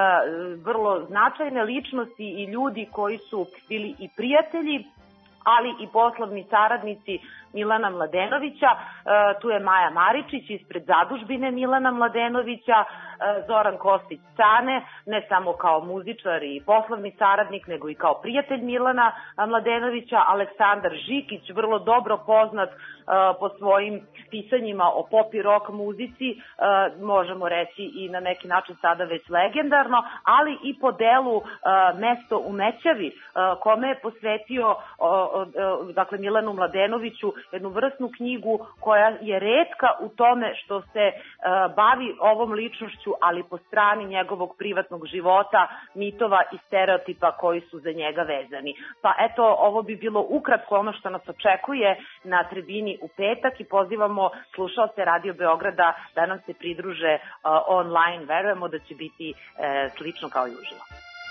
Speaker 12: vrlo značajne ličnosti i ljudi koji su bili i prijatelji, ali i poslovni saradnici Milana Mladenovića. E, tu je Maja Maričić ispred zadužbine Milana Mladenovića, e, Zoran Kostić Cane, ne samo kao muzičar i poslovni saradnik, nego i kao prijatelj Milana Mladenovića, Aleksandar Žikić, vrlo dobro poznat e, po svojim pisanjima o pop i rock muzici, e, možemo reći i na neki način sada već legendarno, ali i po delu e, Mesto u Mećavi, e, kome je posvetio e, dakle Milanu Mladenoviću, jednu vrsnu knjigu koja je retka u tome što se bavi ovom ličnošću, ali po strani njegovog privatnog života, mitova i stereotipa koji su za njega vezani. Pa eto, ovo bi bilo ukratko ono što nas očekuje na tribini u petak i pozivamo slušaoce Radio Beograda da nam se pridruže online. Verujemo da će biti slično kao i uživo.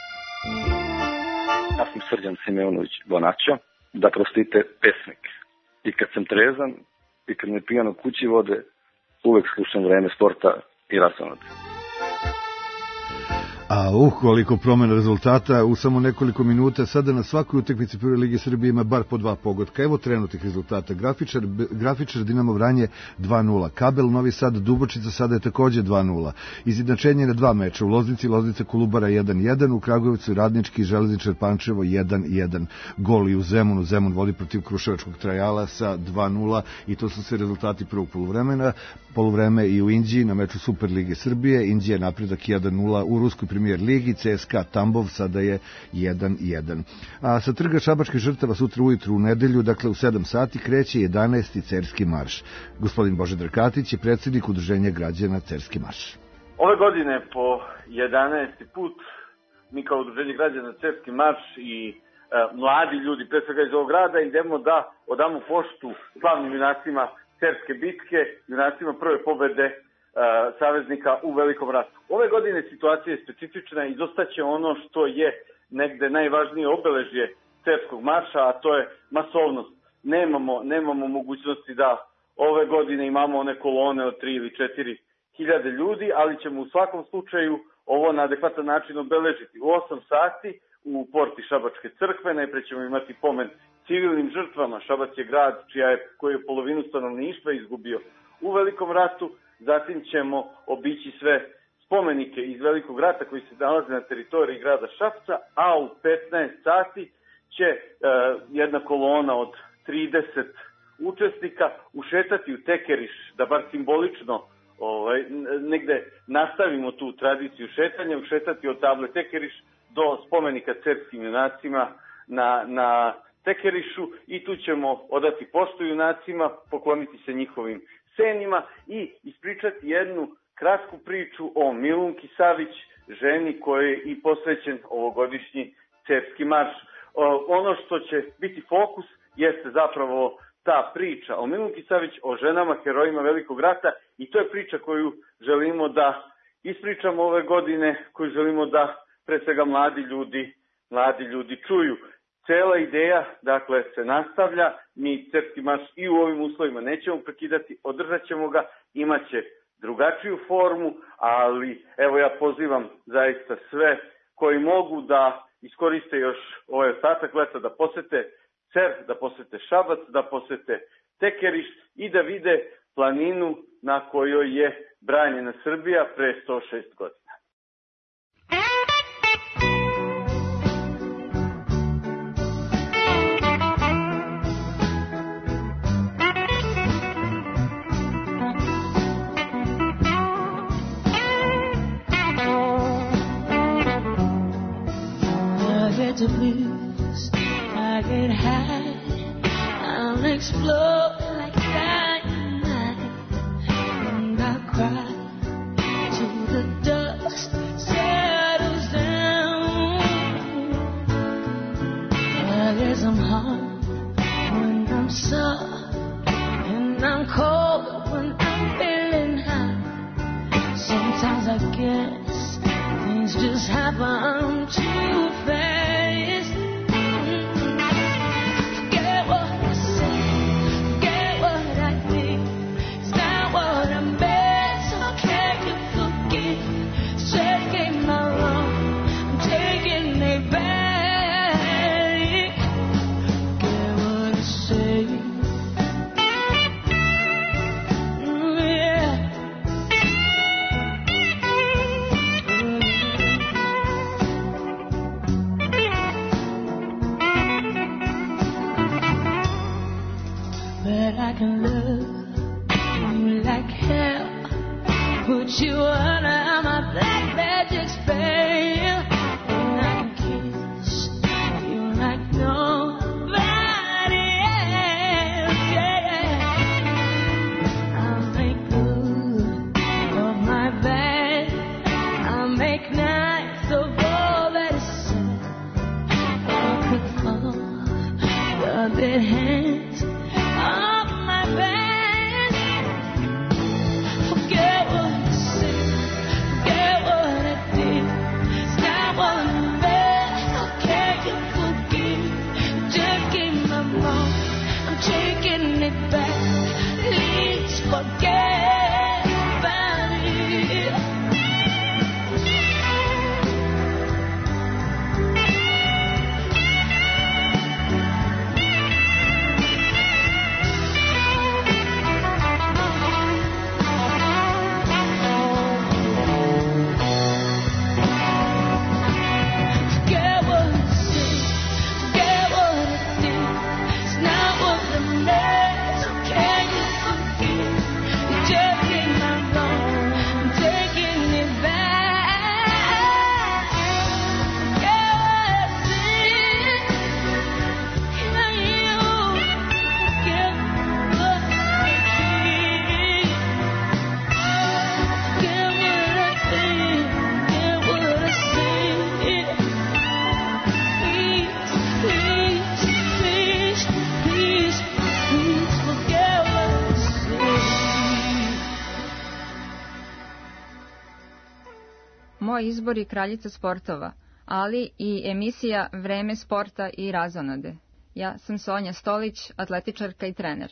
Speaker 13: Ja sam Srđan Simeonović Bonačo, da prostite pesnik. I kad sam trezan, i kad me pijano kući vode, uvek slušam Vreme sporta i Razonode.
Speaker 4: A uh, koliko promena rezultata u samo nekoliko minuta. Sada na svakoj utakmici Prve lige Srbije ima bar po dva pogotka. Evo trenutnih rezultata. Grafičar, grafičar Dinamo Vranje dva nula. Kabel Novi Sad Dubočica sada je takođe dva nula. Izjednačenje na dva meča. U Loznici Loznica Kolubara jedan jedan. U Kragujevcu Radnički Železničar Pančevo jedan jedan. Gol i u Zemunu. Zemun vodi protiv Kruševačkog Trajala sa dva nula. I to su sve rezultati prvog poluvremena. Poluvreme i u Inđiji na meču Super lige Srbije. Inđija napredak jedan nula. U Ruskoj Premier ligi C S K A Tambov sada je jedan jedan. A sa trga Šabačkih žrtava sutra ujutru u nedelju, dakle u sedam sati, kreće jedanaesti Cerski marš. Gospodin Božidar Katić je predsjednik Udruženja građana Cerski marš.
Speaker 14: Ove godine po jedanaesti put mi kao Udruženje građana Cerski marš i e, mladi ljudi, pre svega iz ovog grada, idemo da odamo poštu slavnim junacima Cerske bitke, junacima prve pobede saveznika u Velikom ratu. Ove godine situacija je specifična i izostaće ono što je negde najvažnije obeležje Cerskog marša, a to je masovnost. Nemamo, nemamo mogućnosti da ove godine imamo one kolone od tri ili četiri hiljade ljudi, ali ćemo u svakom slučaju ovo na adekvatan način obeležiti. U osam sati u porti Šabačke crkve najpre ćemo imati pomen civilnim žrtvama. Šabac je grad čija je, koji je polovinu stanovništva izgubio u Velikom ratu. Zatim ćemo obići sve spomenike iz Velikog rata koji se nalaze na teritoriji grada Šapca, a u petnaest sati će e, jedna kolona od trideset učesnika ušetati u Tekeriš, da bar simbolično ovaj, negde nastavimo tu tradiciju šetanja, ušetati od table Tekeriš do spomenika cerskim junacima na, na Tekerišu i tu ćemo odati poštu junacima, pokloniti se njihovim senima i ispričati jednu kratku priču o Milunki Savić, ženi kojoj je i posvećen ovogodišnji Cerski marš. Ono što će biti fokus jeste zapravo ta priča o Milunki Savić, o ženama, herojima Velikog rata i to je priča koju želimo da ispričamo ove godine, koju želimo da pre svega mladi ljudi, mladi ljudi čuju. Cela ideja, dakle, se nastavlja, mi Cerski marš i u ovim uslovima nećemo prekidati, održat ćemo ga, imaće drugačiju formu, ali evo ja pozivam zaista sve koji mogu da iskoriste još ovaj ostatak leta, da posete Cer, da posete Šabac, da posete Tekeriš i da vide planinu na kojoj je branjena Srbija pre sto šest godina.
Speaker 16: The blues, I get high, I'll explode like dynamite, and I cry till the dust settles down. I guess I'm hard when I'm soft, and I'm cold when I'm feeling high. Sometimes I guess things just happen too fast. I can love you like hell, put you under my black magic spell, and I can kiss you like nobody dead hands on my back. Forget what I said, forget what I did. It's not what I meant. How can you forgive? Just keep my wrong. I'm taking it back. Please forget about it. Forget what I said, forget what I did. It's not what I meant. So can you forgive? You just did my wrong. I'm taking it back. Forget what I said. Can you forget what I did? Forget what I did. Forget what I said. Please, please, please, please, please forget what I said.
Speaker 15: Moj izbor je kraljica sportova, ali i emisija Vreme sporta i razonode. Ja sam Sonja Stolić, atletičarka i trener.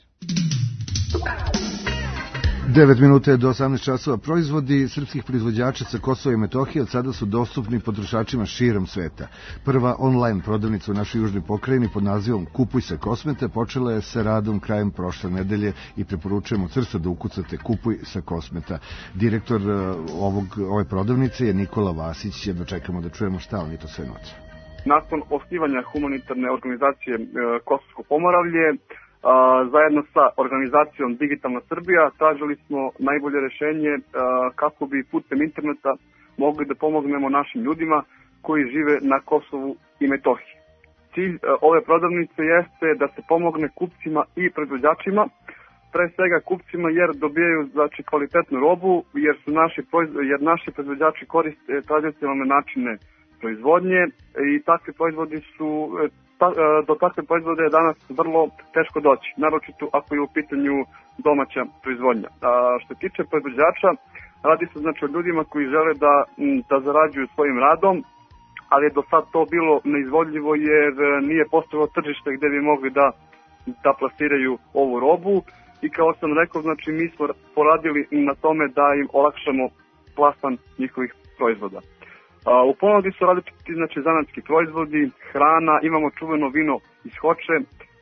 Speaker 4: devet minuta je do osamnaest časova. Proizvodi srpskih proizvođača sa Kosova i Metohije od sada su dostupni potrošačima širom sveta. Prva online prodavnica u našoj južnoj pokrajini pod nazivom Kupuj se Kosmete počela je sa radom krajem prošle nedelje i preporučujemo crsto da ukucate Kupuj se Kosmeta. Direktor uh, ovog, ove prodavnice je Nikola Vasić. Jedno čekamo da čujemo šta oni to sve nude.
Speaker 17: Nakon osnivanja humanitarne organizacije e, Kosovsko Pomoravlje, a, zajedno sa organizacijom Digitalna Srbija tražili smo najbolje rešenje a, kako bi putem interneta mogli da pomognemo našim ljudima koji žive na Kosovu i Metohiji. Cilj a, ove prodavnice jeste da se pomogne kupcima i proizvođačima, pre svega kupcima jer dobijaju znači kvalitetnu robu, jer su naši jer naši proizvođači koriste tradicionalne načine proizvodnje i takvi proizvodi su ta, do takve proizvode je danas vrlo teško doći, naročito ako je u pitanju domaća proizvodnja. A što se tiče proizvođača, radi se znači o ljudima koji žele da, da zarađuju svojim radom, ali je do sad to bilo neizvodljivo jer nije postojalo tržište gde bi mogli da, da plasiraju ovu robu i kao sam rekao, znači mi smo poradili na tome da im olakšamo plasman njihovih proizvoda. U ponudi su različiti znači, zanatski proizvodi, hrana, imamo čuveno vino iz Hoče,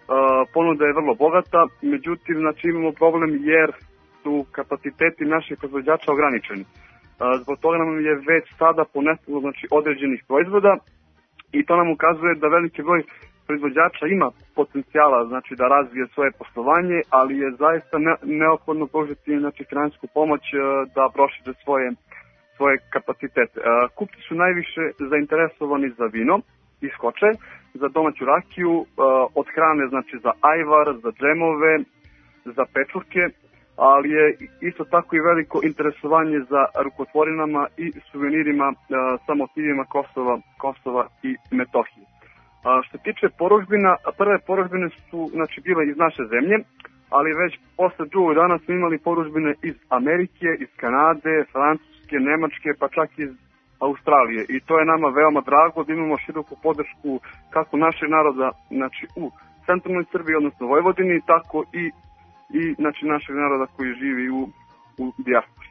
Speaker 17: ponuda je vrlo bogata, međutim znači, imamo problem jer su kapaciteti naših proizvođača ograničeni. Zbog toga nam je već sada ponestalo znači, određenih proizvoda i to nam ukazuje da veliki broj proizvođača ima potencijala znači, da razvije svoje poslovanje, ali je zaista ne, neophodno pružiti znači, finansijsku pomoć da prošire svoje svoje kapacitete. Kupci su najviše zainteresovani za vino iz Hoče, za domaću rakiju, od hrane znači za ajvar, za džemove, za pečurke, ali je isto tako i veliko interesovanje za rukotvorinama i suvenirima sa motivima Kosova, Kosova i Metohije. Što se tiče porudžbina, prve porudžbine su znači, bile iz naše zemlje, ali već posle drugog dana smo imali porudžbine iz Amerike, iz Kanade, Francuske, Nemačke, pa čak iz Australije. I to je nama veoma drago da imamo široku podršku kako našeg naroda znači, u centralnoj Srbiji, odnosno Vojvodini, tako i, i znači, našeg naroda koji živi u, u dijaspori.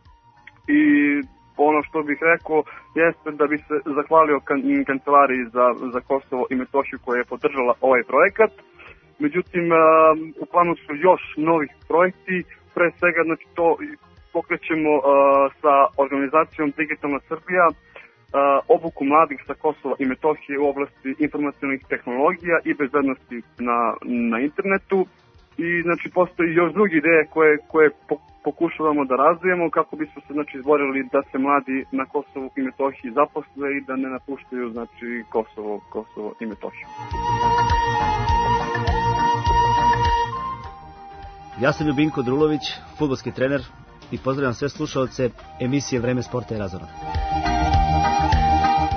Speaker 17: I ono što bih rekao jeste da bi se zahvalio kan- kancelariji za, za Kosovo i Metohiju koja je podržala ovaj projekat. Međutim, u planu su još novih projekti, pre svega znači, to pokrećemo uh, sa organizacijom Digitalna Srbija, uh, obuku mladih sa Kosova i Metohije u oblasti informacionalnih tehnologija i bezbednosti na, na internetu. I znači, postoji još drugi ideje koje, koje pokušavamo da razvijemo kako bismo se znači, izborili da se mladi na Kosovu i Metohiji zaposle i da ne napuštaju znači, Kosovo, Kosovo i Metohiju.
Speaker 18: Ja sam Ljubinko Drulović, fudbalski trener i pozdravljam sve slušalce emisije Vreme sporta i razonode.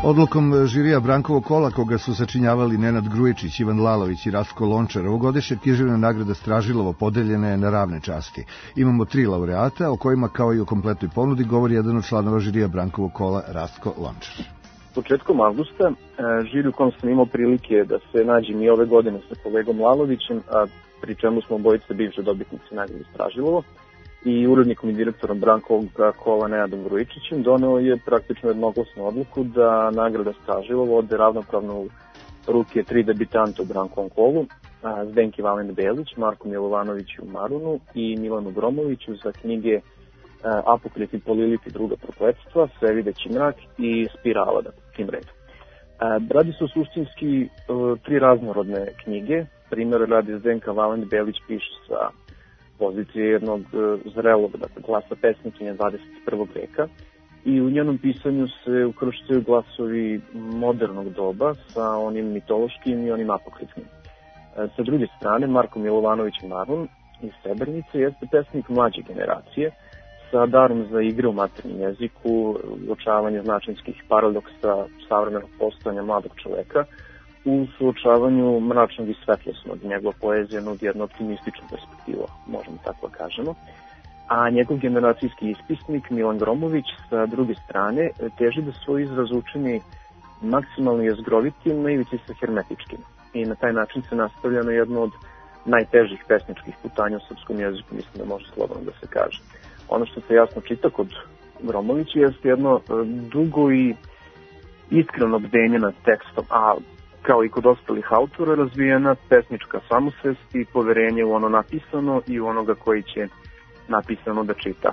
Speaker 4: Odlukom žirija Brankovog kola, koga su sačinjavali Nenad Grujičić, Ivan Lalović i Rastko Lončar, ovogodišnja književna nagrada Stražilovo podeljena je na ravne časti. Imamo tri laureata, o kojima kao i o kompletnoj ponudi govori jedan od članova žirija Brankovog kola, Rastko Lončar.
Speaker 2: Početkom avgusta žiri u kom sam imao prilike da se nađem i ove godine sa kolegom Lalovićem, a pri čemu smo obojice bivše dobitnici nagrade Stražilovo, i urednikom i direktorom Brankovog kola Nenadom Grujičićem, doneo je praktično jednoglasnu odluku da nagrada Stražilovo ode ravnopravno u ruke tri debitanta u Brankovom kolu, Zdenki Valent Belić, Marku Milovanoviću Marunu i Milanu Gromoviću za knjige Apokriti Poliliti druga prokletstva, Sve videći mrak i Spirala, da tim redu. Radi se o suštinski tri raznorodne knjige. Primjer radi Zdenka Valent Belić piše sa pozicije jednog zrelog, dakle, glasa pesnikinja dvadeset prvog veka i u njenom pisanju se ukrštaju glasovi modernog doba sa onim mitološkim i onim apokrifnim. Sa druge strane, Marko Milovanović Marun iz Srebrenice jeste pesnik mlađe generacije sa darom za igre u maternjem jeziku, uočavanje značinskih paradoksa savremenog postojanja mladog čoveka u suočavanju mračnog i svetlosnog. Njegova poezija nudi jednu optimističnu perspektivu, možemo tako da kažemo. A njegov generacijski ispisnik Milan Gromović sa druge strane teži da svoj izraz učini maksimalno jezgrovitim, na ivici sa hermetičkim. I na taj način se nastavlja na jedno od najtežih pesničkih putanja u srpskom jeziku, mislim da može slobodno da se kaže. Ono što se jasno čita kod Gromovića jeste jedno dugo i iskreno bdenje nad tekstom, a kao i kod ostalih autora razvijena pesnička samosvest i poverenje u ono napisano i u onoga koji će napisano da čita.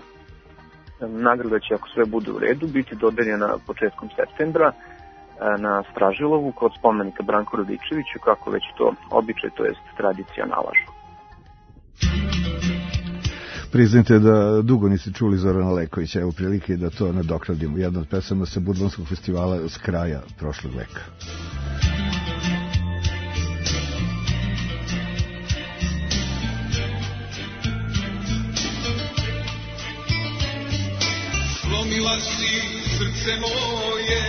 Speaker 2: Nagrada će, ako sve bude u redu, biti dodeljena početkom septembra na Stražilovu kod spomenika Branku Radičeviću, kako već to običaj, to jest tradicija nalažu.
Speaker 4: Priznajte da dugo niste čuli Zorana Lekovića, evo prilike da to nadoknadimo. Jedna od pesama sa Budvanskog festivala s kraja prošlog veka.
Speaker 1: Slomila si srce moje,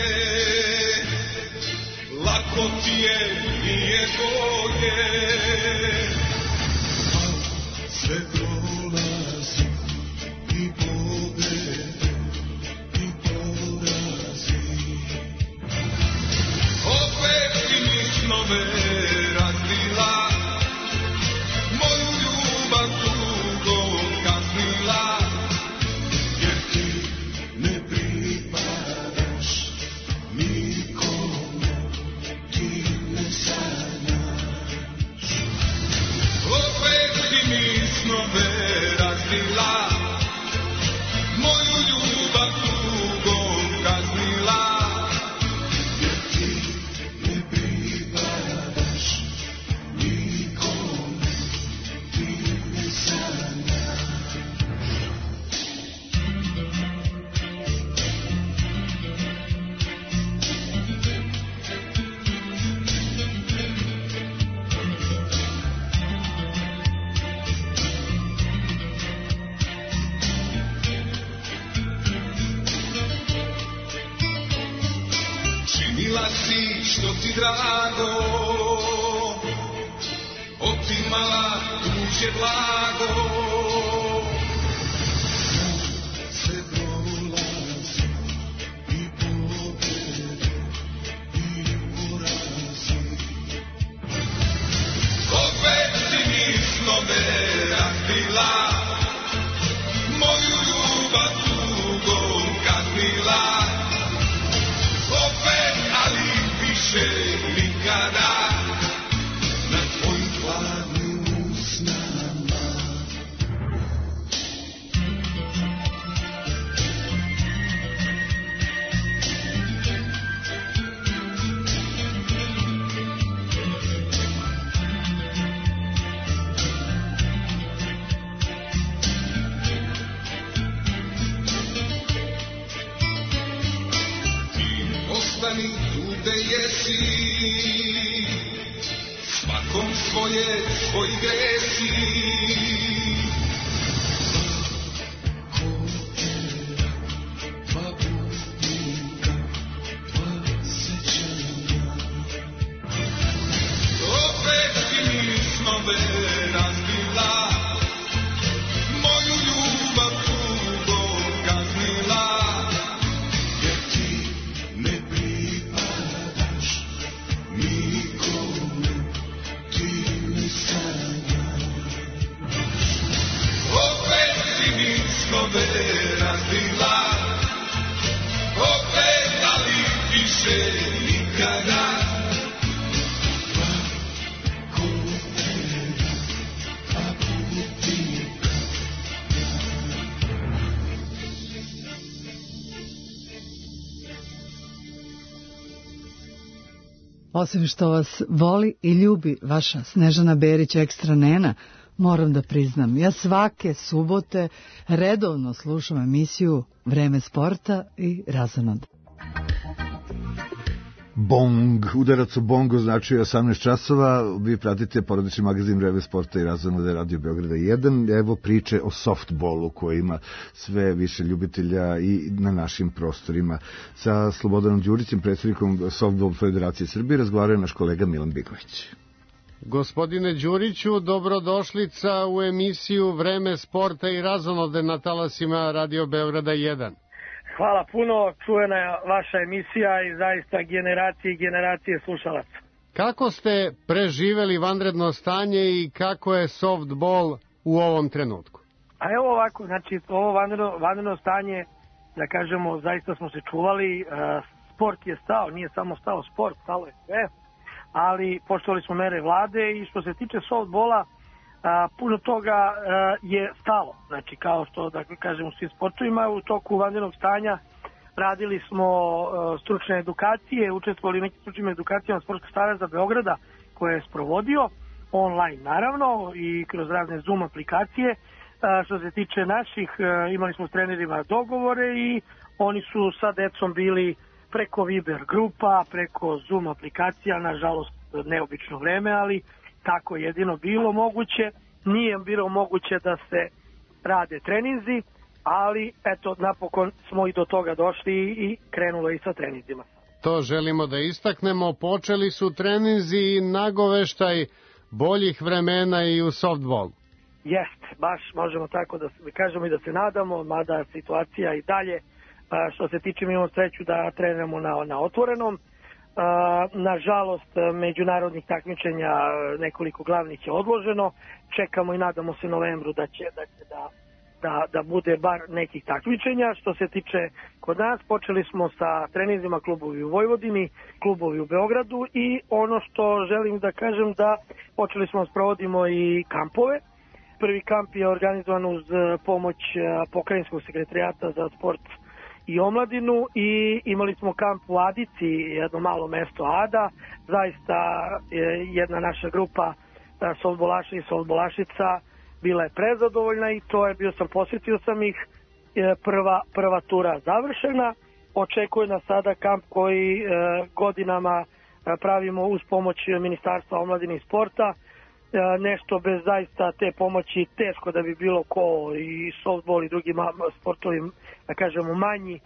Speaker 1: lako ti je, nije tvoje, sve prolazi i pobede i porazi. Opet si mi snove razlila, moju ljubav dugo kaznila, jer ti ne pripadaš nikome, ti ne sanjaš. Opet si mi snove razlila, moju ljubav dugo kaznila, jer ti ne pripadaš nikome, ti ne sanjaš. Činila si što ti drago, otimala tuđe blago. Sve prolazi i pobede i porazi. Opet si mi snove razbila, moju ljubav dugo kaznila. Opet, ali više nikada na tvojim hladnim usnama. Ostani tu gde jesi, svakom svoje, svoj gresi. Ko era, dva putnika, dva razbila, moju ljubav tugo kaznila, jer ti ne pripadaš nikome, ti ne sanjaš. Opet si mi snove razbila, opet ali više nikada.
Speaker 5: Osim što vas voli i ljubi vaša Snežana Berić ekstra nena, moram da priznam, ja svake subote redovno slušam emisiju Vreme sporta i razonode.
Speaker 4: Bong, udarac u bongo znači osamnaest časova, vi pratite porodični magazin Vreme sporta i razonode Radio Beograda jedan, evo priče o softballu koji ima sve više ljubitelja i na našim prostorima. Sa Slobodanom Đurićem, predsjednikom Softball Federacije Srbije, razgovaraju naš kolega Milan Bigović.
Speaker 6: Gospodine Đuriću, dobrodošlica u emisiju Vreme sporta i razonode na talasima Radio Beograda jedan.
Speaker 19: Hvala puno, čujena je vaša emisija i zaista generacije i generacije slušalaca.
Speaker 6: Kako ste preživeli vanredno stanje i kako je softball u ovom trenutku?
Speaker 19: A evo ovako, znači ovo vanredno, vanredno stanje, da kažemo, zaista smo se čuvali, sport je stao, nije samo stao sport, stalo je sve, ali poštovali smo mere vlade i što se tiče softballa, A, puno toga a, je stalo, znači kao što da kažem u svim sportovima. U toku vanrednog stanja radili smo a, stručne edukacije, učestvovali u nekim stručnim edukacijama Sportskog saveza Beograda koje je sprovodio online naravno i kroz razne Zoom aplikacije. A, što se tiče naših, a, imali smo s trenerima dogovore i oni su sa decom bili preko Viber grupa, preko Zoom aplikacija, nažalost neobično vreme, ali tako jedino bilo moguće, nije bilo moguće da se rade treninzi, ali eto napokon smo i do toga došli i krenulo i sa treninzima.
Speaker 6: To želimo da istaknemo, počeli su treninzi i nagoveštaj boljih vremena i u softballu.
Speaker 19: Jeste, baš možemo tako da kažemo i da se nadamo, mada situacija i dalje, što se tiče mi imamo sreću da treniramo na, na otvorenom. Uh, nažalost međunarodnih takmičenja nekoliko glavnih je odloženo, čekamo i nadamo se novembru da će, da, će da, da, da bude bar nekih takmičenja. Što se tiče kod nas, počeli smo sa treninzima klubovi u Vojvodini, klubovi u Beogradu i ono što želim da kažem da počeli smo da sprovodimo i kampove. Prvi kamp je organizovan uz pomoć Pokrajinskog sekretarijata za sport i omladinu i imali smo kamp u Adici, jedno malo mesto Ada, zaista jedna naša grupa softbolaša i softbolašica bila je prezadovoljna i to je, bio sam posjetio sam ih, prva, prva tura završena, očekuje nas sada kamp koji godinama pravimo uz pomoć Ministarstva omladine i sporta, nešto bez zaista te pomoći teško da bi bilo ko i softball i drugim sportovim, da kažemo, manji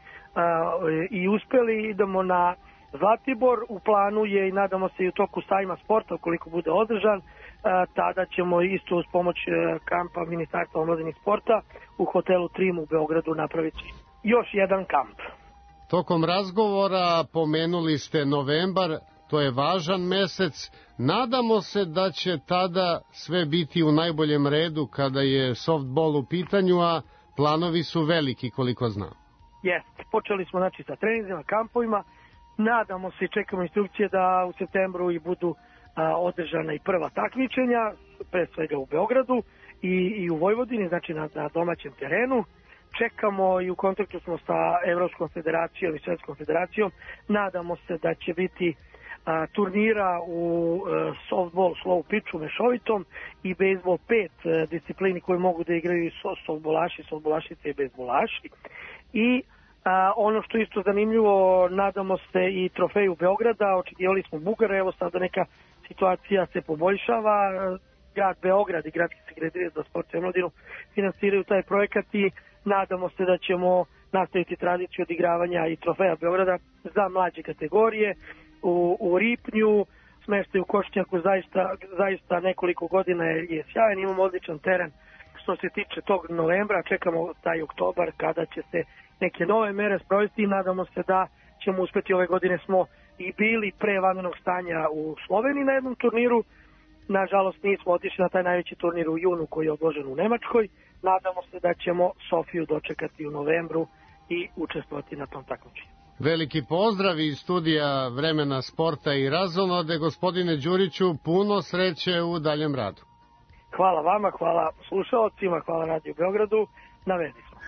Speaker 19: i uspeli. Idemo na Zlatibor, u planu je i nadamo se i u toku sajma sporta, ukoliko bude održan, tada ćemo isto uz pomoć kampa Ministarstva omladine i sporta u hotelu Trim u Beogradu napraviti još jedan kamp.
Speaker 6: Tokom razgovora pomenuli ste novembar, to je važan mesec. Nadamo se da će tada sve biti u najboljem redu kada je softball u pitanju, a planovi su veliki koliko znam.
Speaker 19: Jeste, počeli smo znači sa treninzima, kampovima. Nadamo se i čekamo instrukcije da u septembru i budu a, održana i prva takmičenja, pre svega u Beogradu i, i u Vojvodini, znači na, na domaćem terenu. Čekamo i u kontaktu smo sa Evropskom federacijom i Svetskom federacijom. Nadamo se da će biti a, turnira u a, softball, slow pitchu, mešovitom i bejsbol pet a, disciplini koji mogu da igraju i so, softbolaši, softbolašice i bejsbolaši. I a, ono što isto zanimljivo, nadamo se i trofeju Beograda, očekivali smo Bugara, evo sada neka situacija se poboljšava. Grad Beograd i gradski sekretariat za sport i omladinu finansiraju taj projekat i nadamo se da ćemo nastaviti tradiciju odigravanja i trofeja Beograda za mlađe kategorije. U, u Ripnju smeštaj u Košnjaku zaista, zaista nekoliko godina je, je sjajan, imamo odličan teren. Što se tiče tog novembra, čekamo taj oktobar kada će se neke nove mere sprovesti i nadamo se da ćemo uspeti. Ove godine smo i bili pre vanrednog stanja u Sloveniji na jednom turniru. Nažalost nismo otišli na taj najveći turnir u junu koji je odložen u Nemačkoj. Nadamo se da ćemo Sofiju dočekati u novembru i učestvovati na tom takmičenju.
Speaker 6: Veliki pozdrav iz studija Vremena sporta i razonode. Gospodine Đuriću, puno sreće u daljem radu.
Speaker 19: Hvala vama, hvala slušalcima, hvala Radio Beogradu. Na vezi smo.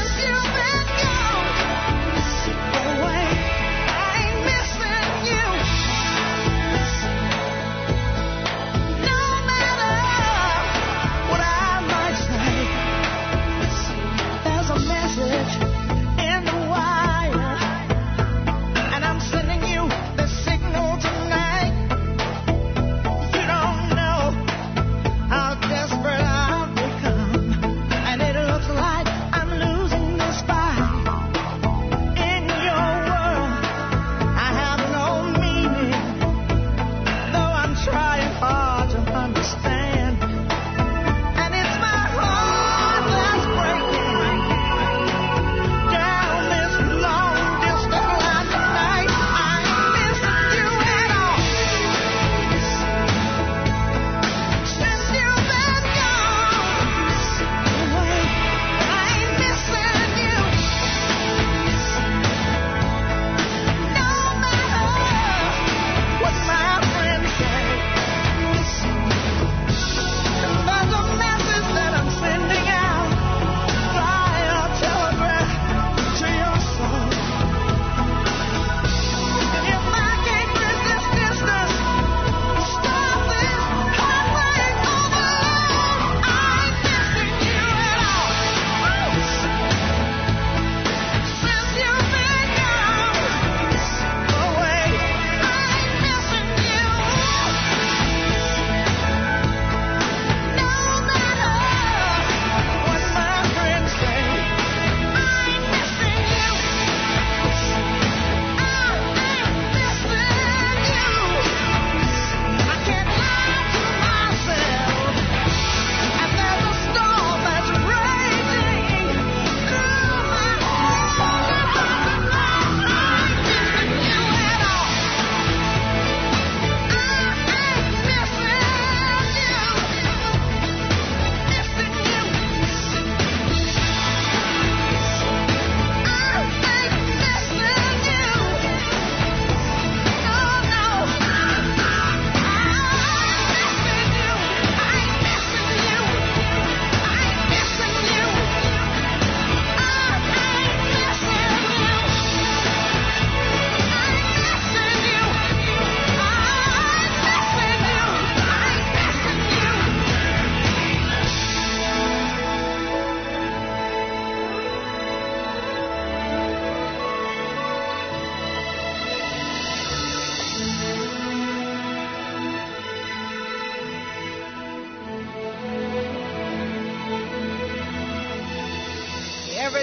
Speaker 16: You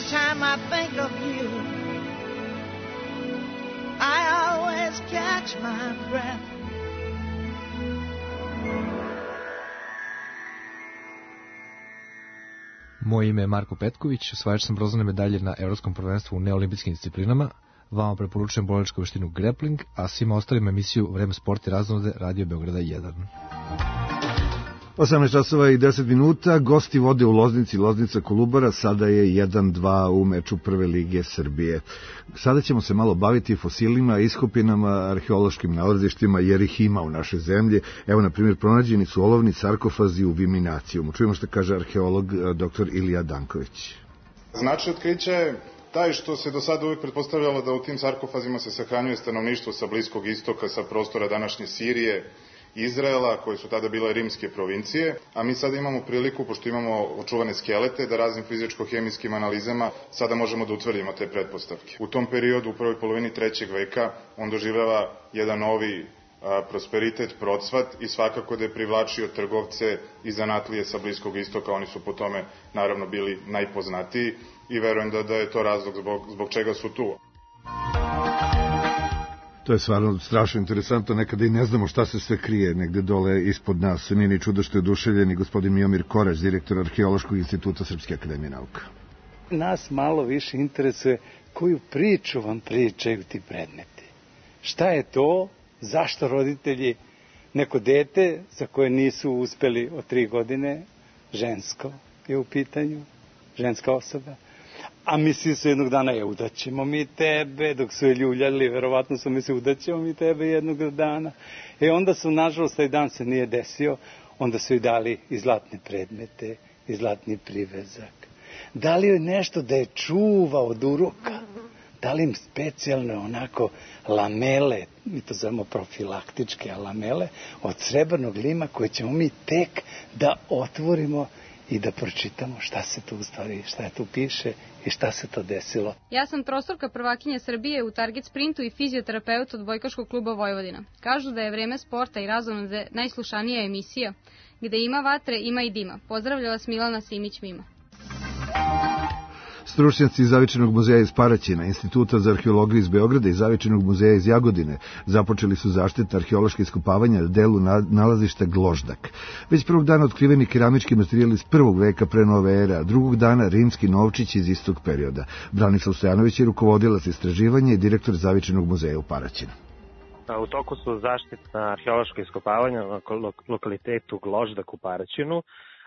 Speaker 16: every time I think of you, I always catch my breath.
Speaker 7: Moje ime je Marko Petković, osvajač sam bronzane medalje na Evropskom prvenstvu u neolimpijskim disciplinama. Vama preporučujem borilačku veštinu grappling, a svima ostalim emisiju Vreme sporta i razonode Radio Beograda jedan.
Speaker 4: osamnaest časova i deset minuta, gosti vode u Loznici, Loznica Kolubara, sada je jedan dva u meču Prve lige Srbije. Sada ćemo se malo baviti fosilima, iskopinama, arheološkim nalazištima, jer ih ima u našoj zemlji. Evo, na primjer, pronađeni su olovni sarkofazi u Viminacijumu. Čujemo što kaže arheolog dr. Ilija Danković.
Speaker 20: Značaj otkrića je taj što se do sada uvijek pretpostavljalo da u tim sarkofazima se sahranjuje stanovništvo sa Bliskog istoka, sa prostora današnje Sirije, Izraela, koje su tada bile rimske provincije, a mi sada imamo priliku, pošto imamo očuvane skelete, da raznim fizičko-hemijskim analizama sada možemo da utvrdimo te pretpostavke. U tom periodu, u prvoj polovini trećeg veka, on doživljava jedan novi a, prosperitet, procvat i svakako da je privlačio trgovce i zanatlije sa Bliskog istoka, oni su po tome naravno bili najpoznatiji i verujem da, da je to razlog zbog, zbog čega su tu.
Speaker 4: To je stvarno strašno interesantno, nekada i ne znamo šta se sve krije negde dole ispod nas. Nije ni čudo što je oduševljen i gospodin Miomir Korać, direktor Arheološkog instituta Srpske akademije nauka.
Speaker 21: Nas malo više interesuje koju priču vam pričaju ti predmeti. Šta je to, zašto roditelji, neko dete za koje nisu uspeli od tri godine, žensko je u pitanju, ženska osoba, a misli su jednog dana, je, udaćemo mi tebe, dok su je ljuljali, verovatno su misli, udaćemo mi tebe jednog dana. E onda su, nažalost, taj dan se nije desio, onda su i dali i zlatne predmete, i zlatni privezak. Da li je nešto da je čuva od uroka? Da li im specijalne onako lamele, mi to zovemo profilaktičke lamele, od srebrnog lima koje ćemo mi tek da otvorimo i da pročitamo šta se tu u stvari, šta je tu piše i šta se to desilo.
Speaker 24: Ja sam trostruka prvakinja Srbije u target sprintu i fizioterapeut od Bojkaškog kluba Vojvodina. Kažu da je Vreme sporta i razonode najslušanija emisija, gde ima vatre, ima i dima. Pozdravlja vas Milana Simić-Mima.
Speaker 4: Stručnjaci iz Zavičajnog muzeja iz Paraćina, Instituta za arheologiju iz Beograda i Zavičajnog muzeja iz Jagodine započeli su zaštitna arheološka iskopavanja na delu nalazišta Gloždak. Već prvog dana otkriveni keramički materijal iz prvog veka pre nove ere, a drugog dana rimski novčić iz istog perioda. Branislav Stojanović je rukovodilac istraživanja i direktor Zavičajnog muzeja u Paraćinu.
Speaker 25: U toku su zaštitna arheološka iskopavanja na lokalitetu Gloždak u Paraćinu.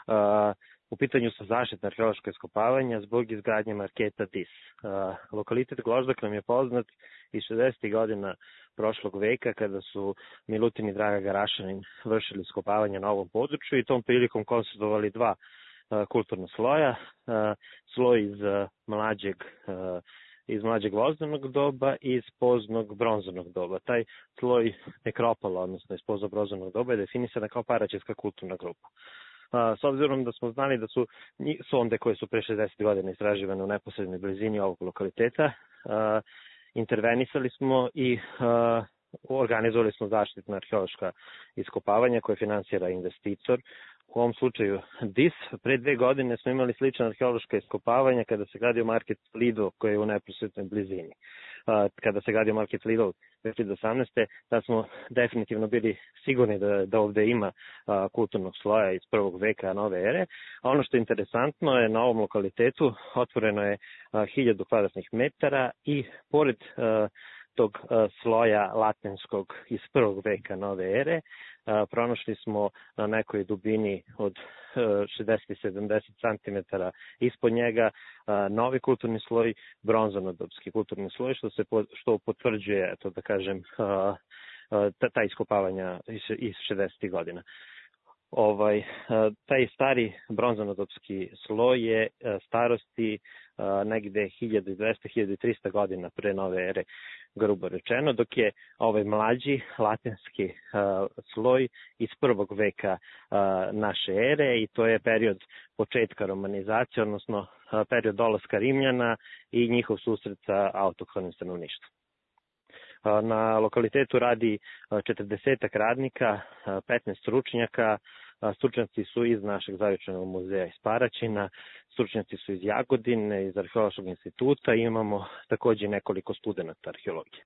Speaker 25: U pitanju su zaštitna arheološka iskopavanja zbog izgradnje marketa Dis. Lokalitet Gloždak nam je poznat iz šezdesetih godina prošlog veka, kada su Milutin i Draga Garašanin vršili iskopavanje na ovom području i tom prilikom konstituovali dva kulturna sloja. Sloj iz mlađeg iz mlađeg vozdanog doba i iz poznog bronzanog doba. Taj sloj nekropola, odnosno iz poznog bronzanog doba, je definisana kao Paraćinska kulturna grupa. S obzirom da smo znali da su sonde koje su pre šezdeset godina istraživane u neposrednoj blizini ovog lokaliteta, intervenisali smo i organizovali smo zaštitna arheološka iskopavanja koje finansira investitor. U ovom slučaju Dis. Pre dve godine smo imali slična arheološka iskopavanja kada se gradio market Lidl koji je u neposrednoj blizini. Kada se gradio market Lidl dve hiljade osamnaeste. da smo definitivno bili sigurni da, da ovde ima a, kulturnog sloja iz prvog veka nove ere. A ono što je interesantno je na ovom lokalitetu otvoreno je a, hiljadu kvadratnih metara i pored a, tog a, sloja latinskog iz prvog veka nove ere a, pronašli smo na nekoj dubini od šezdeset do sedamdeset centimetara ispod njega a, novi kulturni sloj, bronzanodopski kulturni sloj, što se što potvrđuje, eto da kažem, a, a, ta, ta iskopavanja iz, iz šezdesetih godina. Ovaj, taj stari bronzanodopski sloj je starosti negde hiljadu dvesta do hiljadu trista godina pre nove ere, grubo rečeno, dok je ovaj mlađi latinski sloj iz prvog veka naše ere i to je period početka romanizacije, odnosno period dolaska Rimljana i njihov susret sa autohtonim stanovništvom. Na lokalitetu radi četrdesetak radnika, petnaest stručnjaka, Stručnjaci su iz našeg Zavičajnog muzeja iz Paraćina, stručnjaci su iz Jagodine, iz Arheološkog instituta i imamo takođe nekoliko studenta arheologije.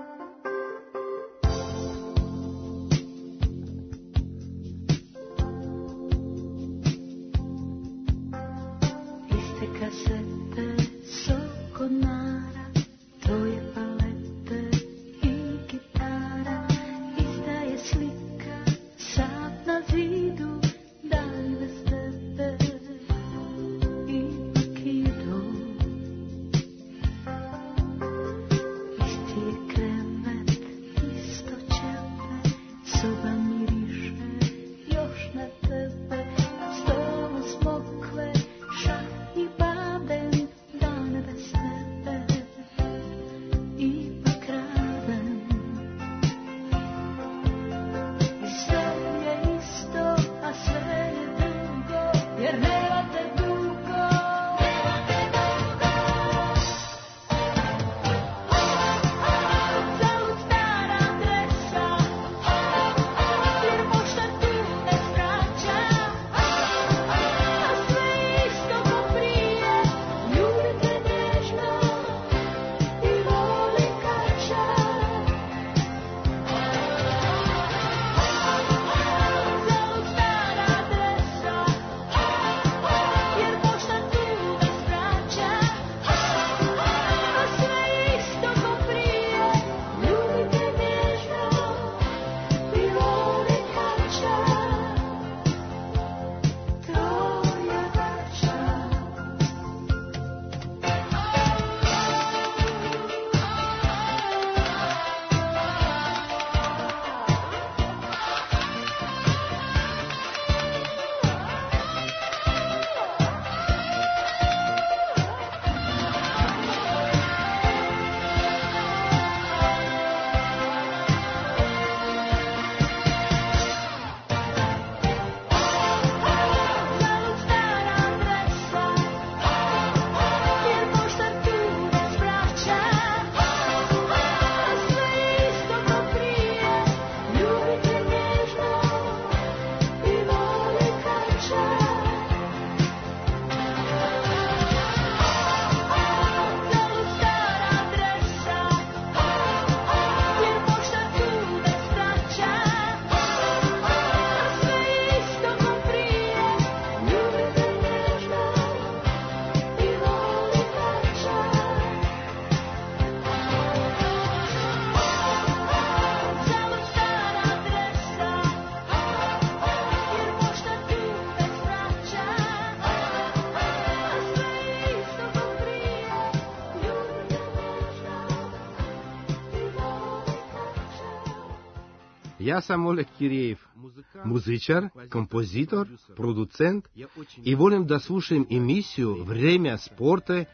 Speaker 8: Ja sam Oleg Kirijev, muzičar, kompozitor, producent i volim da slušam emisiju Vreme sporta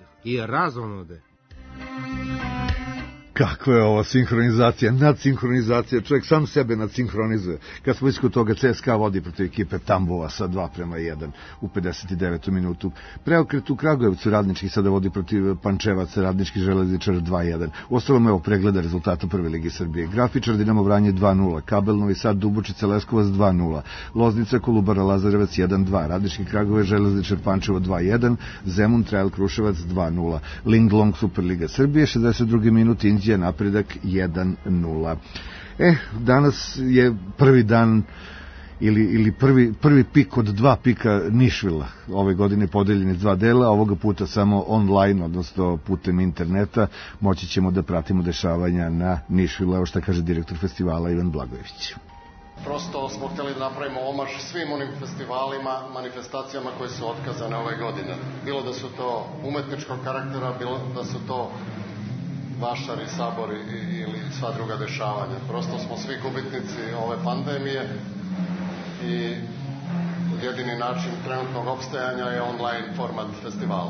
Speaker 8: i razonode.
Speaker 4: Kakva je ova sinhronizacija, nadsinhronizacija, čovjek sam sebe nadsinhronizuje. Kad smo već kod toga, C S K A vodi protiv ekipe Tambova sa dva prema jedan u pedeset devetoj minutu. Preokret u Kragujevcu Radnički sada vodi protiv Pančevaca, Radnički železničar dva jedan. Ostalom evo pregleda rezultata Prve ligi Srbije. Grafičar Dinamo Vranje dva nula, Kabel Novi Sad Dubočica Leskovac dva nula, Loznica Kolubara Lazarevac jedan dva, Radnički Kragujevec železničar Pančevo dva jedan, Zemun Trail Kruševac dva nula, Linglong Superliga Srbije šezdeset drugi minut, Inđija napredak jedan nula. E, danas je prvi dan ili, ili prvi, prvi pik od dva pika Nišvila. Ove godine podeljeni dva dela, ovoga puta samo online, odnosno putem interneta. Moći ćemo da pratimo dešavanja na Nišvilu, evo šta kaže direktor festivala Ivan Blagojević.
Speaker 6: Prosto smo htjeli da napravimo omaž svim onim festivalima, manifestacijama koje su otkazane ove godine. Bilo da su to umetničkog karaktera, bilo da su to vašari, sabori ili sva druga dešavanja. Prosto smo svi gubitnici ove pandemije i jedini način trenutnog opstajanja je online format festivala.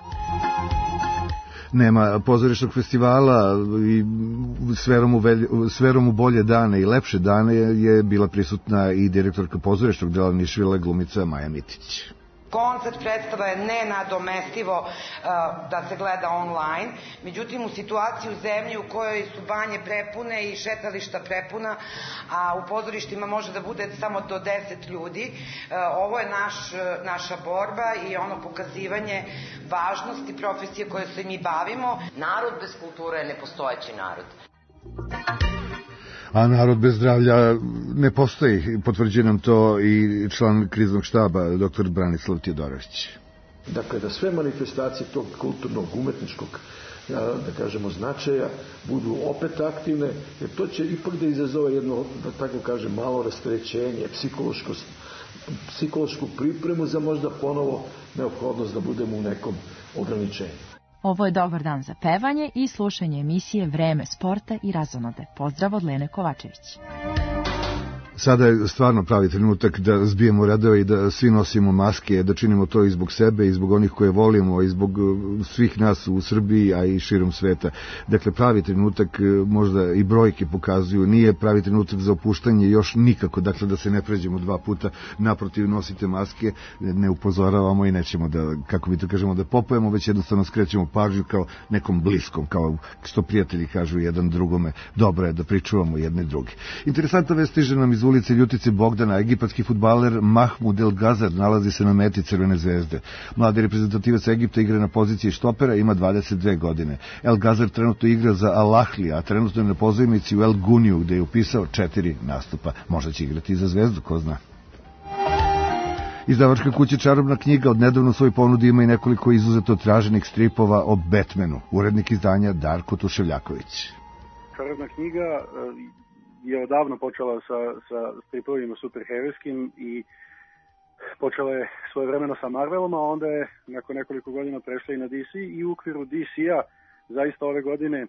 Speaker 4: Nema pozorišnog festivala i sverom u, velj, sverom u bolje dane i lepše dane je bila prisutna i direktorka pozorišnog dela Nišvila, glumica Maja Mitić.
Speaker 9: Koncert predstava je nenadomestivo uh, da se gleda online, međutim u situaciji u zemlji u kojoj su banje prepune i šetališta prepuna, a u pozorištima može da bude samo do deset ljudi, uh, ovo je naš, uh, naša borba i ono pokazivanje važnosti profesije koje se mi bavimo.
Speaker 10: Narod bez kulture je nepostojeći narod.
Speaker 4: A narod bez zdravlja ne postoji, potvrđuje nam to i član kriznog štaba, doktor Branislav Tjedorović.
Speaker 11: Dakle, da sve manifestacije tog kulturnog, umetničkog, da kažemo, značaja budu opet aktivne, jer to će ipak da izazove jedno, da tako kažem, malo rastrećenje, psihološko, psihološku pripremu za možda ponovo neophodnost da budemo u nekom ograničenju.
Speaker 22: Ovo je dobar dan za pevanje i slušanje emisije Vreme sporta i razonode. Pozdrav od Lene Kovačević.
Speaker 4: Sada je stvarno pravi trenutak da zbijemo redove i da svi nosimo maske, da činimo to i zbog sebe i zbog onih koje volimo i zbog svih nas u Srbiji, a i širom sveta. Dakle, pravi trenutak, možda i brojke pokazuju, nije pravi trenutak za opuštanje još nikako, dakle da se ne pređemo dva puta, naprotiv nosite maske, ne upozoravamo i nećemo da, kako bi to kažemo, da popujemo, već jednostavno skrećemo pažnju kao nekom bliskom, kao što prijatelji kažu jedan drugome, dobro je da pričuvamo jedne druge. Interesantna vest stiže nam iz ulice Ljutice Bogdana. Egipatski fudbaler Mahmud El Gazar nalazi se na meti Crvene zvezde. Mladi reprezentativac Egipta igra na poziciji štopera, ima dvadeset dve godine. El Gazar trenutno igra za Al Ahly, a trenutno je na pozajmici u El Guniju, gde je upisao četiri nastupa. Možda će igrati i za Zvezdu, ko zna. Izdavačka kuća Čarobna knjiga od nedavno u svoj ponudi ima i nekoliko izuzetno traženih stripova o Batmanu. Urednik izdanja Darko Tuševljaković.
Speaker 23: Čarobna knjiga je odavno počela sa, sa stripovima superherojskim i počela je svojevremeno sa Marvelom, a onda je nakon nekoliko godina prešla i na D C i u okviru D C-a zaista ove godine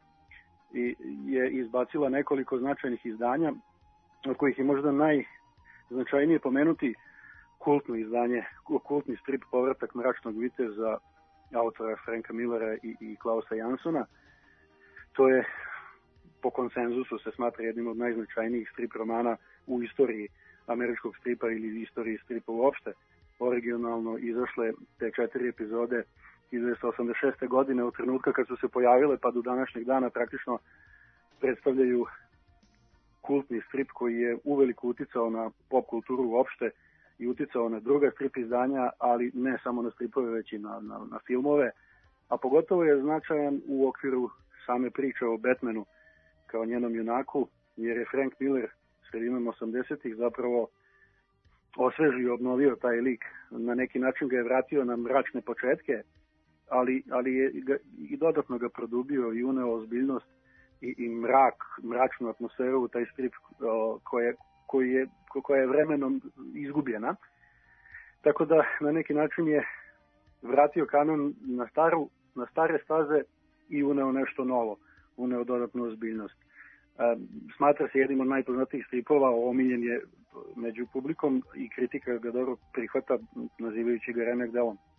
Speaker 23: je izbacila nekoliko značajnih izdanja, od kojih je možda najznačajnije pomenuti kultno izdanje, kultni strip Povratak mračnog viteza autora Franka Millera i, i Klausa Jansona. To je po konsenzusu se smatra jednim od najznačajnijih strip romana u istoriji američkog stripa ili istoriji stripa uopšte. Originalno izašle te četiri epizode hiljadu devetsto osamdeset šeste. godine od trenutka kad su se pojavile pa do današnjeg dana praktično predstavljaju kultni strip koji je uveliko uticao na pop kulturu uopšte i uticao na druga strip izdanja, ali ne samo na stripove, već i na, na, na filmove, a pogotovo je značajan u okviru same priče o Batmanu kao njenom junaku, jer je Frank Miller sredinom osamdesetih zapravo osvežio i obnovio taj lik. Na neki način ga je vratio na mračne početke, ali, ali je ga, i dodatno ga produbio i uneo ozbiljnost i, i mrak, mračnu atmosferu u taj strip o, koje, koji je, koja je vremenom izgubljena. Tako da na neki način je vratio kanon na, staru, na stare staze i uneo nešto novo, uneo dodatnu ozbiljnost. E, smatra se jednim od najpoznatijih stripova, omiljen je među publikom i kritika ga dobro prihvata, nazivajući ga remek delom. E,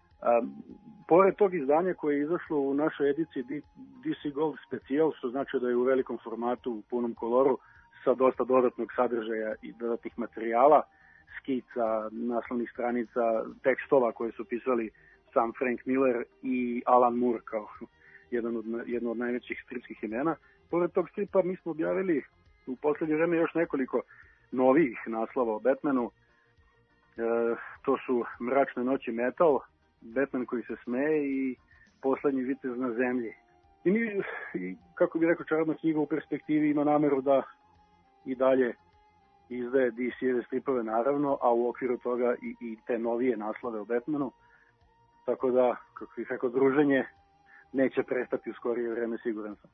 Speaker 23: pored tog izdanja koje je izašlo u našoj ediciji D C Gold Special, što znači da je u velikom formatu, u punom koloru, sa dosta dodatnog sadržaja i dodatnih materijala, skica, naslovnih stranica, tekstova koje su pisali sam Frank Miller i Alan Moore kao jedan od, jedno od najvećih stripskih imena. Pored tog stripa mi smo objavili u poslednje vreme još nekoliko novih naslova o Batmanu. E, to su Mračne noći metal, Batman koji se smeje i Poslednji vitez na zemlji. I mi, i, kako bi rekao, Čarobna knjiga u perspektivi ima nameru da i dalje izdaje D C-eve stripove naravno, a u okviru toga i, i te novije naslove o Batmanu. Tako da, kako bih rekao, druženje neće prestati u skorije vreme, siguran sam.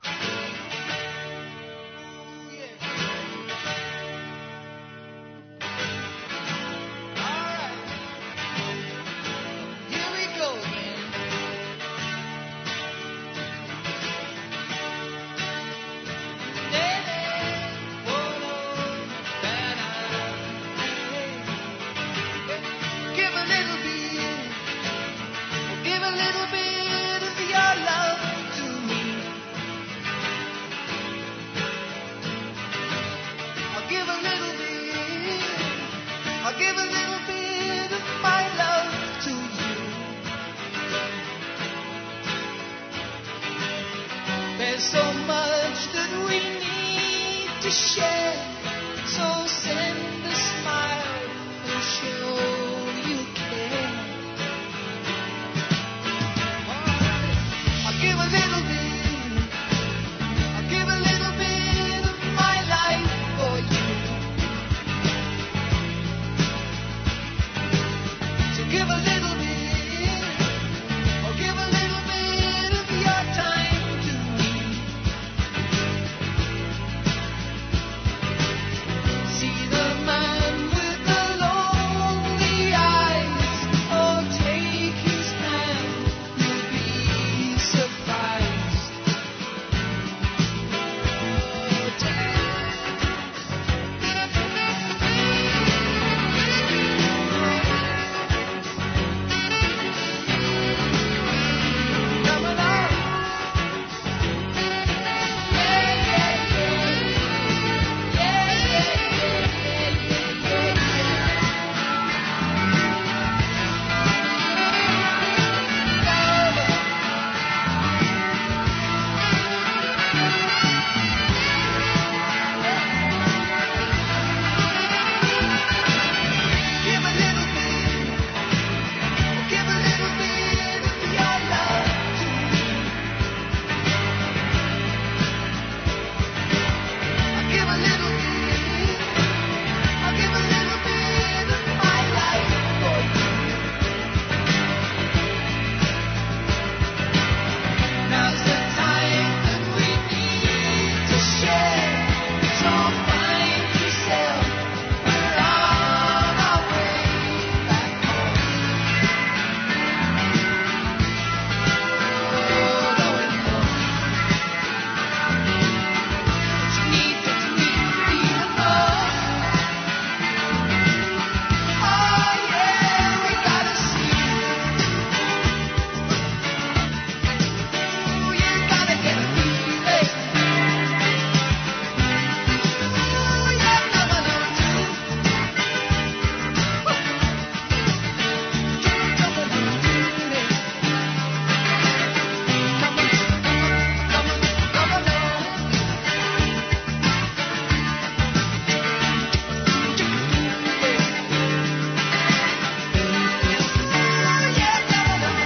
Speaker 1: Give a little bit of my love
Speaker 16: share. So send a smile and show you care. I'll give a little bit, I'll give a little bit of my life for you. So give a little bit, or give a little bit of your time to me. See the man with the lonely eyes, oh take his hand, you'll be surprised. Oh, take come along. Yeah, yeah, yeah. Yeah, yeah, yeah, give a little bit, give a little bit of your love to me. I'll give a little bit, I'll give a little bit of my life for you. Now's the time that we need to share. So find yourself, we're on our way back home. Oh, going home. What you need, what you need to be alone. Oh yeah, we gotta see. Ooh, you gotta get a feeling. Ooh, yeah, come along too. Come along to it. Come on, come on, come along. Ooh, yeah, come along.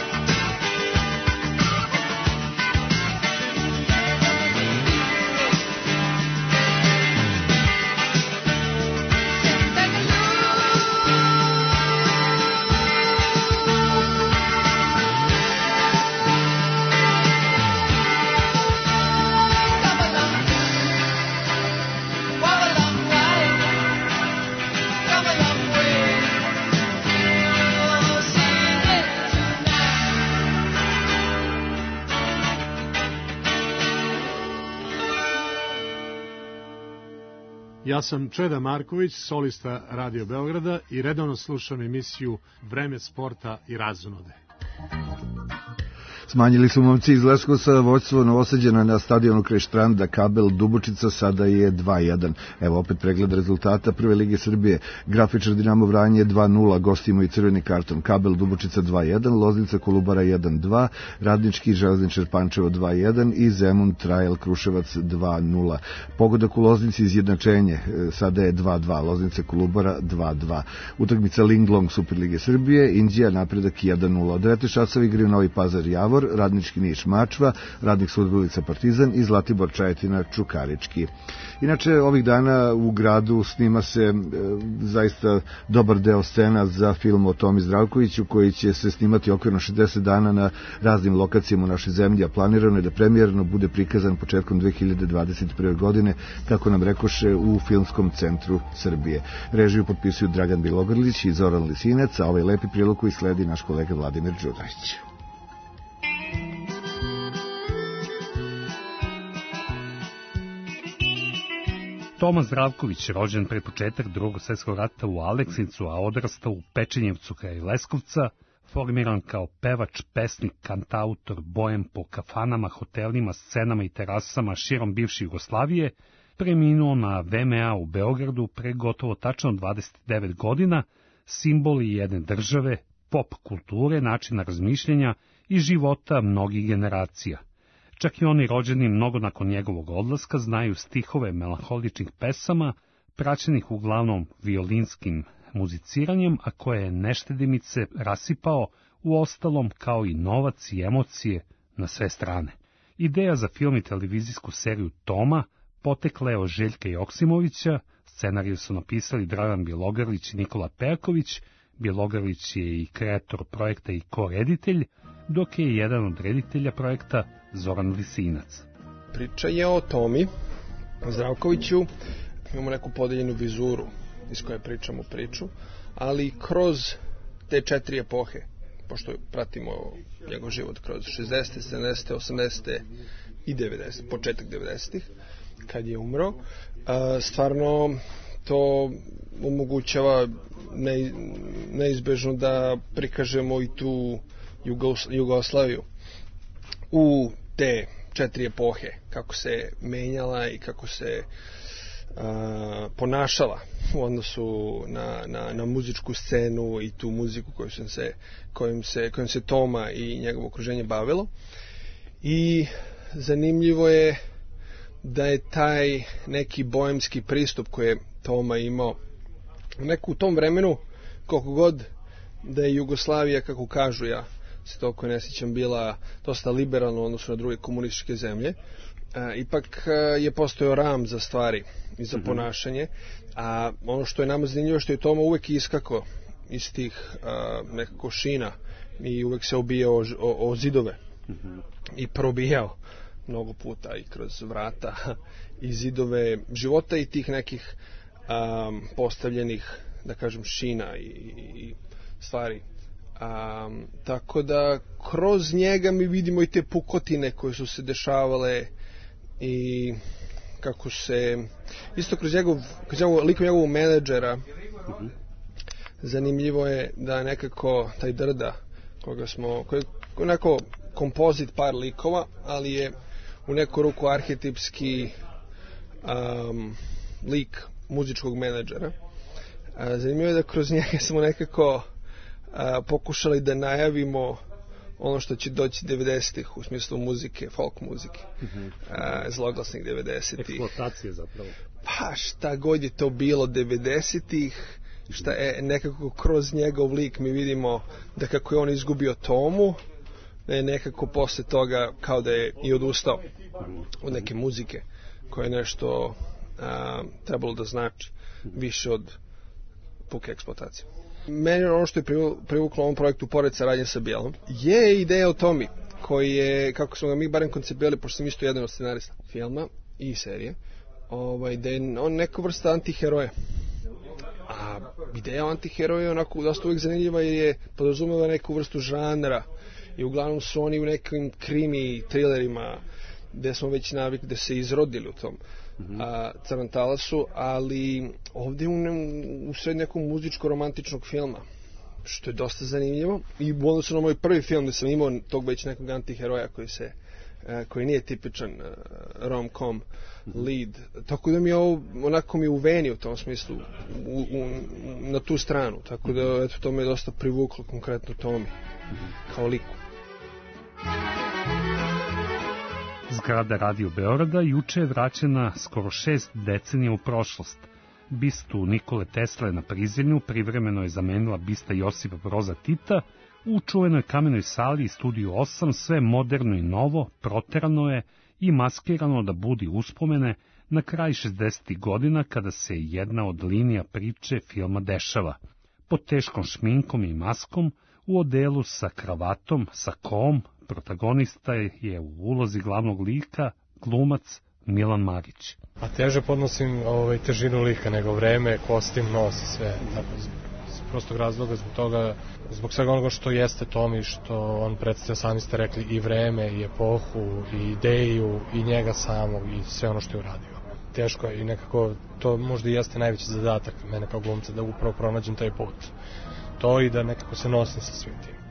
Speaker 3: Ja sam Čeda Marković, solista Radio Beograda i redovno slušam emisiju Vreme sporta i razonode.
Speaker 4: Smanjili su momci iz Leskovca vođstvo Novosađana na stadionu kraj Štranda, Kabel Dubočica sada je dva jedan. Evo opet pregled rezultata Prve lige Srbije. Grafičar Dinamo Vranje dva nula, gostimo i crveni karton. Kabel Dubočica dva jedan, Loznica Kolubara jedan dva, Radnički Železničar Pančevo dva jedan i Zemun Trajal Kruševac dva nula. Pogodak u Loznici izjednačenje, sada je dva dva, Loznica Kolubara dva dva. Utakmica Linglong Superlige Srbije, Indija napredak jedan nula. Od devet časova igraju Novi Pazar Javor, Radnički Niš Mačva, Radnik Surdulica Partizan i Zlatibor Čajetina Čukarički. Inače, ovih dana u gradu snima se e, zaista dobar deo scena za film o Tomi Zdravkoviću, koji će se snimati okvirno šezdeset dana na raznim lokacijama u našoj zemlji, a planirano je da premijerno bude prikazan početkom dve hiljade dvadeset prve. godine, kako nam rekoše u Filmskom centru Srbije. Režiju potpisuju Dragan Bilogrlić i Zoran Lisinec, a ovaj lepi prilog koji sledi naš kolega Vladimir Đurić.
Speaker 12: Toma Zdravković, rođen pred početak drugog svjetskog rata u Aleksincu, a odrastao u Pečenjevcu kraj Leskovca, formiran kao pevač, pesnik, kantautor, bojem po kafanama, hotelima, scenama i terasama širom bivše Jugoslavije, preminuo na V M A u Beogradu pre gotovo tačno dvadeset devet godina, simbol jedne države, pop kulture, načina razmišljanja i života mnogih generacija. Čak i oni rođeni mnogo nakon njegovog odlaska znaju stihove melanholičnih pesama, praćenih uglavnom violinskim muziciranjem, a koje je neštedimice rasipao u ostalom kao i novac i emocije na sve strane. Ideja za film i televizijsku seriju Toma potekla je od Željka Joksimovića, scenariju su napisali Dragan Bjelogrlić i Nikola Perković, Bjelogrlić je i kreator projekta i koreditelj, dok je jedan od reditelja projekta Zoran Lisinac.
Speaker 13: Priča je o Tomi Zdravkoviću, imamo neku podeljenu vizuru iz koje pričamo priču, ali kroz te četiri epohe, pošto pratimo njegov život kroz šezdeset, sedamdeset, osamdeset i devedeset, početak devedesetih, kad je umro, stvarno to omogućava neizbežno da prikažemo i tu Jugoslaviju u te četiri epohe, kako se menjala i kako se a, ponašala u odnosu na, na, na muzičku scenu i tu muziku koju sam se, kojim, se, kojim se Toma i njegovo okruženje bavilo. I zanimljivo je da je taj neki boemski pristup koji je Toma imao neku u tom vremenu, koliko god da je Jugoslavija, kako kažu, ja se toliko ne sjećam, bila dosta liberalna u odnosu na druge komunističke zemlje, a, ipak a, je postojao ram za stvari i za mm-hmm. ponašanje, a ono što je nama zanimljivo što je Toma uvek iskako iz tih a, nekako šina i uvek se obijao o, o, o zidove mm-hmm. i probijao mnogo puta i kroz vrata i zidove života i tih nekih a, postavljenih, da kažem, šina i, i stvari. Um, tako da kroz njega mi vidimo i te pukotine koje su se dešavale i kako se isto kroz njegov, kroz njegov likom njegovog menadžera uh-huh. zanimljivo je da nekako taj Drda koga smo, koji je neko kompozit par likova, ali je u neku ruku arhetipski um, lik muzičkog menadžera. A, zanimljivo je da kroz njega smo nekako A, pokušali da najavimo ono što će doći devedesetih u smislu muzike, folk muzike, mm-hmm. a, zloglasnih devedesetih.
Speaker 12: Eksploatacije zapravo.
Speaker 13: Pa šta god je to bilo devedesetih, šta je nekako kroz njegov lik mi vidimo da kako je on izgubio Tomu, da je nekako posle toga kao da je i odustao mm-hmm. od neke muzike koja je nešto a, trebalo da znači više od puke eksploatacije. Meni ono što je privuklo ovom projektu pored saradnje sa Bjelom je ideja o Tomi koji je, kako smo ga mi barem koncepirali, pošto sam isto jedan od scenarista filma i serije, ovaj, da je on neka vrsta antiheroja. A ideja o antiheroju je onako dosta uvijek zanimljiva jer je podrazumeva neku vrstu žanra i uglavnom su oni u nekim krimi trilerima gde smo već navikli da se izrodili u tom a, crnom talasu, ali ovdje u, u sred nekog muzičko-romantičnog filma, što je dosta zanimljivo i u odnosu na moj prvi film gde sam imao tog već nekog antiheroja koji se a, koji nije tipičan a, rom-com lead, tako da mi je ovo onako mi u veni u tom smislu u, u, na tu stranu, tako da eto, to me je dosta privuklo konkretno Tomi kao liku.
Speaker 12: Zgrada Radio Beograda juče je vraćena skoro šest decenija u prošlost. Bistu Nikole Tesle na prizemlju privremeno je zamenila bista Josipa Broza Tita. U čuvenoj kamenoj sali i studiju osam sve moderno i novo proterano je i maskirano da budi uspomene na kraj šezdesetih godina kada se jedna od linija priče filma dešava. Pod teškom šminkom i maskom, u odelu sa kravatom, sa kom, protagonista je u ulozi glavnog lika glumac Milan Marić.
Speaker 14: A teže podnosim ovaj, težinu lika nego vreme, kostim, nos i sve. Tako, iz prostog razloga, zbog toga, zbog svega onoga što jeste Tomi, što on predstavlja, sami ste rekli, i vreme, i epohu, i ideju, i njega samog, i sve ono što je uradio. Teško je i nekako, to možda i jeste najveći zadatak mene kao glumca, da upravo pronađem taj put. To i da nekako se nosim sa svim tim.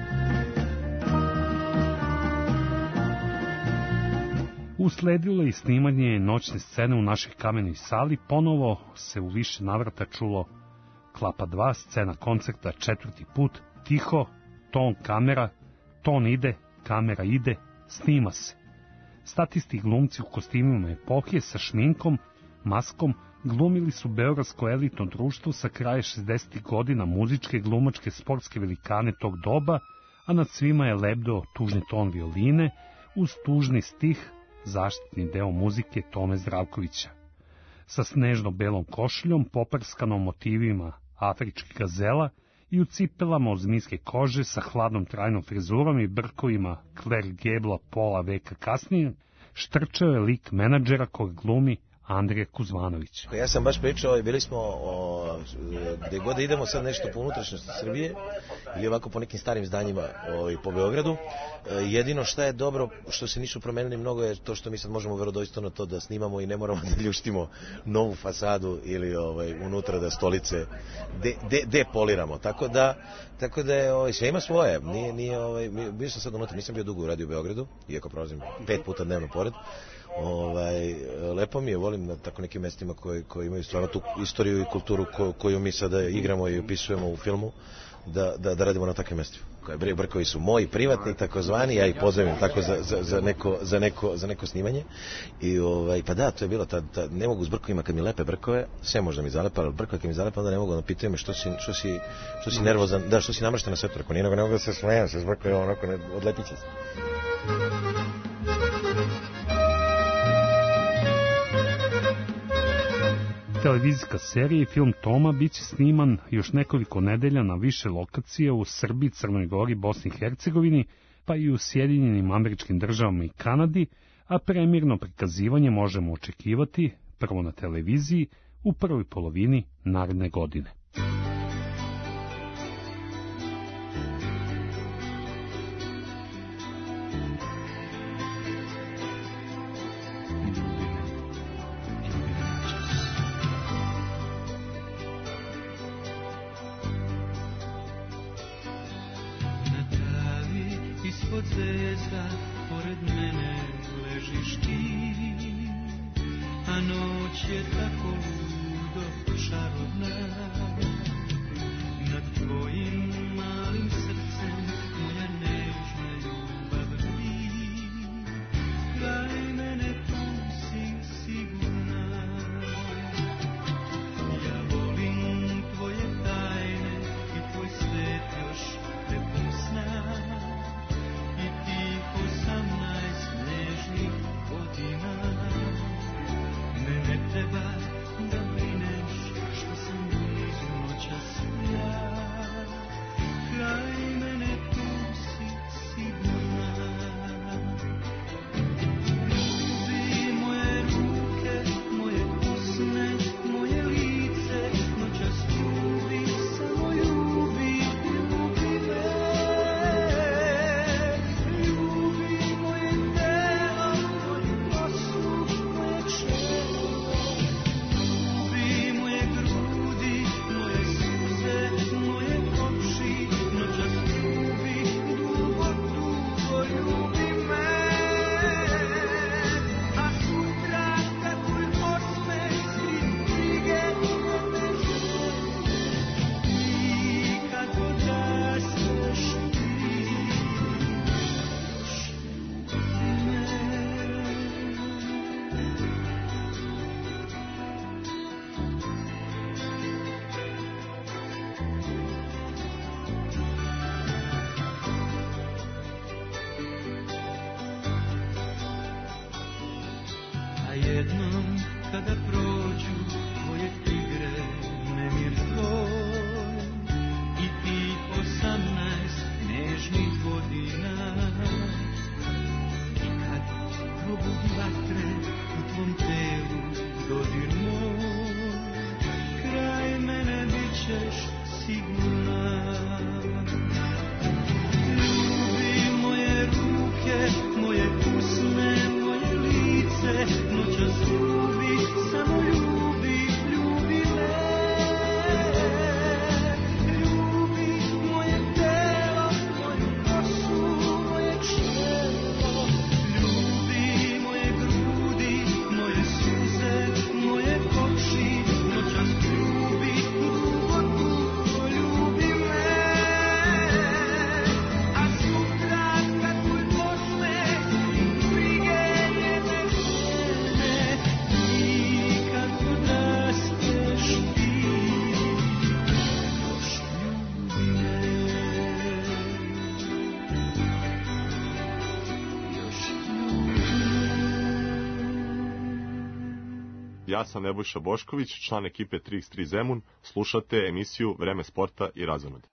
Speaker 12: Usledilo je i snimanje noćne scene u našoj kamenoj sali, ponovo se u više navrata čulo Klapa dva, scena koncerta četvrti put, tiho, ton kamera, ton ide, kamera ide, snima se. Statisti glumci u kostimima epohije sa šminkom, maskom, glumili su beogradsko elitno društvo sa kraja šezdesetih godina, muzičke, glumačke, sportske velikane tog doba, a nad svima je lebdeo tužni ton violine uz tužni stih, zaštitni deo muzike Tome Zdravkovića. Sa snežno-belom košuljom, poprskanom motivima afričkih gazela i u cipelama od zmijske kože sa hladnom trajnom frizurom i brkovima Claire Gabla pola veka kasnije, štrčao je lik menadžera kog glumi Andrija Kuzmanović.
Speaker 2: Ja sam baš pričao i bili smo o, gde god idemo sad nešto po unutrašnjosti Srbije ili ovako po nekim starim zdanjima o, po Beogradu. Jedino šta je dobro, što se nisu promenili mnogo, je to što mi sad možemo verodostojno to da snimamo i ne moramo da ljuštimo novu fasadu ili ovaj, unutra da stolice de, de, depoliramo. Tako da, tako da je, ovaj, sve ima svoje. Nije, nije, ovaj, bio sam sad unutra, nisam bio dugo u Radio Beogradu, iako prolazim pet puta dnevno pored. Ovaj, lepo mi je, volim na tako nekim mestima koji, koji imaju stvarno tu istoriju i kulturu ko, koju mi sada igramo i opisujemo u filmu, da, da, da radimo na takvim mestima. Brkovi su moji privatni, takozvani, ja ih pozdravim tako za, za, za, neko, za, neko, za neko snimanje. I ovaj, pa da, to je bilo, ta, ta, ne mogu s brkovima kad mi lepe brkove, sve možda mi zalepa, ali brkove kad mi zalepa, onda ne mogu, da pitaju me što si, što si, što si nervozan, da, što si namršten na svetu, ako nije nego ne mogu da se smijem se s brkovima, onako, ne, odlepit će se.
Speaker 12: Televizijska serija i film Toma biće sniman još nekoliko nedelja na više lokacija u Srbiji, Crnoj Gori, Bosni i Hercegovini, pa i u Sjedinjenim Američkim Državama i Kanadi, a premirno prikazivanje možemo očekivati prvo na televiziji u prvoj polovini naredne godine.
Speaker 5: Ispod zvezda, pored mene ležiš ti, a noć je tako ludo čarobna. Nad tvojim malim srcem moja nežna ljubav vi, daj mene tu si sigurna. Ja volim tvoje tajne i tvoj svet još prepun sna. Osamnaest nežnih godina, me ne treba da brineš što sam blizu noćas ja. Kraj mene tu si sigurna. Ljubi moje ruke, moje usne, moje lice, noćas ljubi, samo ljubi, ljubi me. Jednom kada prođu tvoje igre, nemir tvoj i ti osamnaest nežnih godina, i kad probudi vatre u tvom telu dodir moj, kraj mene bit ćeš sigurna. Ljubi moje ruke, moje usne, moje lice, noćas ljubi, samo ljubi,
Speaker 7: ja sam Nebojša Bošković, član ekipe tri iks tri Zemun. Slušate emisiju Vreme sporta i razonode.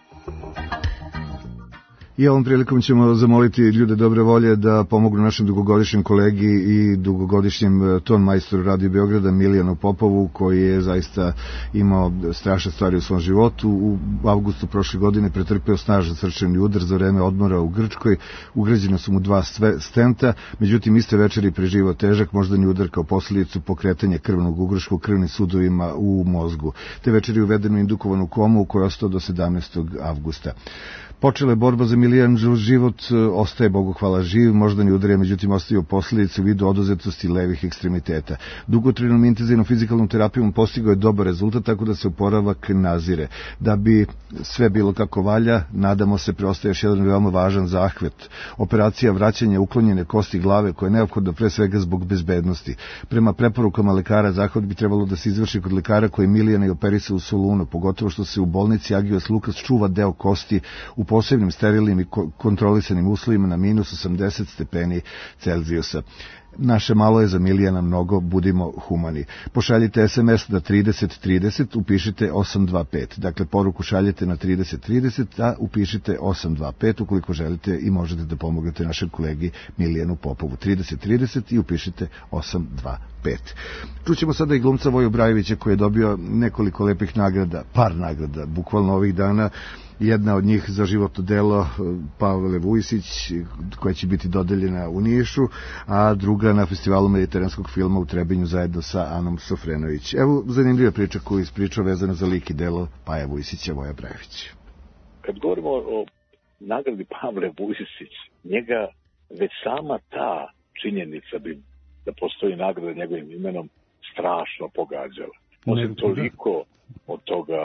Speaker 4: I ovom prilikom ćemo zamoliti ljude dobre volje da pomognu našem dugogodišnjem kolegi i dugogodišnjem ton majstoru Radio Beograda Milijanu Popovu, koji je zaista imao strašne stvari u svom životu. U avgustu prošle godine pretrpeo snažan srčani udar za vreme odmora u Grčkoj. Ugrađeno su mu dva stenta, međutim iste večeri preživao težak moždani udar kao posljedicu pokretanja krvnog ugruška u krvnim sudovima u mozgu. Te večeri uvedeno indukovanu komu u kojoj je ostao do sedamnaestog avgusta. Počela je borba za Milijanov život, ostaje Bogu hvala živ, moždani udar je međutim ostavio posljedice u vidu oduzetosti levih ekstremiteta. Dugotrajnom intenzivnom fizikalnom terapijom postigao je dobar rezultat, tako da se oporavak nazire. Da bi sve bilo kako valja, nadamo se preostaje još jedan veoma važan zahvet. Operacija vraćanja uklonjene kosti glave, koja je neophodna pre svega zbog bezbednosti. Prema preporukama lekara, zahvat bi trebalo da se izvrši kod lekara koji Milijana i operisao u Solunu, pogotovo što se u bolnici Agios Lukas čuva deo kosti u posebnim sterilnim i kontrolisanim uslovima na minus osamdeset stepeni Celzijusa. Naše malo je za Milijana mnogo, budimo humani. Pošaljite es em es na trideset trideset, upišite osam dva pet. Dakle, poruku šaljete na trideset trideset, a upišite osam dva pet ukoliko želite i možete da pomognete našem kolegi Milijanu Popovu. trideset trideset i upišite osam dva pet. Čućemo sada i glumca Voju Brajevića, koji je dobio nekoliko lepih nagrada, par nagrada, bukvalno ovih dana. Jedna od njih za životno delo Pavle Vujsić, koja će biti dodeljena u Nišu, a druga na festivalu mediteranskog filma u Trebinju zajedno sa Anom Sofrenović. Evo zanimljiva priča koju ispričao vezano za lik i delo Paja Vujsića, Voja Brajević.
Speaker 15: Kad govorimo o nagradi Pavle Vujsić, njega već sama ta činjenica bi da postoji nagrada njegovim imenom strašno pogađala. On se toliko od toga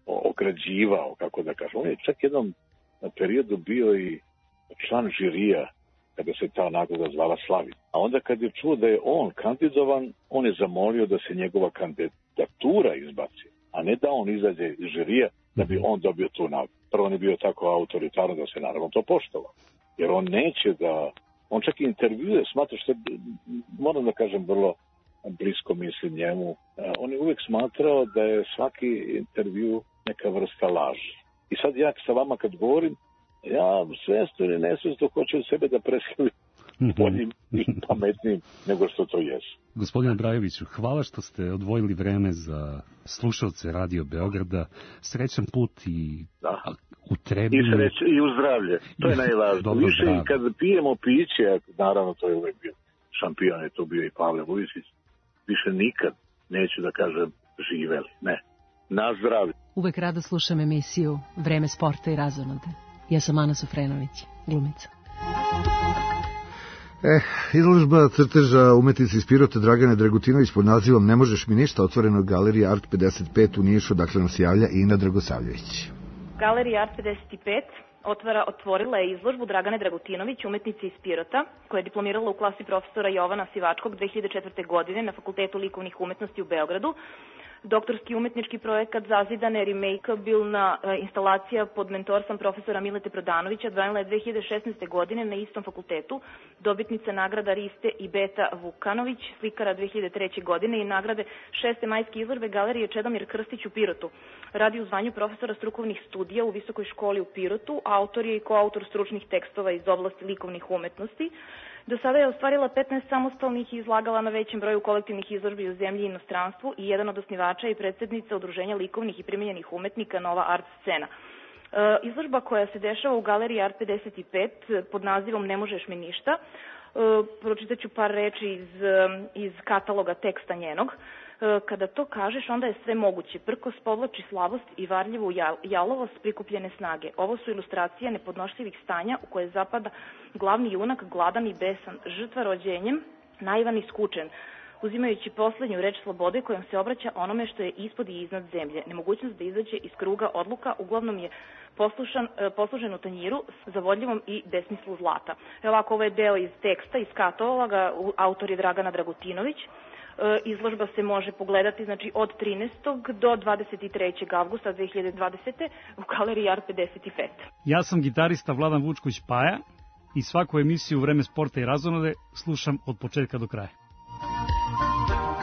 Speaker 15: ograđivao, kako da kažem. On je čak jednom periodu bio i član žirija kada se ta nagrada zvala Slavi. A onda kad je čuo da je on kandidovan, on je zamolio da se njegova kandidatura izbaci, a ne da on izađe iz žirija da bi on dobio tu nagradu. Prvo on je bio tako autoritarno da se naravno to poštovao. Jer on neće da... On čak i intervjuje, smatra što, moram da kažem, vrlo blisko mislim njemu. On je uvijek smatrao da je svaki intervju neka vrsta laži. I sad ja sa vama kad govorim, ja svjesno ili nesvjesno hoću sebe da predstavim boljim i pametnim nego što to jesu.
Speaker 12: Gospodine Brajeviću, hvala što ste odvojili vreme za slušalce Radio Beograda. Srećan put i
Speaker 15: da.
Speaker 12: U Trebinju.
Speaker 15: I sreće i u zdravlje. To je najvažnije. Više i kad pijemo piće, naravno to je uvijek bio šampion, je to bio i Pavle Vujsić, više nikad neću da kažem živeli. Ne. Na zdravlje.
Speaker 17: Uvek rado slušam emisiju Vreme sporta i razonode. Ja sam Ana Sofrenović, glumica.
Speaker 4: Eh, izložba crteža umetnice iz Pirota Dragane Dragutinović pod nazivom Ne možeš mi ništa, otvorena u galeriji Art pedeset pet u Nišu, dakle nas javlja Ina Dragosavljević.
Speaker 18: Galerija Art pedeset pet otvara, otvorila je izložbu Dragane Dragutinović, umetnice iz Pirota, koja je diplomirala u klasi profesora Jovana Sivačkog dve hiljade četvrte. godine na Fakultetu likovnih umetnosti u Beogradu. Doktorski umetnički projekat Zazidane remakeabilna instalacija pod mentorstvom profesora Milete Prodanovića branila je dve hiljade šesnaeste. godine na istom fakultetu, dobitnica nagrada Riste i Beta Vukanović, slikara dve hiljade treće. godine i nagrade šeste majske izložbe Galerije Čedomir Krstić u Pirotu. Radi u zvanju profesora strukovnih studija u Visokoj školi u Pirotu, autor je i koautor stručnih tekstova iz oblasti likovnih umetnosti. Do sada je ostvarila petnaest samostalnih i izlagala na većem broju kolektivnih izložbi u zemlji i inostranstvu i jedan od osnivača i predsjednica Udruženja likovnih i primenjenih umetnika Nova Art Scena. E, izložba koja se dešava u galeriji Art pedeset pet pod nazivom Ne možeš mi ništa. E, pročitat ću par reči iz, iz kataloga teksta njenog. Kada to kažeš, onda je sve moguće. Prkos povlači slabost i varljivu jalovost prikupljene snage. Ovo su ilustracije nepodnošljivih stanja u koje zapada glavni junak, gladan i besan, žrtva rođenjem, naivan i skučen, uzimajući poslednju reč slobode kojom se obraća onome što je ispod i iznad zemlje. Nemogućnost da izađe iz kruga odluka uglavnom je poslušan, poslužen u tanjiru za vodljivom i besmislu zlata. Evo ovako, ovo je deo iz teksta, iz kataloga, autor je Dragana Dragutinović. Izložba se može pogledati znači od trinaestog do dvadeset trećeg avgusta dve hiljade dvadesete. u galeriji Art pedeset pet.
Speaker 12: Ja sam gitarista Vladan Vučković Paja i svaku emisiju Vreme sporta i razonode slušam od početka do kraja.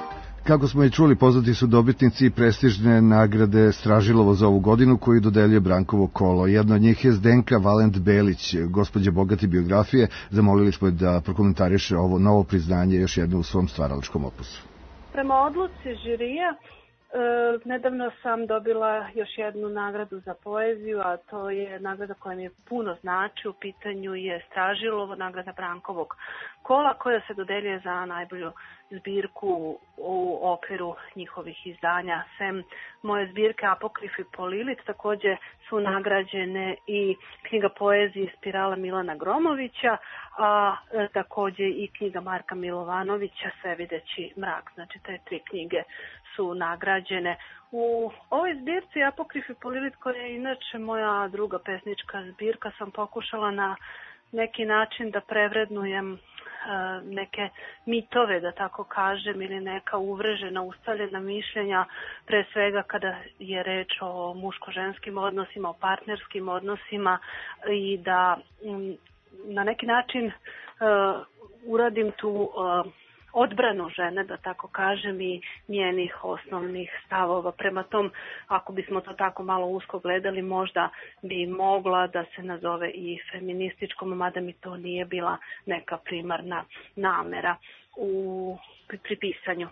Speaker 4: Kako smo i čuli, poznati su dobitnici prestižne nagrade Stražilovo za ovu godinu koju dodeljuje Brankovo kolo. Jedna od njih je Zdenka Valent Belić, gospođa bogate biografije. Zamolili smo da prokomentariše ovo novo priznanje još jedno u svom stvaralačkom opusu.
Speaker 19: Prema odluci žirija, E, nedavno sam dobila još jednu nagradu za poeziju, a to je nagrada koja mi puno znači. U pitanju je Stražilovo, nagrada Brankovog kola, koja se dodeljuje za najbolju zbirku u okviru njihovih izdanja. Sem moje zbirke Apokrif i Polilit, takođe su nagrađene i knjiga poezije Spirala Milana Gromovića, a e, takođe i knjiga Marka Milovanovića Sve videći mrak. Znači, te tri knjige su nagrađene. U ovoj zbirci Apokrif i Polilit, koja je inače moja druga pesnička zbirka, sam pokušala na neki način da prevrednujem e, neke mitove, da tako kažem, ili neka uvrežena, ustaljena mišljenja, pre svega kada je reč o muško-ženskim odnosima, o partnerskim odnosima, i da m, na neki način e, uradim tu e, odbranu žene, da tako kažem, i njenih osnovnih stavova. Prema tom, ako bismo to tako malo usko gledali, možda bi mogla da se nazove i feminističkom, mada mi to nije bila neka primarna namera u pri pisanju.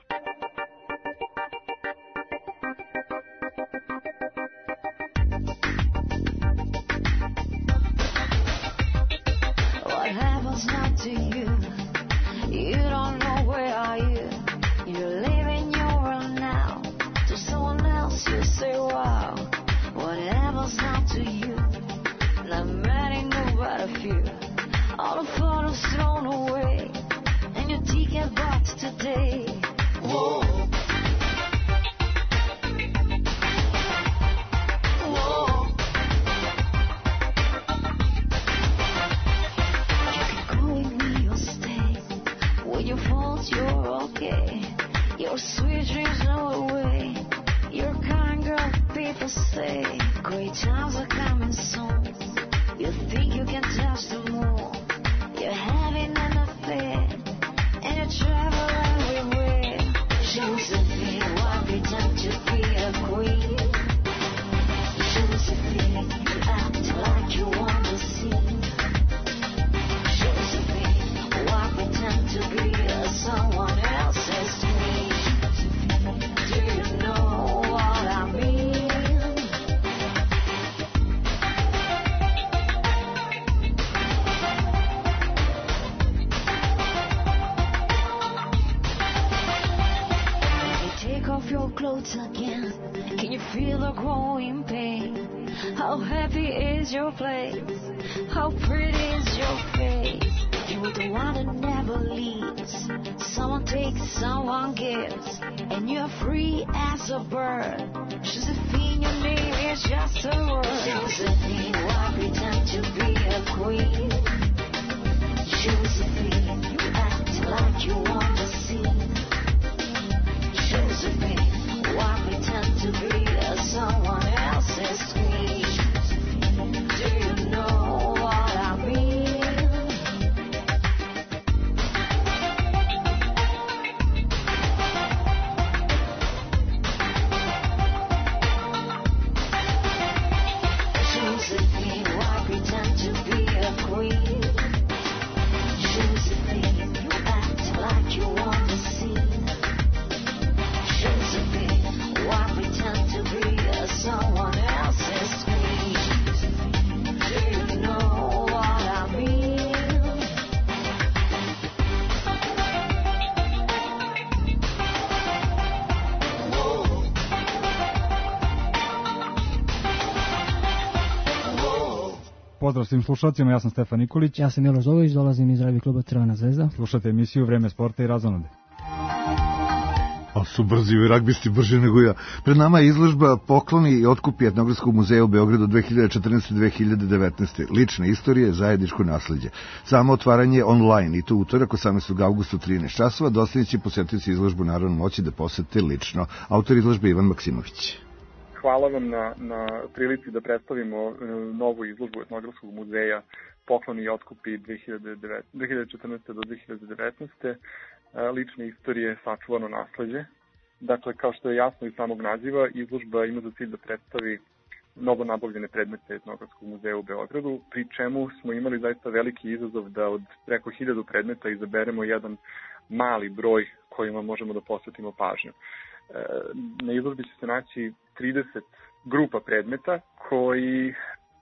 Speaker 16: What happens now to you? You don't know where are you. You're living your world now. To someone else you say wow. What happens now to you? Not many know but a few. All the photos thrown away, and your ticket box today. Whoa. Whoa. You can go with me or stay. With your faults, you're okay. Your sweet dreams know the way. You're kind girl, people say. Great times are coming soon. You think you can touch the moon. You're having an affair, and you travel everywhere. Josephine, why pretend to be a queen? Josephine, you act like you want to see. Josephine, why pretend to be a someone else's queen? Do you know what I mean? Take off your clothes again. Can you feel the growing pain? How happy is your place? How pretty is your face? You're the one that never leaves. Someone takes, someone gives, and you're free as a bird. Josephine, your name is just a word. Josephine, why pretend to be a queen? Josephine, you act like you want to see. Josephine, why pretend to be a someone else's queen? Do you know what I mean? Josephine, why pretend to be a queen? Josephine, you act like you want to see. Josephine, why pretend to be a someone else's queen? Do you know what I mean?
Speaker 20: Pozdrav svim slušalcima, ja sam Stefan Nikolić.
Speaker 21: Ja sam Miloš Zović, dolazim iz radio kluba Crvena zvezda.
Speaker 20: Slušate emisiju Vreme sporta i razonode.
Speaker 4: Ali su brzi i ragbisti brže nego ja. Pred nama je izložba Pokloni i otkupi Etnografskog muzeja u Beogradu dve hiljade četrnaeste do dve hiljade devetnaeste. Lične istorije, zajedničko nasleđe. Samo otvaranje online i to utorak osamnaestog avgusta u trinaest časova. Dostavljen će posetioci izložbu naravno moći da posete lično. Autor izložbe Ivan Maksimović.
Speaker 24: Hvala vam na, na prilici da predstavimo novu izložbu Etnografskog muzeja Pokloni i otkupi dve hiljade četrnaeste do dve hiljade devetnaeste. Lične istorije, sačuvano nasleđe. Dakle, kao što je jasno iz samog naziva, izložba ima za cilj da predstavi novo nabavljene predmete Etnografskog muzeja u Beogradu, pri čemu smo imali zaista veliki izazov da od preko hiljadu predmeta izaberemo jedan mali broj kojima možemo da posvetimo pažnju. Na izložbi će se naći trideset grupa predmeta koji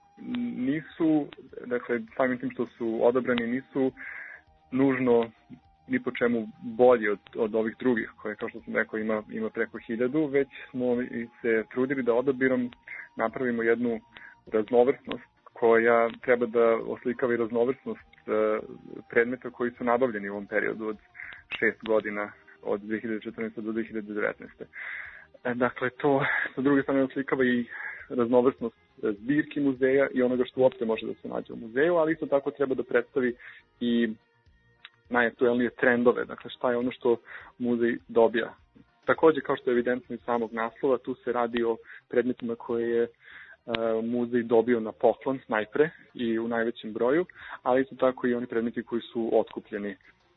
Speaker 24: nisu, dakle, samim tim što su odabrani, nisu nužno ni po čemu bolji od, od ovih drugih, koje, kao što sam rekao, ima, ima preko hiljadu, već smo se trudili da odabirom napravimo jednu raznovrsnost koja treba da oslikava i raznovrsnost predmeta koji su nabavljeni u ovom periodu od šest godina, od dve hiljade četrnaeste. do dve hiljade devetnaeste. Dakle, to sa druge strane oslikava i raznovrsnost zbirki muzeja i onoga što uopšte može da se nađe u muzeju, ali isto tako treba da predstavi i najaktuelnije trendove, dakle šta je ono što muzej dobija. Takođe, kao što je evidentno iz samog naslova, tu se radi o predmetima koje je muzej dobio na poklon najpre i u najvećem broju, ali isto tako i oni predmeti koji su otkupljeni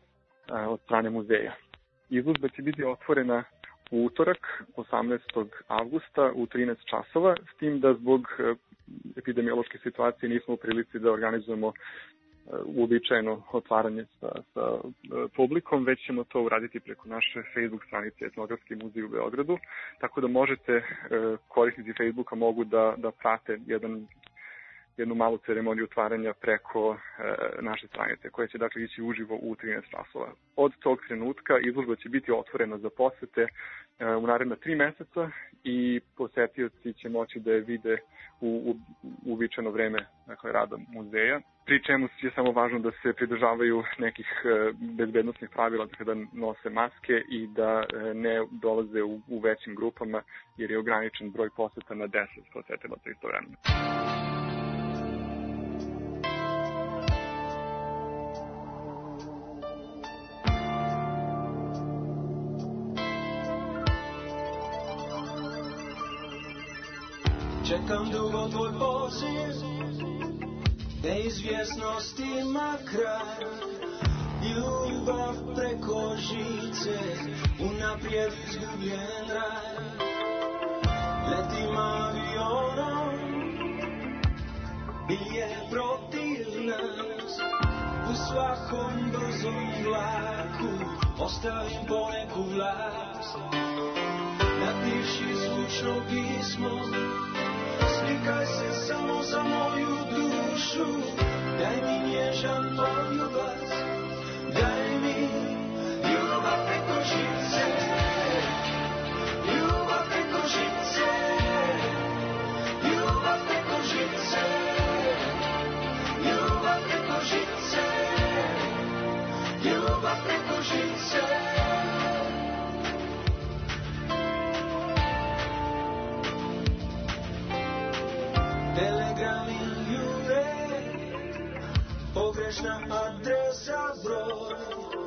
Speaker 24: od strane muzeja. Izložba će biti otvorena u utorak, osamnaestog avgusta u trinaest časova, s tim da zbog epidemiološke situacije nismo u prilici da organizujemo uobičajeno otvaranje sa, sa publikom, već ćemo to uraditi preko naše Facebook stranice Etnografski muzej u Beogradu, tako da možete, korisnici Facebooka mogu da, da prate jedan, jednu malu ceremoniju otvaranja preko e, naše stranice, koja će dakle ići uživo u trinaest časova. Od tog trenutka izložba će biti otvorena za posete e, u naredna tri meseca i posetioci će moći da je vide u, u uobičajeno vreme, dakle, rada muzeja, pri čemu je samo važno da se pridržavaju nekih e, bezbednosnih pravila, dakle da nose maske i da e, ne dolaze u, u većim grupama, jer je ograničen broj poseta na deset posetilaca istovremeno.
Speaker 1: Čekam dugo tvoj poziv, neizvjesnost ima kraj. Ljubav preko žice, unaprijed izgubljen raj. Letim avionom, bije protiv nas. U svakom brzom vlaku, ostavim poneku vlast. Napiši zvučno pismo, slikaj se samo za moju dušu, daj mi nježan poljubac, daj mi ljubav preko žice, ljubav preko žice, ljubav preko žice, ljubav preko žice, ljubav preko žice. Telegrami jure, pogrešna adresa broj.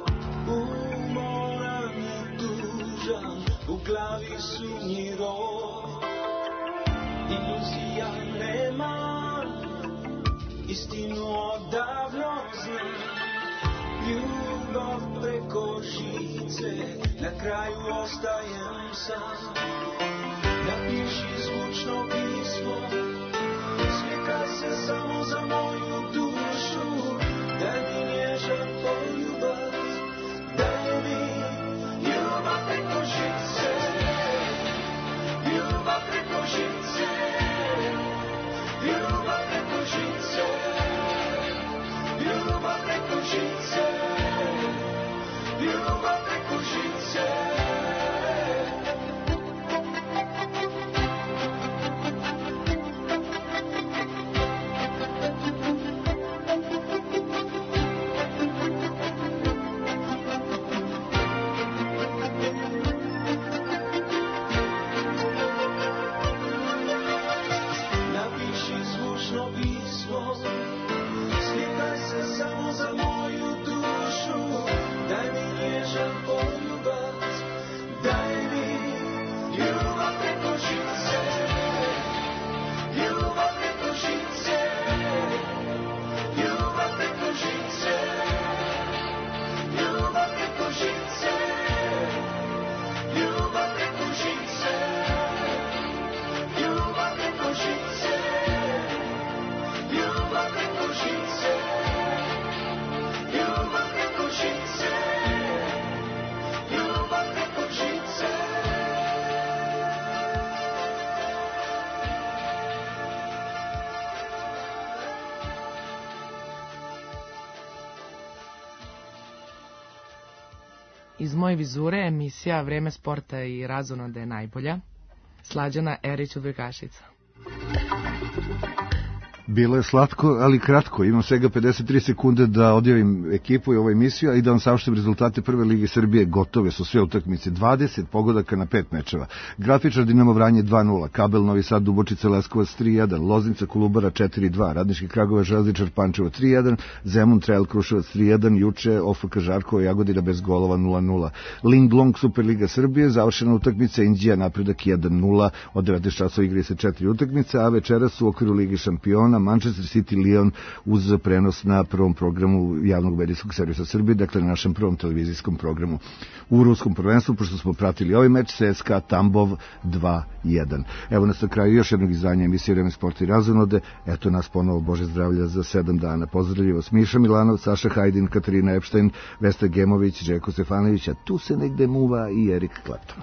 Speaker 1: Umoran je tužan, u glavi sumnji roj. Iluzija nema, istinu odavno znam. Ljubav preko žice, na kraju ostajem sam. Napiši zvučno pismo, slikaj se samo za moju dušu, daj mi nježan poljubac, daj mi ljubav preko žice, ljubav preko žice, ljubav preko žice, ljubav preko žice, ljubav preko žice.
Speaker 6: Iz moje vizure emisija Vreme sporta i razonode je najbolja. Slađana Erić od Vrkašica.
Speaker 4: Bilo je slatko, ali kratko. Imam svega pedeset tri sekunde da odjavim ekipu i ovu emisiju, a i da vam saopštim rezultate Prve lige Srbije. Gotove su sve utakmice. dvadeset pogodaka na pet mečeva. Grafičar Dinamo Vranje dva nula, Kabel Novi Sad Dubočica Leskovac tri jedan, Loznica Kolubara četiri dva, Radnički Kragujevac Železničar Pančevo tri jedan, Zemun Trail Kruševac tri jedan, juče O F K Žarkovo Jagodina bez golova nula nula. Linglong Superliga Srbije, završena utakmica Indija napredak jedan nula, od devetnaest časova igri se četiri utakmice, a večeras u okviru Ligi šampiona Manchester City Lyon uz prenos na prvom programu javnog medijskog servisa Srbije, dakle na našem prvom televizijskom programu. U ruskom prvenstvu, pošto smo pratili ovaj meč, C S K A Tambov dva jedan. Evo nas na kraju još jednog izdanja emisije Vreme sporta i razonode. Eto nas ponovo, Bože zdravlja za sedam dana. Pozdravljivo vas Miša Milanov, Saša Hajdin, Katarina Epštajn, Vesna Gemović, Željko Stefanović, a tu se negde muva i Erik Clapton.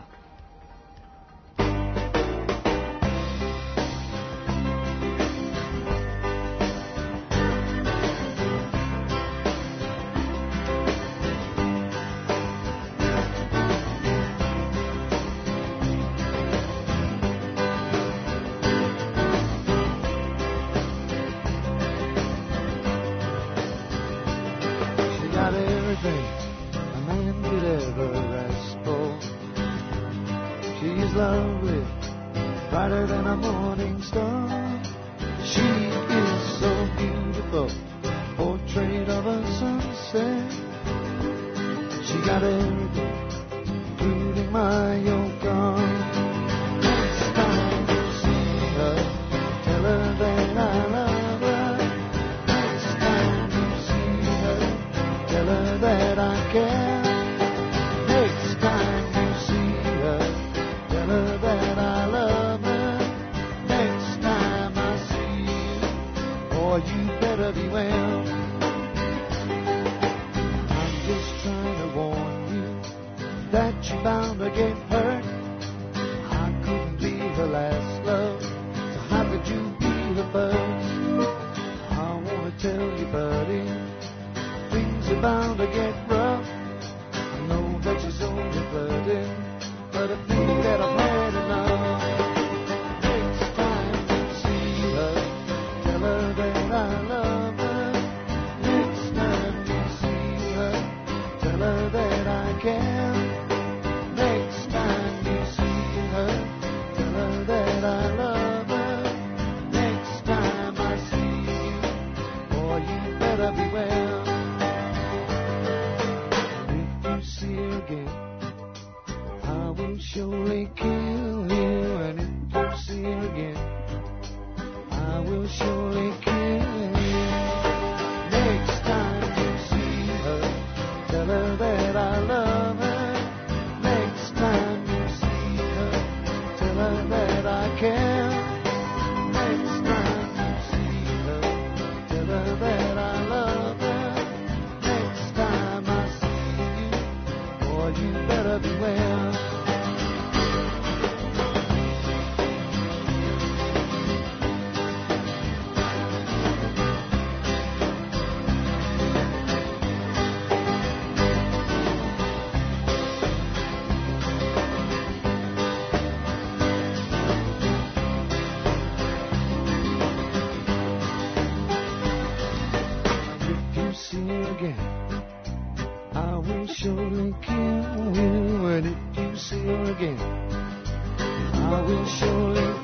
Speaker 1: surely kill you, and if you see her again, I will surely